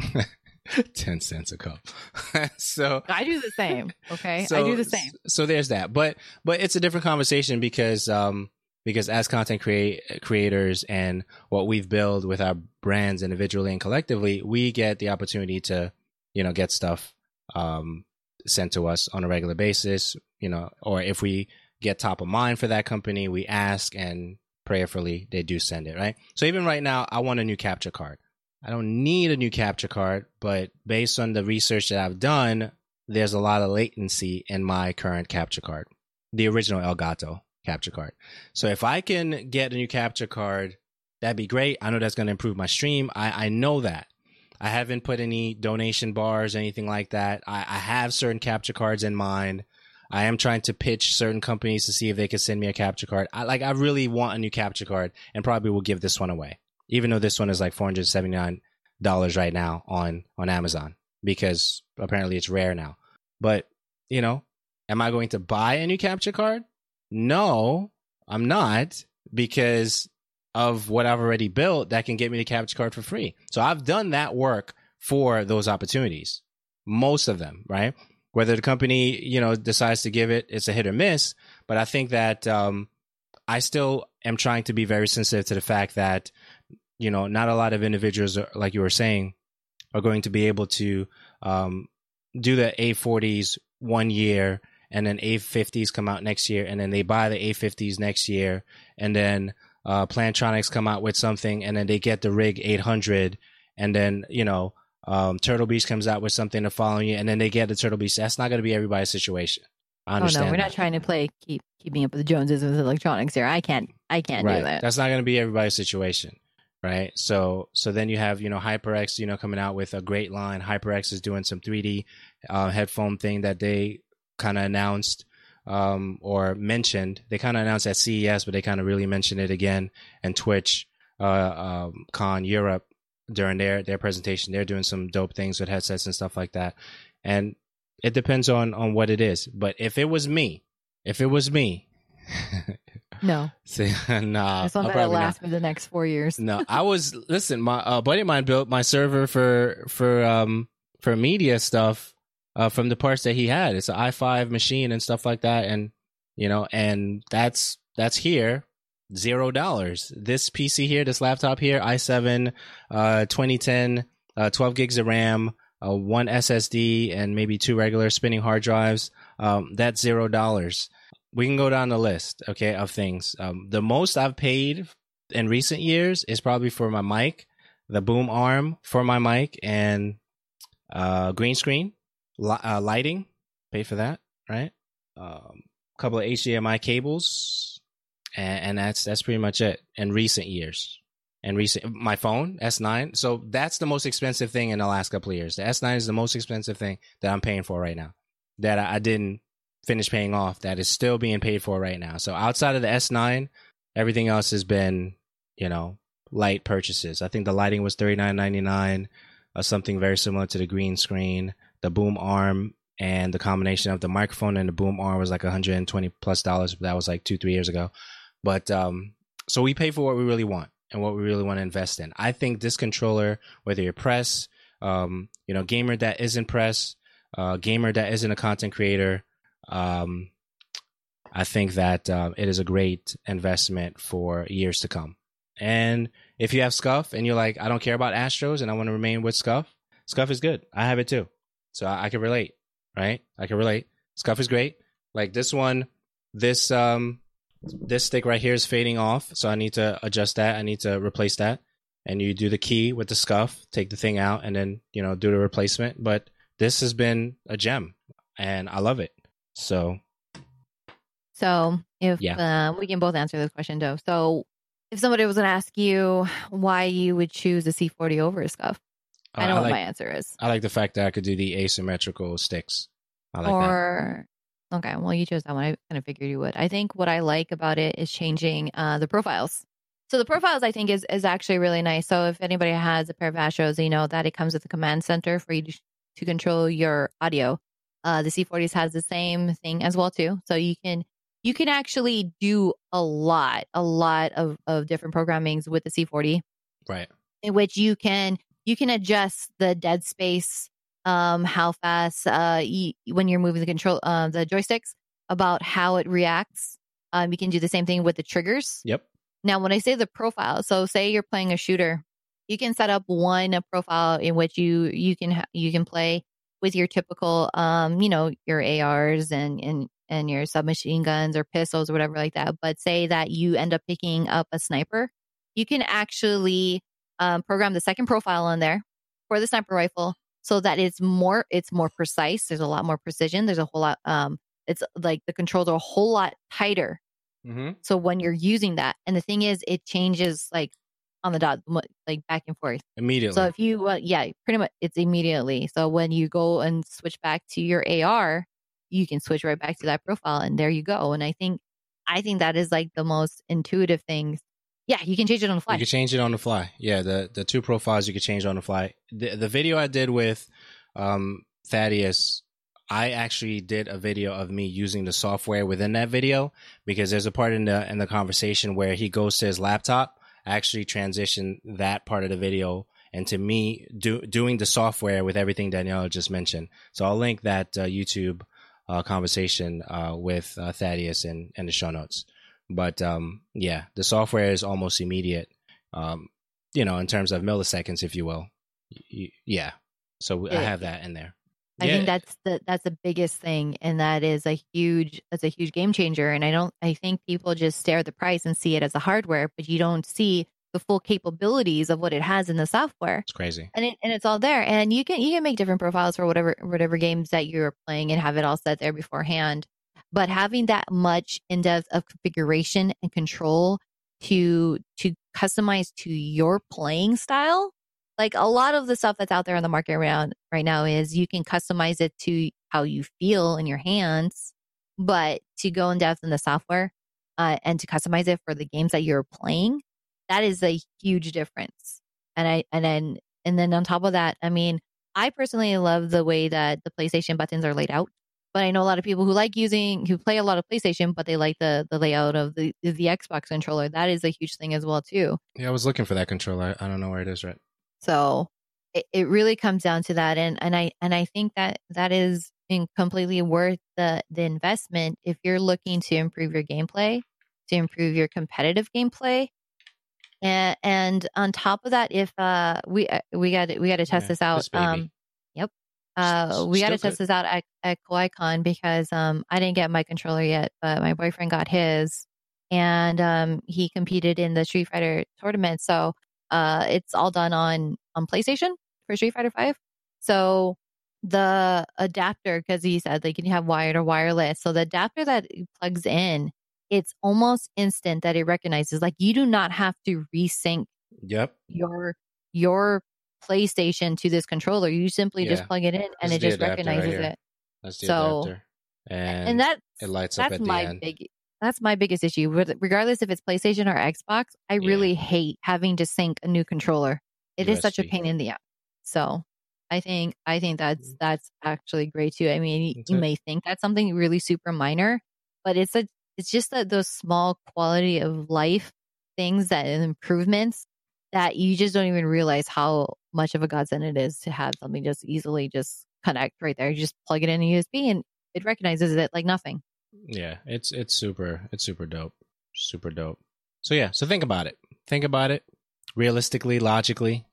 ten cents a cup. So I do the same. Okay. so, I do the same. So there's that, but, but it's a different conversation because, um, because as content create creators and what we've built with our brands individually and collectively, we get the opportunity to, you know, get stuff, um, sent to us on a regular basis, you know, or if we get top of mind for that company, we ask and prayerfully they do send it, right? So even right now, I want a new capture card. I don't need a new capture card, but based on the research that I've done, there's a lot of latency in my current capture card, the original Elgato capture card. So if I can get a new capture card, that'd be great. I know that's going to improve my stream. I, I know that. I haven't put any donation bars, anything like that. I, I have certain capture cards in mind. I am trying to pitch certain companies to see if they can send me a capture card. I like. I really want a new capture card, and probably will give this one away. even though this one is like four hundred seventy-nine dollars right now on on Amazon, because apparently it's rare now. But, you know, am I going to buy a new capture card? No, I'm not, because of what I've already built that can get me the capture card for free. So I've done that work for those opportunities, most of them, right? Whether the company, you know, decides to give it, it's a hit or miss. But I think that um, I still am trying to be very sensitive to the fact that, you know, not a lot of individuals, are, like you were saying, are going to be able to um, do the A forties one year, and then A fifties come out next year, and then they buy the A fifties next year, and then uh, Plantronics come out with something, and then they get the Rig eight hundred, and then, you know, um, Turtle Beach comes out with something the following year, and then they get the Turtle Beach. That's not going to be everybody's situation. I understand. Oh no, we're that. not trying to play keep keeping up with the Joneses with electronics here. I can't, I can't right. do that. That's not going to be everybody's situation. Right. So so then you have, you know, HyperX, you know, coming out with a great line. HyperX is doing some three D uh, headphone thing that they kind of announced um, or mentioned. They kind of announced at C E S, but they kind of really mentioned it again. And Twitch uh, um, Con Europe during their, their presentation, they're doing some dope things with headsets and stuff like that. And it depends on, on what it is. But if it was me, if it was me, no, See, nah, this one better last for the next four years. No, I was listen. My uh, buddy of mine built my server for for um for media stuff uh, from the parts that he had. It's an i five machine and stuff like that, and you know, and that's that's here zero dollars. This P C here, this laptop here, i seven, uh, twenty ten, uh, twelve gigs of RAM, uh, one S S D, and maybe two regular spinning hard drives. Um, that's zero dollars. We can go down the list, okay, of things. Um, the most I've paid in recent years is probably for my mic, the boom arm for my mic, and uh, green screen, li- uh, lighting. Pay for that, right? A um, couple of H D M I cables, and, and that's that's pretty much it. In recent years, and recent my phone S nine. So that's the most expensive thing in the last couple of years. The S nine is the most expensive thing that I'm paying for right now. That I, I didn't. Finish paying off, that is still being paid for right now. So outside of the S nine, everything else has been, you know, light purchases. I think the lighting was thirty-nine ninety-nine, uh, something very similar to the green screen. The boom arm and the combination of the microphone and the boom arm was like one hundred twenty plus dollars. That was like two, three years ago. But um, so we pay for what we really want and what we really want to invest in. I think this controller, whether you're press, um, you know, gamer that isn't press, uh, gamer that isn't a content creator, Um, I think that uh, it is a great investment for years to come. And if you have Scuff and you're like, I don't care about Astros and I want to remain with Scuff, Scuff is good. I have it too. So I, I can relate, right? I can relate. Scuff is great. Like this one, this um, this stick right here is fading off. So I need to adjust that. I need to replace that. And you do the key with the Scuff, take the thing out, and then, you know, do the replacement. But this has been a gem and I love it. So, so if yeah. uh, we can both answer this question, though. So, if somebody was going to ask you why you would choose a C forty over a Scuff, I know uh, I what like, my answer is. I like the fact that I could do the asymmetrical sticks. I like or, that. Okay, well, you chose that one. I kind of figured you would. I think what I like about it is changing uh, the profiles. So the profiles, I think, is is actually really nice. So if anybody has a pair of Astros, you know that it comes with a command center for you to, to control your audio. Uh, the C forties has the same thing as well too, so you can you can actually do a lot, a lot of, of different programmings with the C forty, right? In which you can you can adjust the dead space, um, how fast uh you, when you're moving the control uh, the joysticks, about how it reacts. Um, you can do the same thing with the triggers. Yep. Now, when I say the profile, so say you're playing a shooter, you can set up one profile in which you you can ha- you can play with your typical, um, you know, your A Rs and, and, and your submachine guns or pistols or whatever like that. But say that you end up picking up a sniper, you can actually um, program the second profile on there for the sniper rifle so that it's more, it's more precise. There's a lot more precision. There's a whole lot, um, it's like the controls are a whole lot tighter. Mm-hmm. So when you're using that, and the thing is, it changes like on the dot, like back and forth immediately. So if you, uh, yeah, pretty much it's immediately. So when you go and switch back to your A R, you can switch right back to that profile, and there you go. And I think, I think that is like the most intuitive things. Yeah, you can change it on the fly. You can change it on the fly. Yeah, the the two profiles you can change on the fly. The the video I did with um, Thaddeus, I actually did a video of me using the software within that video, because there's a part in the in the conversation where he goes to his laptop. I actually transitioned that part of the video into me do, doing the software with everything Daniela just mentioned. So I'll link that uh, YouTube uh, conversation uh, with uh, Thaddeus in, in the show notes. But um, yeah, the software is almost immediate, um, you know, in terms of milliseconds, if you will. Y- yeah. So I have that in there. I yeah. think that's the that's the biggest thing, and that is a huge that's a huge game changer. And I don't I think people just stare at the price and see it as a hardware, but you don't see the full capabilities of what it has in the software. It's crazy. And it, and it's all there. And you can you can make different profiles for whatever whatever games that you're playing and have it all set there beforehand. But having that much in depth of configuration and control to to customize to your playing style, like a lot of the stuff that's out there on the market around right now is you can customize it to how you feel in your hands, but to go in depth in the software uh, and to customize it for the games that you're playing, that is a huge difference. And I and then and then on top of that, I mean, I personally love the way that the PlayStation buttons are laid out. But I know a lot of people who like using, who play a lot of PlayStation, but they like the the layout of the the Xbox controller. That is a huge thing as well too. Yeah, I was looking for that controller. I don't know where it is, right? So it, it really comes down to that, and and I and I think that that is in completely worth the the investment if you're looking to improve your gameplay, to improve your competitive gameplay, and and on top of that, if uh we we got we got to test Yeah, this out. this baby. Um, yep. Uh, we got to Still test good. this out at, at KawaiCon because um, I didn't get my controller yet, but my boyfriend got his, and um, he competed in the Street Fighter tournament. So uh, it's all done on on PlayStation for Street Fighter Five. So the adapter, because he said like, can you have wired or wireless? So the adapter that it plugs in, it's almost instant that it recognizes. Like you do not have to resync Yep. your your PlayStation to this controller. You simply just Yeah. plug it in and This is it the just adapter right recognizes here. it. That's the So- adapter. And, And that's it lights up that's at the my end. big that's my biggest issue. Re- Regardless if it's PlayStation or Xbox, I Yeah. really hate having to sync a new controller. It is such a U S B. pain in the ass. So I think I think that's that's actually great too. I mean, you, That's you it. may think that's something really super minor, but it's a it's just that those small quality of life things that and improvements that you just don't even realize how much of a godsend it is to have something just easily just connect right there. You just plug it in a U S B and it recognizes it like nothing. Yeah, it's it's super it's super dope. Super dope. So yeah, so think about it. Think about it realistically, logically.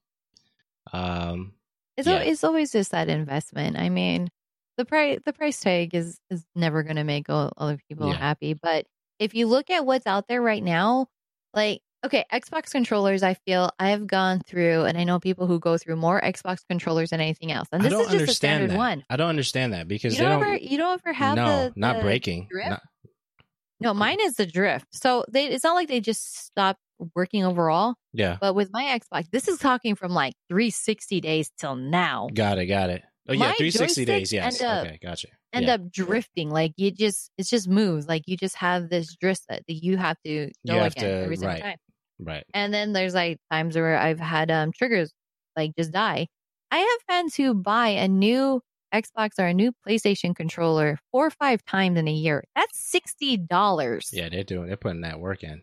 Um It's Yeah. al- it's always just that investment. I mean, the price the price tag is is never going to make all other people Yeah. happy. But if you look at what's out there right now, like okay, Xbox controllers, I feel I have gone through, and I know people who go through more Xbox controllers than anything else. And I this don't is just a understand standard that. one. I don't understand that You because they don't don't ever you don't ever have No, the, not the breaking. drift? Not- No, mine is the drift. So they it's not like they just stopped working overall. yeah. But with my Xbox, this is talking from like three hundred sixty days till now. Got it, got it. Oh yeah, My three hundred sixty days, joysticks yes. end up- Okay, gotcha. End yeah. up drifting. Like you just, it's just moves. Like you just have this drift that that you have to go You have again to- every single right. time. Right. And then there's like times where I've had um triggers like just die. I have fans who buy a new Xbox or a new PlayStation controller four or five times in a year. That's sixty dollars. Yeah, they're doing they're putting that work in.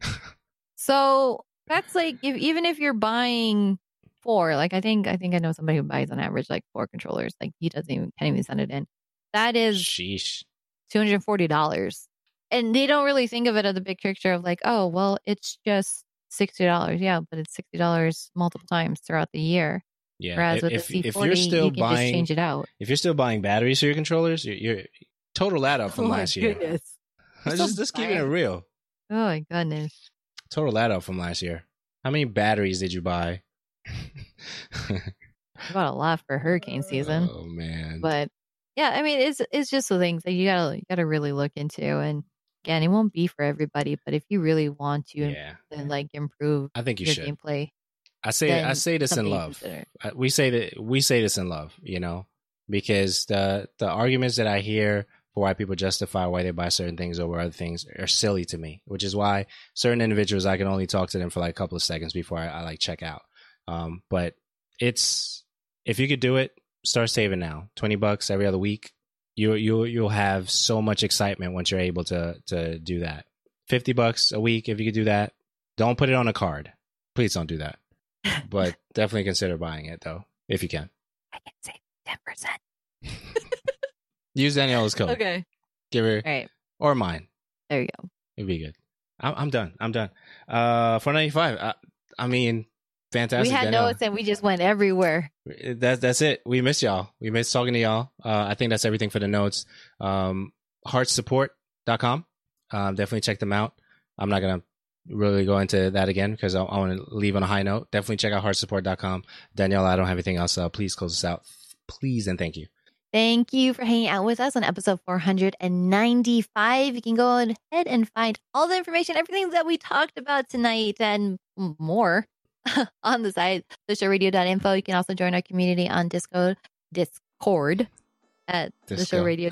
So that's like if even if you're buying four, like I think I think I know somebody who buys on average like four controllers. Like he doesn't even can't even send it in. That is Sheesh. two hundred forty dollars. And they don't really think of it as the big picture of like, oh, well, it's just sixty dollars. Yeah, but it's sixty dollars multiple times throughout the year. Yeah. Whereas if, with if, the C if forty, you're still you can just buying change it out. if you're still buying batteries for your controllers, you're, you're total that up from Oh my last year. goodness. Let's still just just keeping it buying- real. Oh my goodness. Total that up from last year. How many batteries did you buy? I bought a lot for hurricane season. Oh man. But yeah, I mean, it's it's just the things that you gotta you gotta really look into. And again, it won't be for everybody, but if you really want to yeah. and like improve I think you your should. gameplay, I say then I say this in something you love. consider. I- We say that we say this in love, you know, because the the arguments that I hear for why people justify why they buy certain things over other things are silly to me, which is why certain individuals, I can only talk to them for like a couple of seconds before I, I like check out. Um, but it's, if you could do it, start saving now. twenty bucks every other week. You, you, you'll have so much excitement once you're able to, to do that. fifty bucks a week. If you could do that, don't put it on a card. Please don't do that. But definitely consider buying it though, if you can. I can save ten percent. Use Daniela's code. Okay. Give her, All right. or mine. There you go. It'd be good. I'm, I'm done. I'm done. Uh, four ninety-five. I, I mean, fantastic. We had Daniela. notes and we just went everywhere. That's that's it. We miss y'all. We miss talking to y'all. Uh, I think that's everything for the notes. Um, heart support dot com. Um, definitely check them out. I'm not gonna really go into that again because I, I want to leave on a high note. Definitely check out heart support dot com. Daniela, I don't have anything else. Uh, please close us out. Please and thank you. Thank you for hanging out with us on episode four ninety-five. You can go ahead and find all the information, everything that we talked about tonight and more on the site, the show radio dot info. You can also join our community on Discord, Discord at Disco. the show radio.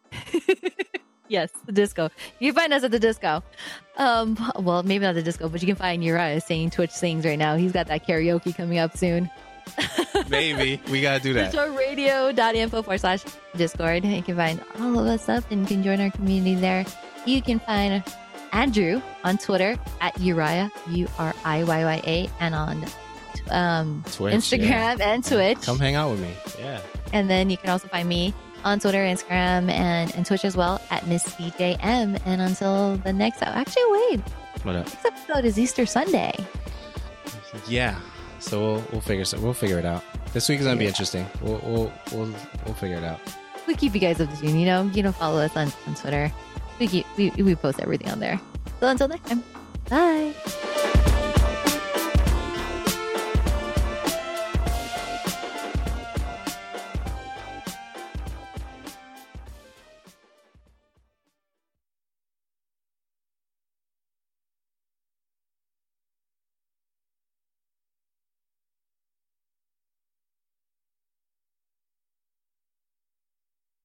Yes, the disco. You can find us at the disco. Um, well, maybe not the disco, but you can find Uriah saying Twitch things right now. He's got that karaoke coming up soon. Maybe. We got to do that. the show radio dot info forward slash Discord. You can find all of us up and you can join our community there. You can find Andrew on Twitter at Uriah, U R I Y Y A, and on um, Twitch, Instagram yeah. and Twitch. Come hang out with me. Yeah. And then you can also find me on Twitter, Instagram, and, and Twitch as well at Miss C J M. And until the next, actually, wait. What up? Next episode is Easter Sunday. Yeah. So we'll we'll figure so we'll figure it out. This week is gonna be interesting. We'll we'll we'll, we'll figure it out. We keep you guys up to tune. You know, you know, follow us on, on Twitter. We keep we we post everything on there. So until next time, bye.